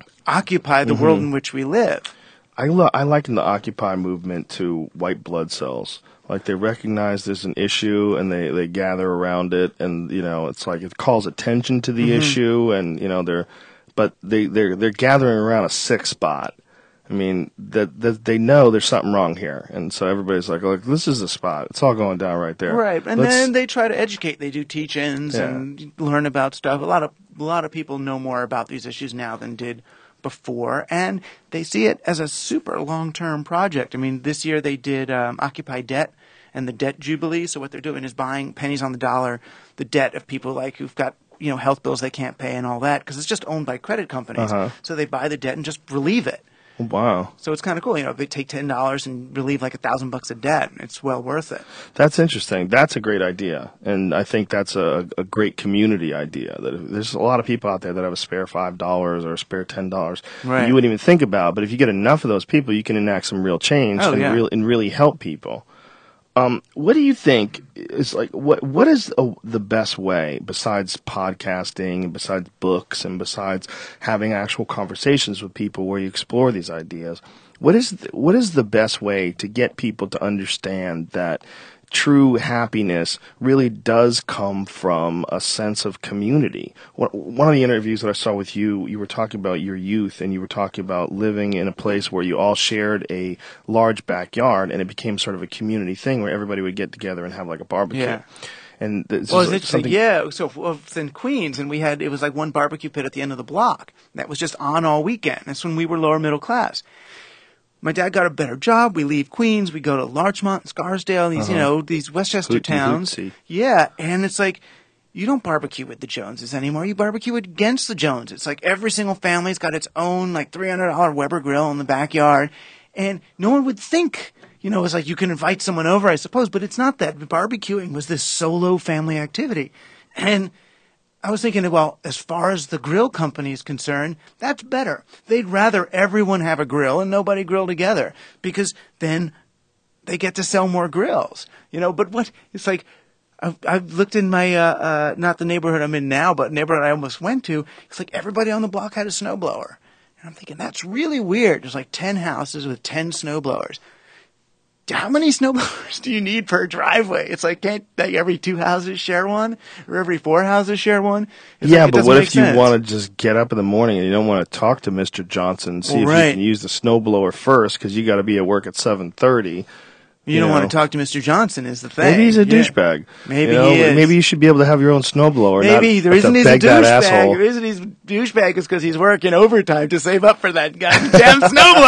Speaker 5: occupy the
Speaker 1: Mm-hmm.
Speaker 5: world in which we live.
Speaker 1: I, lo- I liken the Occupy movement to white blood cells. Like, they recognize there's an issue and they, they gather around it, and, you know, it's like it calls attention to the
Speaker 5: Mm-hmm.
Speaker 1: issue, and, you know, they're... But they, they're, they're gathering around a sick spot. I mean, that, that they know there's something wrong here, and so everybody's like, "Look, this is the spot. It's all going down right there."
Speaker 5: Right, and
Speaker 1: Let's-
Speaker 5: then they try to educate. They do teach-ins
Speaker 1: Yeah.
Speaker 5: and learn about stuff. A lot of a lot of people know more about these issues now than did before, and they see it as a super long-term project. I mean, this year they did um, Occupy Debt and the Debt Jubilee. So what they're doing is buying pennies on the dollar, the debt of people like who've got, you know, health bills they can't pay and all that, because it's just owned by credit companies.
Speaker 1: Uh-huh.
Speaker 5: So they buy the debt and just relieve it.
Speaker 1: Wow.
Speaker 5: So it's kind of cool. You know, they take ten dollars and relieve like a thousand bucks of debt. It's well worth it.
Speaker 1: That's interesting. That's a great idea, and I think that's a, a great community idea. That if, there's a lot of people out there that have a spare five dollars or a spare ten dollars
Speaker 5: Right.
Speaker 1: you wouldn't even think about. But if you get enough of those people, you can enact some real change
Speaker 5: Oh,
Speaker 1: and,
Speaker 5: yeah.
Speaker 1: real, and really help people. Um, what do you think is like what what is a, the best way, besides podcasting and besides books and besides having actual conversations with people where you explore these ideas? What is the, what is the best way to get people to understand that true happiness really does come from a sense of community? One one of the interviews that I saw with you, you were talking about your youth, and you were talking about living in a place where you all shared a large backyard, and it became sort of a community thing where everybody would get together and have like a barbecue.
Speaker 5: Yeah.
Speaker 1: And this
Speaker 5: Well,
Speaker 1: is
Speaker 5: it's
Speaker 1: something.
Speaker 5: yeah. So well, it's in Queens, and we had it was like one barbecue pit at the end of the block that was just on all weekend. That's when we were lower middle class. My dad got a better job. We leave Queens. We go to Larchmont, Scarsdale, these, you know, these Westchester
Speaker 1: Hoot and
Speaker 5: towns.
Speaker 1: hootsy.
Speaker 5: Yeah. And it's like, you don't barbecue with the Joneses anymore. You barbecue against the Joneses. It's like every single family's got its own, like, three hundred dollars Weber grill in the backyard. And no one would think, you know, it's like you can invite someone over, I suppose, but it's not that. Barbecuing was this solo family activity. And I was thinking, well, as far as the grill company is concerned, that's better. They'd rather everyone have a grill and nobody grill together, because then they get to sell more grills, you know. But what it's like, I've, I've looked in my uh, uh, not the neighborhood I'm in now, but neighborhood I almost went to. It's like everybody on the block had a snowblower, and I'm thinking that's really weird. There's like ten houses with ten snowblowers. How many snowblowers do you need per driveway? It's like, can't like every two houses share one, or every four houses share one? It's
Speaker 1: Yeah,
Speaker 5: like, it
Speaker 1: but
Speaker 5: doesn't
Speaker 1: what
Speaker 5: make
Speaker 1: if you
Speaker 5: sense.
Speaker 1: want to just get up in the morning and you don't want to talk to Mister Johnson and see
Speaker 5: Well,
Speaker 1: if
Speaker 5: right.
Speaker 1: you can use the snowblower first because you got to be at work at seven thirty?
Speaker 5: You,
Speaker 1: you
Speaker 5: don't
Speaker 1: know.
Speaker 5: want to talk to Mister Johnson, is the thing.
Speaker 1: Maybe he's a
Speaker 5: Yeah.
Speaker 1: douchebag.
Speaker 5: Maybe
Speaker 1: you know?
Speaker 5: he is.
Speaker 1: Maybe you should be able to have your own snowblower.
Speaker 5: Maybe
Speaker 1: not
Speaker 5: the
Speaker 1: have
Speaker 5: reason
Speaker 1: to
Speaker 5: he's a
Speaker 1: beg that
Speaker 5: douchebag,
Speaker 1: asshole.
Speaker 5: the reason he's a douchebag is because he's working overtime to save up for that goddamn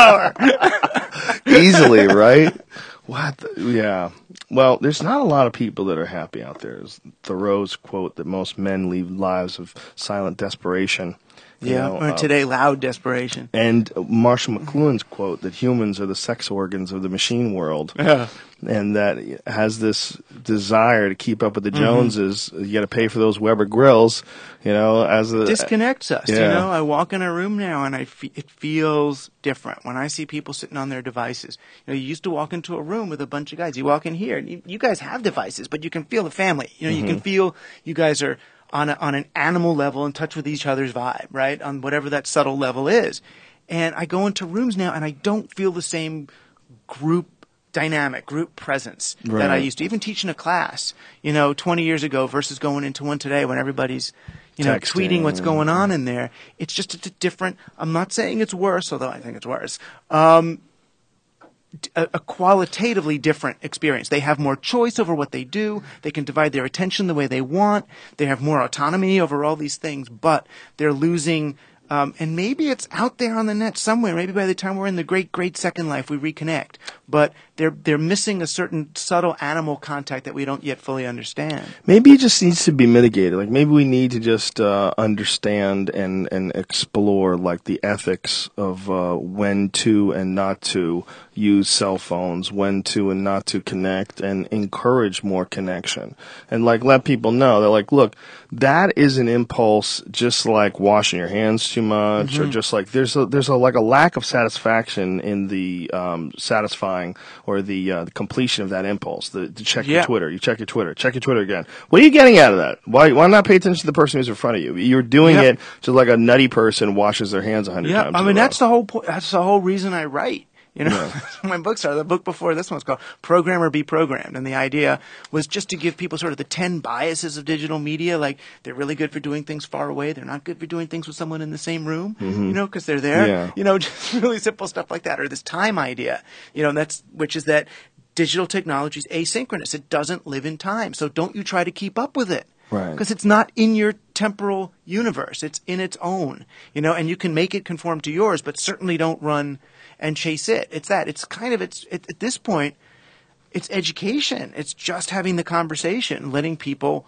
Speaker 5: snowblower.
Speaker 1: Easily, right? What? The, yeah. Well, there's not a lot of people that are happy out there. It's Thoreau's quote that most men lead lives of silent desperation. You
Speaker 5: Yeah,
Speaker 1: know,
Speaker 5: or
Speaker 1: uh,
Speaker 5: today, loud desperation.
Speaker 1: And Marshall McLuhan's quote that humans are the sex organs of the machine world.
Speaker 5: Yeah.
Speaker 1: And that has this desire to keep up with the
Speaker 5: Mm-hmm.
Speaker 1: Joneses. You got to pay for those Weber grills, you know, as a.
Speaker 5: Disconnects us. You
Speaker 1: Yeah.
Speaker 5: know, I walk in a room now and I fe- it feels different when I see people sitting on their devices. You know, you used to walk into a room with a bunch of guys. You walk in here, and you, you guys have devices, but you can feel the family. You know, you can feel you guys are on a, on an animal level in touch with each other's vibe, right? On whatever that subtle level is. And I go into rooms now and I don't feel the same group dynamic, group presence that I
Speaker 1: Right.
Speaker 5: used to. Even teaching a class, you know, twenty years ago versus going into one today when everybody's, you know,
Speaker 1: Texting.
Speaker 5: tweeting what's going on in there. It's just a d- different, I'm not saying it's worse, although I think it's worse. Um, d- a, a qualitatively different experience. They have more choice over what they do. They can divide their attention the way they want. They have more autonomy over all these things, but they're losing. Um, and maybe it's out there on the net somewhere. Maybe by the time we're in the great, great second life, we reconnect. But they're they're missing a certain subtle animal contact that we don't yet fully understand.
Speaker 1: Maybe it just needs to be mitigated. Like maybe we need to just uh, understand and, and explore like the ethics of uh, when to and not to use cell phones, when to and not to connect, and encourage more connection. And like let people know, they're like, look, that is an impulse just like washing your hands too much, mm-hmm. or just like there's a, there's a like a lack of satisfaction in the um, satisfying or the, uh, the completion of that impulse. The, to check
Speaker 5: yeah.
Speaker 1: your Twitter, you check your Twitter, check your Twitter again. What are you getting out of that? Why why not pay attention to the person who's in front of you? You're doing
Speaker 5: yep.
Speaker 1: it just like a nutty person washes their hands a hundred
Speaker 5: yeah,
Speaker 1: times.
Speaker 5: I mean that's the whole point. That's the whole reason I write. You know,
Speaker 1: yeah.
Speaker 5: my books are. The book before this one's called Program or Be Programmed. And the idea was just to give people sort of the ten biases of digital media. Like, they're really good for doing things far away. They're not good for doing things with someone in the same room, mm-hmm. you know, because they're there.
Speaker 1: Yeah.
Speaker 5: You know, just really simple stuff like that. Or this time idea, you know, and that's, which is that digital technology is asynchronous. It doesn't live in time. So don't you try to keep up with it.
Speaker 1: Right.
Speaker 5: Because it's not in your temporal universe. It's in its own, you know, and you can make it conform to yours, but certainly don't run and chase it. It's that. It's kind of, it's it, at this point, it's education. It's just having the conversation, letting people,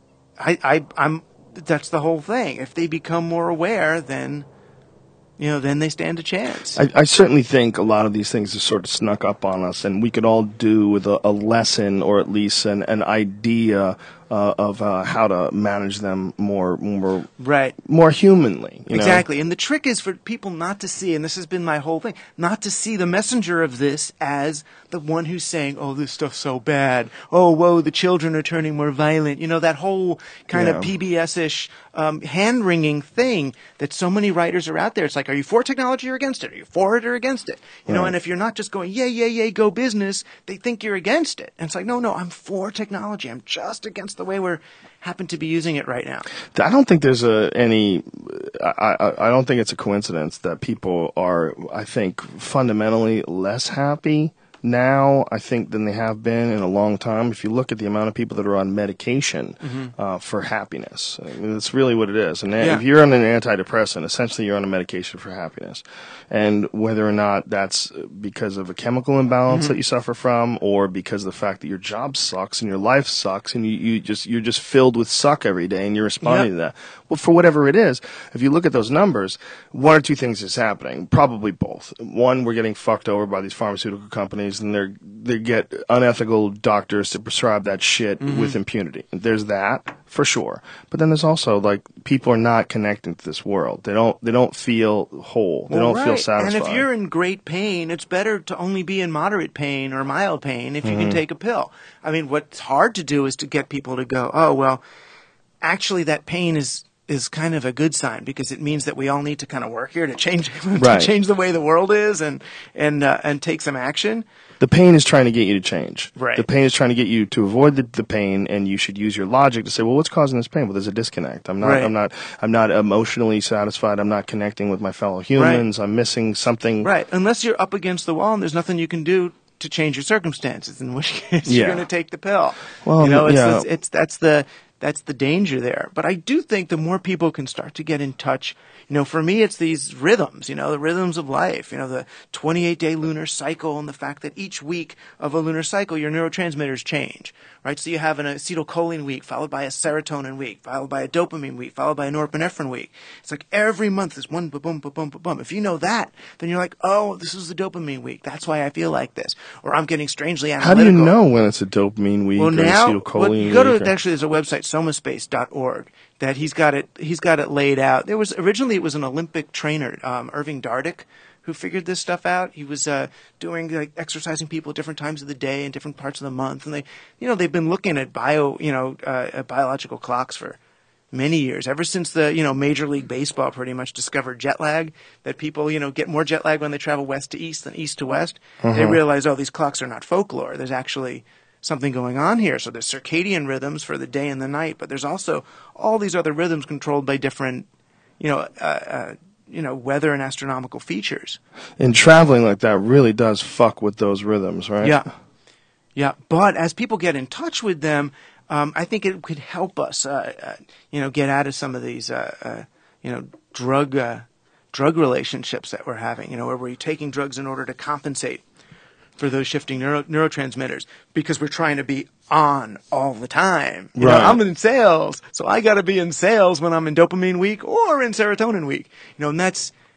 Speaker 5: I, I, I'm, that's the whole thing. If they become more aware, then, you know, then they stand a chance.
Speaker 1: I, I certainly think a lot of these things have sort of snuck up on us, and we could all do with a, a lesson or at least an, an idea uh, of uh, how to manage them more, more,
Speaker 5: right.
Speaker 1: more humanly. You
Speaker 5: exactly.
Speaker 1: know?
Speaker 5: And the trick is for people not to see, and this has been my whole thing, not to see the messenger of this as the one who's saying, oh, this stuff's so bad. Oh, whoa, the children are turning more violent. You know, that whole kind
Speaker 1: yeah.
Speaker 5: of P B S-ish um, hand-wringing thing that so many writers are out there. It's like, are you for technology or against it? Are you for it or against it? You
Speaker 1: right.
Speaker 5: know, and if you're not just going, yay, yay, yay, go business, they think you're against it. And it's like, no, no, I'm for technology. I'm just against the way we're happen to be using it right now.
Speaker 1: I don't think there's a any. I, I I don't think it's a coincidence that people are, I think, fundamentally less happy now, I think, than they have been in a long time. If you look at the amount of people that are on medication mm-hmm. uh, for happiness, I mean, that's really what it is. And
Speaker 5: yeah.
Speaker 1: if you're on an antidepressant, essentially you're on a medication for happiness. And whether or not that's because of a chemical imbalance mm-hmm. that you suffer from, or because of the fact that your job sucks and your life sucks, and you, you just you're just filled with suck every day, and you're responding
Speaker 5: yep.
Speaker 1: to that. Well, for whatever it is, if you look at those numbers, one or two things is happening. Probably both. One, we're getting fucked over by these pharmaceutical companies, and they're they get unethical doctors to prescribe that shit mm-hmm. with impunity. There's that for sure. But then there's also like people are not connecting to this world. They don't they don't feel whole. They
Speaker 5: well,
Speaker 1: don't
Speaker 5: right.
Speaker 1: feel satisfied.
Speaker 5: And if you're in great pain, it's better to only be in moderate pain or mild pain if you mm-hmm. can take a pill. I mean, what's hard to do is to get people to go, oh, well, actually that pain is is kind of a good sign, because it means that we all need to kind of work here to change
Speaker 1: right.
Speaker 5: to change the way the world is and and uh, and take some action.
Speaker 1: The pain is trying to get you to change.
Speaker 5: Right.
Speaker 1: The pain is trying to get you to avoid the, the pain, and you should use your logic to say, well, what's causing this pain? Well, there's a disconnect. I'm not.
Speaker 5: Right.
Speaker 1: I'm not. I'm not emotionally satisfied. I'm not connecting with my fellow humans.
Speaker 5: Right.
Speaker 1: I'm missing something.
Speaker 5: Right. Unless you're up against the wall and there's nothing you can do to change your circumstances, in which case
Speaker 1: yeah.
Speaker 5: you're going to take the pill.
Speaker 1: Well,
Speaker 5: you know, it's,
Speaker 1: yeah.
Speaker 5: it's, it's that's the that's the danger there. But I do think the more people can start to get in touch, you know, for me, it's these rhythms, you know, the rhythms of life, you know, the twenty-eight day lunar cycle, and the fact that each week of a lunar cycle, your neurotransmitters change, right? So you have an acetylcholine week, followed by a serotonin week, followed by a dopamine week, followed by a norepinephrine week. It's like every month is one ba-boom, ba-boom, ba-boom. If you know that, then you're like, oh, this is the dopamine week. That's why I feel like this. Or I'm getting strangely analytical.
Speaker 1: How do you know when it's a dopamine week
Speaker 5: well,
Speaker 1: or
Speaker 5: now,
Speaker 1: acetylcholine
Speaker 5: well, you go to,
Speaker 1: week? Or...
Speaker 5: Actually, there's a website, somaspace dot org, that he's got it, he's got it laid out. There was, originally it was an Olympic trainer, um, Irving Dardick, who figured this stuff out. He was uh, doing like exercising people at different times of the day and different parts of the month, and they, you know, they've been looking at bio, you know, uh, at biological clocks for many years, ever since the, you know, Major League Baseball pretty much discovered jet lag. That people, you know, get more jet lag when they travel west to east than east to west. Uh-huh. They realize, oh, these clocks are not folklore. There's actually something going on here. So there's circadian rhythms for the day and the night, but there's also all these other rhythms controlled by different, you know, uh, uh, you know, weather and astronomical features.
Speaker 1: And traveling like that really does fuck with those rhythms, right?
Speaker 5: Yeah. Yeah. But as people get in touch with them, um, I think it could help us, uh, uh, you know, get out of some of these, uh, uh, you know, drug, uh, drug relationships that we're having, you know, where we're taking drugs in order to compensate for those shifting neuro- neurotransmitters, because we're trying to be on all the time. You
Speaker 1: right.
Speaker 5: know, I'm in sales, so I got to be in sales when I'm in dopamine week or in serotonin week. You know, and that's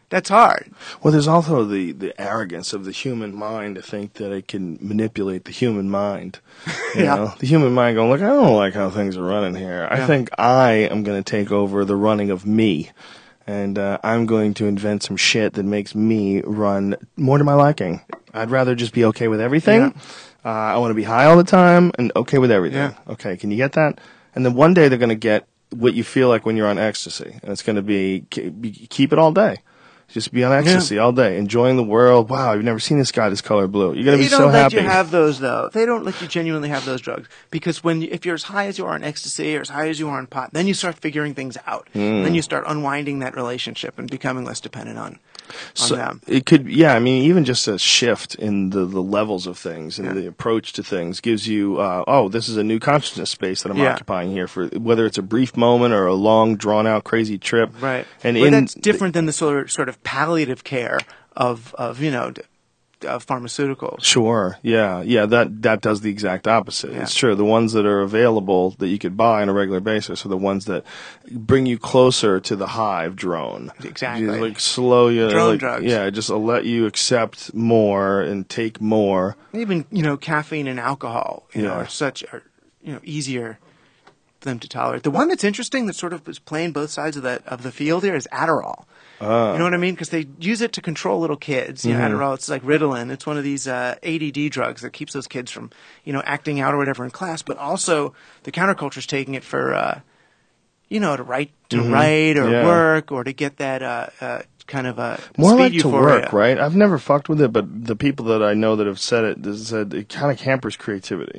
Speaker 5: That's hard.
Speaker 1: Well, there's also the, the arrogance of the human mind to think that it can manipulate the human mind. You
Speaker 5: Yeah.
Speaker 1: know, the human mind going, look, I don't like how things are running here. I
Speaker 5: Yeah.
Speaker 1: think I am going to take over the running of me. And uh, I'm going to invent some shit that makes me run more to my liking. I'd rather just be okay with everything.
Speaker 5: Yeah.
Speaker 1: Uh, I want to be high all the time and okay with everything.
Speaker 5: Yeah.
Speaker 1: Okay, can you get that? And then one day they're going to get what you feel like when you're on ecstasy. And it's going to be, ke- keep it all day. Just be on ecstasy all day, enjoying the world. Wow, I've never seen this guy this color blue. You're going to be
Speaker 5: They
Speaker 1: so
Speaker 5: don't let
Speaker 1: happy.
Speaker 5: you have those, though. They don't let you genuinely have those drugs. Because when you, if you're as high as you are on ecstasy or as high as you are on pot, then you start figuring things out.
Speaker 1: Mm.
Speaker 5: Then you start unwinding that relationship and becoming less dependent on, on
Speaker 1: So
Speaker 5: them.
Speaker 1: it could, yeah. I mean, even just a shift in the, the levels of things and
Speaker 5: Yeah.
Speaker 1: the approach to things gives you, uh, oh, this is a new consciousness space that I'm
Speaker 5: Yeah.
Speaker 1: occupying here for whether it's a brief moment or a long, drawn out, crazy trip.
Speaker 5: Right.
Speaker 1: And
Speaker 5: But
Speaker 1: in
Speaker 5: that's different than the sort of, sort of palliative care of, of you know, d- of pharmaceuticals.
Speaker 1: Sure. Yeah. Yeah. That that does the exact opposite.
Speaker 5: Yeah.
Speaker 1: It's true. The ones that are available that you could buy on a regular basis are the ones that bring you closer to the hive drone.
Speaker 5: Exactly.
Speaker 1: Just, like slow you.
Speaker 5: Drone
Speaker 1: like,
Speaker 5: drugs.
Speaker 1: Yeah. Just uh, let you accept more and take more.
Speaker 5: Even, you know, caffeine and alcohol, you know,
Speaker 1: Yeah.
Speaker 5: are such, are, you know, easier for them to tolerate. The one that's interesting that sort of is playing both sides of the, of the field here is Adderall.
Speaker 1: Ah.
Speaker 5: You know what I mean? Because they use it to control little kids. You know,
Speaker 1: Mm-hmm.
Speaker 5: Adderall, it's like Ritalin. It's one of these uh, A D D drugs that keeps those kids from, you know, acting out or whatever in class. But also, the counterculture's taking it for, uh, you know, to write, to write or
Speaker 1: Mm-hmm. Yeah.
Speaker 5: work or to get that uh, uh, kind of a
Speaker 1: More
Speaker 5: speed
Speaker 1: like
Speaker 5: euphoria.
Speaker 1: to work, right? I've never fucked with it, but the people that I know that have said it they said it kind of hampers creativity.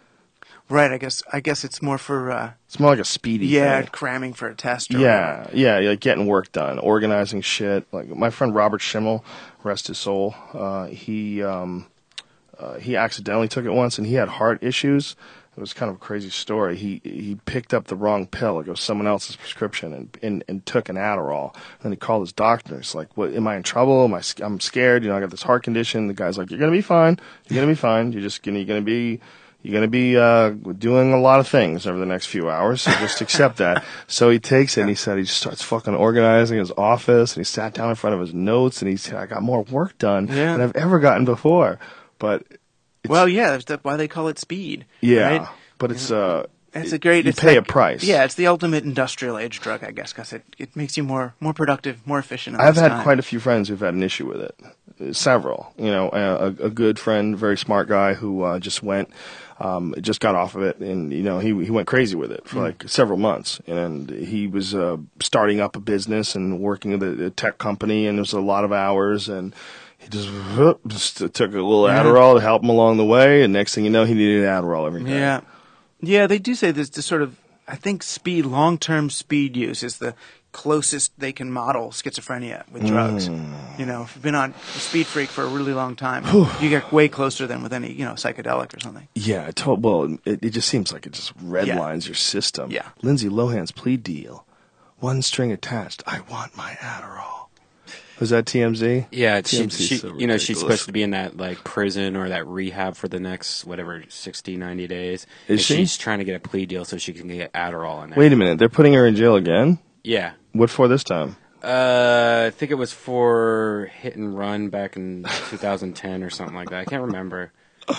Speaker 5: Right. I guess. I guess it's more for. Uh,
Speaker 1: It's more like a speedy
Speaker 5: yeah,
Speaker 1: thing.
Speaker 5: cramming for a test. Or whatever.
Speaker 1: Yeah, yeah, like getting work done, organizing shit. Like my friend Robert Schimmel, rest his soul. Uh, he um, uh, he accidentally took it once, and he had heart issues. It was kind of a crazy story. He he picked up the wrong pill. Like it was someone else's prescription, and and, and took an Adderall. And then he called his doctor. He's like, "What? Am I in trouble? Am I? sc- I'm scared. You know, I got this heart condition." The guy's like, "You're gonna be fine. You're gonna be fine. You're just gonna you're gonna be." You're going to be uh, doing a lot of things over the next few hours, so just accept that. So he takes it, and he said he just starts fucking organizing his office, and he sat down in front of his notes, and he said, I got more work done
Speaker 5: Yeah.
Speaker 1: than I've ever gotten before. But, it's,
Speaker 5: Well, yeah, that's that- why they call it speed.
Speaker 1: yeah,
Speaker 5: Right?
Speaker 1: but it's, uh,
Speaker 5: It's a great.
Speaker 1: you
Speaker 5: it's
Speaker 1: pay
Speaker 5: like-
Speaker 1: a price.
Speaker 5: Yeah, it's the ultimate industrial age drug, I guess, because it, it makes you more more productive, more efficient. in
Speaker 1: I've
Speaker 5: less
Speaker 1: had
Speaker 5: time.
Speaker 1: quite a few friends who've had an issue with it. Uh, Several. You know, a, a good friend, very smart guy who uh, just went, um, just got off of it, and you know, he he went crazy with it for like several months, and he was uh, starting up a business and working at a, a tech company, and there was a lot of hours, and he just, whoop, just took a little
Speaker 5: Yeah.
Speaker 1: Adderall to help him along the way, and next thing you know, he needed Adderall every day.
Speaker 5: Yeah, yeah, they do say this. The sort of, I think, speed, long term speed use is the closest they can model schizophrenia with drugs.
Speaker 1: Mm.
Speaker 5: You know, if you've been on a speed freak for a really long time, you get way closer than with any, you know, psychedelic or something.
Speaker 1: Yeah, it to- well, it, it just seems like it just redlines your system.
Speaker 5: Yeah.
Speaker 1: Lindsay Lohan's plea deal, one string attached. I want my Adderall. Was that T M Z?
Speaker 2: Yeah, she,
Speaker 1: T M Z's
Speaker 2: she
Speaker 1: so
Speaker 2: you know, she's
Speaker 1: ridiculous.
Speaker 2: supposed to be in that like prison or that rehab for the next whatever sixty, ninety days.
Speaker 1: Is
Speaker 2: and
Speaker 1: she?
Speaker 2: She's trying to get a plea deal so she can get Adderall in there.
Speaker 1: Wait a minute, they're putting her in jail again?
Speaker 2: Yeah.
Speaker 1: What for this time?
Speaker 2: Uh, I think it was for hit and run back in two thousand ten or something like that. I can't remember.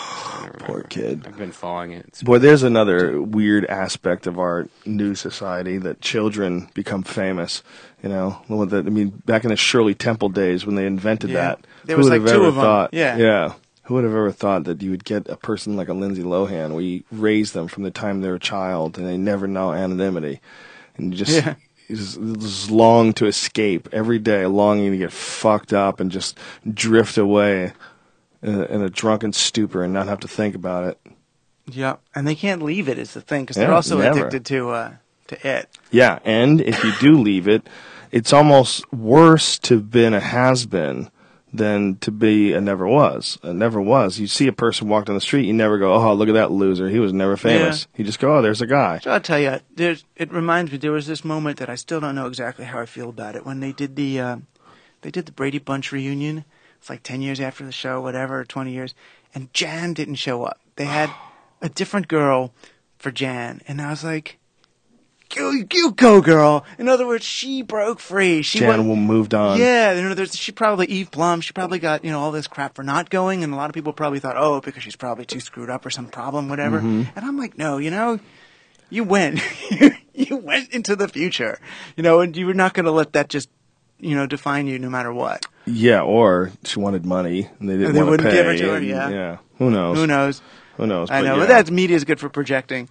Speaker 2: I don't
Speaker 1: Poor
Speaker 2: remember.
Speaker 1: kid.
Speaker 2: I've been following it. It's-
Speaker 1: Boy, there's another weird aspect of our new society that children become famous. You know, the one that- I mean, back in the Shirley Temple days when they invented
Speaker 5: Yeah.
Speaker 1: that,
Speaker 5: There
Speaker 1: who
Speaker 5: was
Speaker 1: would
Speaker 5: like
Speaker 1: have
Speaker 5: two
Speaker 1: ever
Speaker 5: of 'em.
Speaker 1: thought?
Speaker 5: Yeah.
Speaker 1: yeah. Who would have ever thought that you would get a person like a Lindsay Lohan, where you raise them from the time they're a child and they never know anonymity, and you just.
Speaker 5: Yeah.
Speaker 1: You just, you just long to escape every day, longing to get fucked up and just drift away in a, in a drunken stupor and not have to think about it.
Speaker 5: Yeah, and they can't leave it is the thing because they're
Speaker 1: Yeah,
Speaker 5: also
Speaker 1: never.
Speaker 5: addicted to uh, to it.
Speaker 1: Yeah, and if you do leave it, it's almost worse to have been a has-been than to be a never was. A never was. You see a person walk down the street, you never go, oh, look at that loser. He was never famous. You just go, oh, there's a guy.
Speaker 5: So I'll tell you, there's. It reminds me. There was this moment that I still don't know exactly how I feel about it when they did the, uh, they did the Brady Bunch reunion. It's like ten years after the show, whatever, twenty years, and Jan didn't show up. They had a different girl for Jan, and I was like, you, you go, girl. In other words, she broke free. She
Speaker 1: Jan
Speaker 5: went,
Speaker 1: moved on.
Speaker 5: Yeah, you know, there's, she probably, Eve Plum, she probably got, you know, all this crap for not going, and a lot of people probably thought, oh, because she's probably too screwed up or some problem, whatever.
Speaker 1: Mm-hmm.
Speaker 5: And I'm like, no, you know, you went. You went into the future, you know, and you were not going to let that just, you know, define you no matter what.
Speaker 1: Yeah, or she wanted money, and they didn't
Speaker 5: They
Speaker 1: want
Speaker 5: wouldn't
Speaker 1: to pay.
Speaker 5: give it to her,
Speaker 1: and-
Speaker 5: yeah.
Speaker 1: Yeah, who knows?
Speaker 5: Who knows?
Speaker 1: Who knows?
Speaker 5: I know,
Speaker 1: yeah.
Speaker 5: but that's media is good for projecting.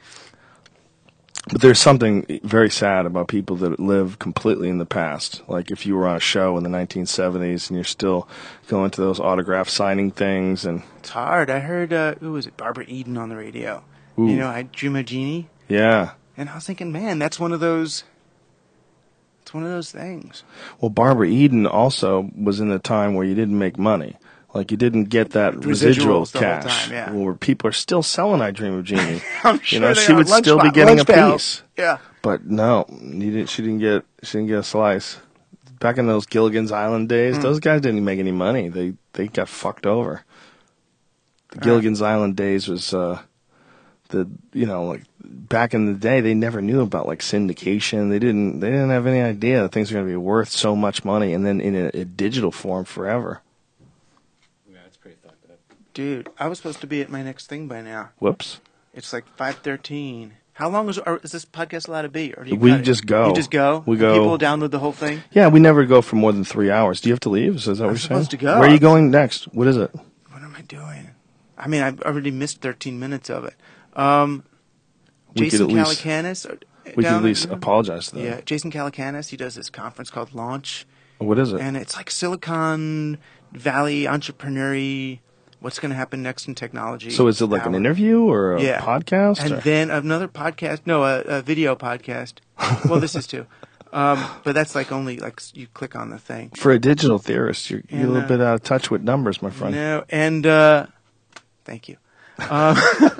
Speaker 1: But there's something very sad about people that live completely in the past. Like if you were on a show in the nineteen seventies and you're still going to those autograph signing things, and
Speaker 5: It's hard. I heard, uh, who was it, Barbara Eden on the radio.
Speaker 1: Ooh.
Speaker 5: You know, I Dream a Genie.
Speaker 1: yeah.
Speaker 5: And I was thinking, man, that's one of those, it's one of those things.
Speaker 1: Well, Barbara Eden also was in the time where you didn't make money. Like you didn't get that residual
Speaker 5: Residuals the whole
Speaker 1: cash.
Speaker 5: time, yeah.
Speaker 1: Where people are still selling I Dream of Jeannie.
Speaker 5: I'm sure
Speaker 1: you know,
Speaker 5: they
Speaker 1: she
Speaker 5: are.
Speaker 1: would
Speaker 5: Lunch
Speaker 1: still be
Speaker 5: pa-
Speaker 1: getting a
Speaker 5: lunch pail.
Speaker 1: piece.
Speaker 5: Yeah.
Speaker 1: But no, you didn't, she didn't get she didn't get a slice. Back in those Gilligan's Island days,
Speaker 5: Mm.
Speaker 1: those guys didn't make any money. They they got fucked over. The Gilligan's Island days was uh, the you know like back in the day they never knew about like syndication. They didn't they didn't have any idea that things are going to be worth so much money and then in a, a digital form forever.
Speaker 2: Yeah, it's pretty fucked up.
Speaker 5: Dude, I was supposed to be at my next thing by now.
Speaker 1: Whoops.
Speaker 5: It's like five thirteen. How long is, or is this podcast allowed to be? Or do you
Speaker 1: We
Speaker 5: cut it?
Speaker 1: just go.
Speaker 5: You just go?
Speaker 1: We
Speaker 5: And
Speaker 1: go.
Speaker 5: People download the whole thing?
Speaker 1: Yeah, we never go for more than three hours. Do you have to leave? Is that what you're saying?
Speaker 5: supposed to go.
Speaker 1: Where are you going next? What is it?
Speaker 5: What am I doing? I mean, I've already missed thirteen minutes of it. Um,
Speaker 1: We could
Speaker 5: Jason
Speaker 1: at least-
Speaker 5: Calacanis. uh,
Speaker 1: We can
Speaker 5: down
Speaker 1: at least
Speaker 5: there?
Speaker 1: apologize to them.
Speaker 5: Yeah, Jason Calacanis. He does this conference called Launch.
Speaker 1: What is it?
Speaker 5: And it's like Silicon Valley entrepreneur-y, what's going to happen next in technology.
Speaker 1: So is it like an
Speaker 5: hour.
Speaker 1: interview or a
Speaker 5: Yeah.
Speaker 1: podcast?
Speaker 5: And
Speaker 1: or-
Speaker 5: then another podcast, no, a, a video podcast. Well, this is too. Um, but that's like only like you click on the thing.
Speaker 1: For a digital theorist, you're, you're a
Speaker 5: And,
Speaker 1: little
Speaker 5: uh,
Speaker 1: bit out of touch with numbers, my friend.
Speaker 5: No, and uh, thank you. Um,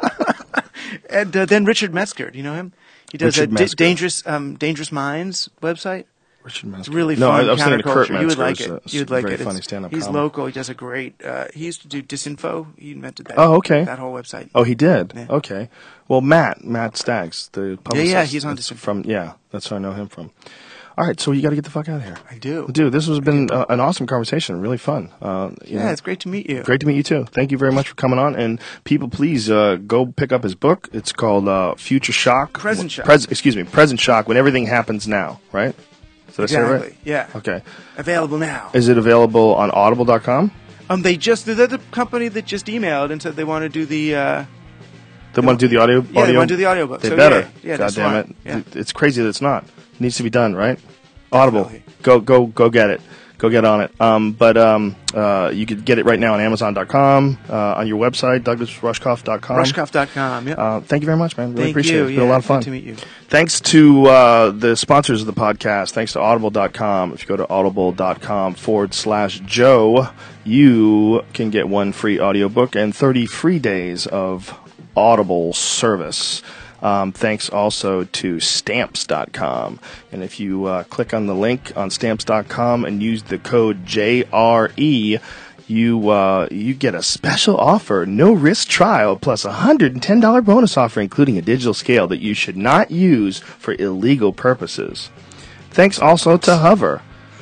Speaker 5: and uh, then Richard Metzger, do you know him? He does
Speaker 1: Richard
Speaker 5: a da-
Speaker 1: Metzger.
Speaker 5: dangerous um, Dangerous Minds website.
Speaker 1: Richard Metzger.
Speaker 5: It's really
Speaker 1: no,
Speaker 5: fun
Speaker 1: I, I was thinking of Kurt
Speaker 5: counterculture. You would
Speaker 1: Metzger.
Speaker 5: like
Speaker 1: It's
Speaker 5: it.
Speaker 1: a-
Speaker 5: You would like
Speaker 1: very
Speaker 5: it.
Speaker 1: funny
Speaker 5: It's-
Speaker 1: stand-up
Speaker 5: He's
Speaker 1: comic.
Speaker 5: local. He does a great. Uh, he used to do Disinfo. He invented that.
Speaker 1: Oh, okay.
Speaker 5: That whole website.
Speaker 1: Oh, he did?
Speaker 5: Yeah.
Speaker 1: Okay. Well, Matt, Matt Staggs, the publicist.
Speaker 5: yeah, he's on
Speaker 1: that's
Speaker 5: Disinfo.
Speaker 1: from. Yeah, that's where I know him from. All right, so you got to get the fuck out of here.
Speaker 5: I do.
Speaker 1: Dude, this has been uh, an awesome conversation. Really fun. Uh, you
Speaker 5: Yeah,
Speaker 1: know,
Speaker 5: it's great to meet you.
Speaker 1: Great to meet you too. Thank you very much for coming on. And people, please uh, go pick up his book. It's called uh, Future Shock.
Speaker 5: Present Shock.
Speaker 1: Pres- excuse me, Present Shock. When everything happens now, right? Did I say it right?
Speaker 5: Exactly. Yeah.
Speaker 1: Okay.
Speaker 5: Available now.
Speaker 1: Is it available on audible dot com?
Speaker 5: Um, they just they're the company that just emailed and said they want to do the. Uh,
Speaker 1: They want to do the audio.
Speaker 5: Yeah, they
Speaker 1: audio?
Speaker 5: want to do the audiobook.
Speaker 1: They
Speaker 5: So,
Speaker 1: better.
Speaker 5: yeah, yeah,
Speaker 1: God
Speaker 5: that's
Speaker 1: damn
Speaker 5: smart.
Speaker 1: it!
Speaker 5: Yeah.
Speaker 1: It- It's crazy that it's not. It needs to be done, right? Audible.
Speaker 5: Definitely.
Speaker 1: Go go go get it. Go get on it. Um, but um, uh, you could get it right now on amazon dot com, uh, on your website, douglas rushkoff dot com.
Speaker 5: Rushkoff dot com. Yeah.
Speaker 1: Uh, thank you very much, man. Really
Speaker 5: Thank
Speaker 1: appreciate
Speaker 5: you.
Speaker 1: it. It's
Speaker 5: yeah,
Speaker 1: been a lot of fun.
Speaker 5: Good to meet you.
Speaker 1: Thanks to uh, the sponsors of the podcast. Thanks to audible dot com. If you go to audible dot com forward slash Joe, you can get one free audiobook and thirty free days of Audible service. Um, thanks also to stamps dot com. And if you uh, click on the link on stamps dot com and use the code J R E, you uh, you get a special offer, no risk trial, plus a one hundred ten dollars bonus offer, including a digital scale that you should not use for illegal purposes. Thanks also to Hover.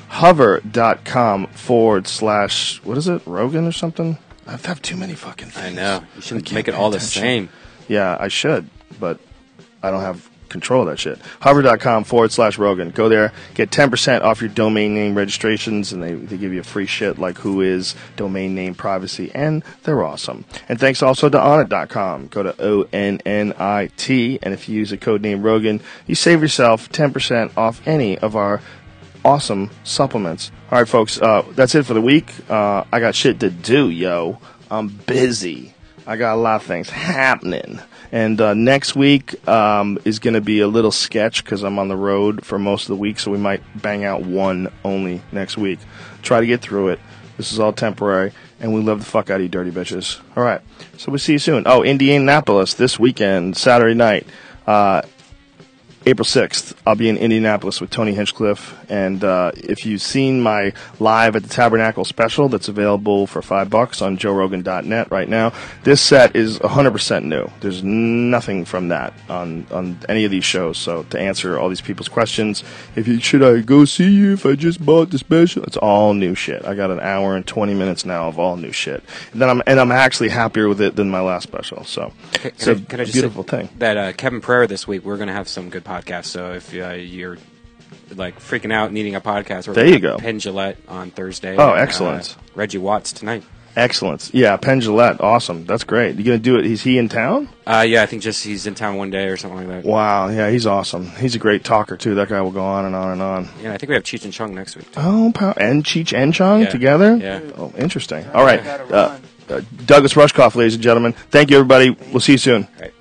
Speaker 1: Hover.com forward slash, what is it, Rogan or something? I have too many fucking things.
Speaker 2: I know. You
Speaker 1: I
Speaker 2: shouldn't
Speaker 1: can't
Speaker 2: make it
Speaker 1: pay
Speaker 2: all the
Speaker 1: attention.
Speaker 2: same.
Speaker 1: Yeah, I should, but I don't have control of that shit. Hover.com forward slash Rogan. Go there, get ten percent off your domain name registrations, and they, they give you free shit like Who Is, domain name privacy, and they're awesome. And thanks also to Onnit dot com. Go to O N N I T, and if you use the code name Rogan, you save yourself ten percent off any of our awesome supplements. All right, folks, uh, that's it for the week. Uh, I got shit to do, yo. I'm busy. I got a lot of things happening. And uh, next week um, is going to be a little sketch because I'm on the road for most of the week, so we might bang out one only next week. Try to get through it. This is all temporary, and we love the fuck out of you dirty bitches. All right, so we'll see you soon. Oh, Indianapolis this weekend, Saturday night. Uh, April sixth, I'll be in Indianapolis with Tony Hinchcliffe. And uh, if you've seen my Live at the Tabernacle special that's available for five bucks on joe rogan dot net right now, this set is one hundred percent new. There's nothing from that on, on any of these shows. So to answer all these people's questions, if you should I go see you if I just bought the special, it's all new shit. I got an hour and twenty minutes now of all new shit. And, then I'm, and I'm actually happier with it than my last special. So
Speaker 2: Can,
Speaker 1: it's a
Speaker 2: can I, can I just
Speaker 1: beautiful
Speaker 2: say
Speaker 1: thing.
Speaker 2: that uh, Kevin Pereira this week, we're going to have some good podcasts. So if uh, you're like freaking out needing a podcast, we're
Speaker 1: There
Speaker 2: gonna
Speaker 1: you
Speaker 2: have
Speaker 1: go.
Speaker 2: Penn Jillette on Thursday.
Speaker 1: Oh,
Speaker 2: and,
Speaker 1: excellent.
Speaker 2: Uh, Reggie Watts tonight.
Speaker 1: Excellent. Yeah, Penn Jillette. Awesome. That's great. You going to do it? Is he in town?
Speaker 2: Uh, yeah, I think just he's in town one day or something like that.
Speaker 1: Wow. Yeah, he's awesome. He's a great talker, too. That guy will go on and on and on.
Speaker 2: Yeah, I think we have Cheech and Chong next week. Too.
Speaker 1: Oh, pow- and Cheech and Chong
Speaker 2: Yeah.
Speaker 1: together?
Speaker 2: Yeah.
Speaker 1: Oh, interesting. All right. Uh, uh, Douglas Rushkoff, ladies and gentlemen. Thank you, everybody. We'll see you soon.
Speaker 2: All right.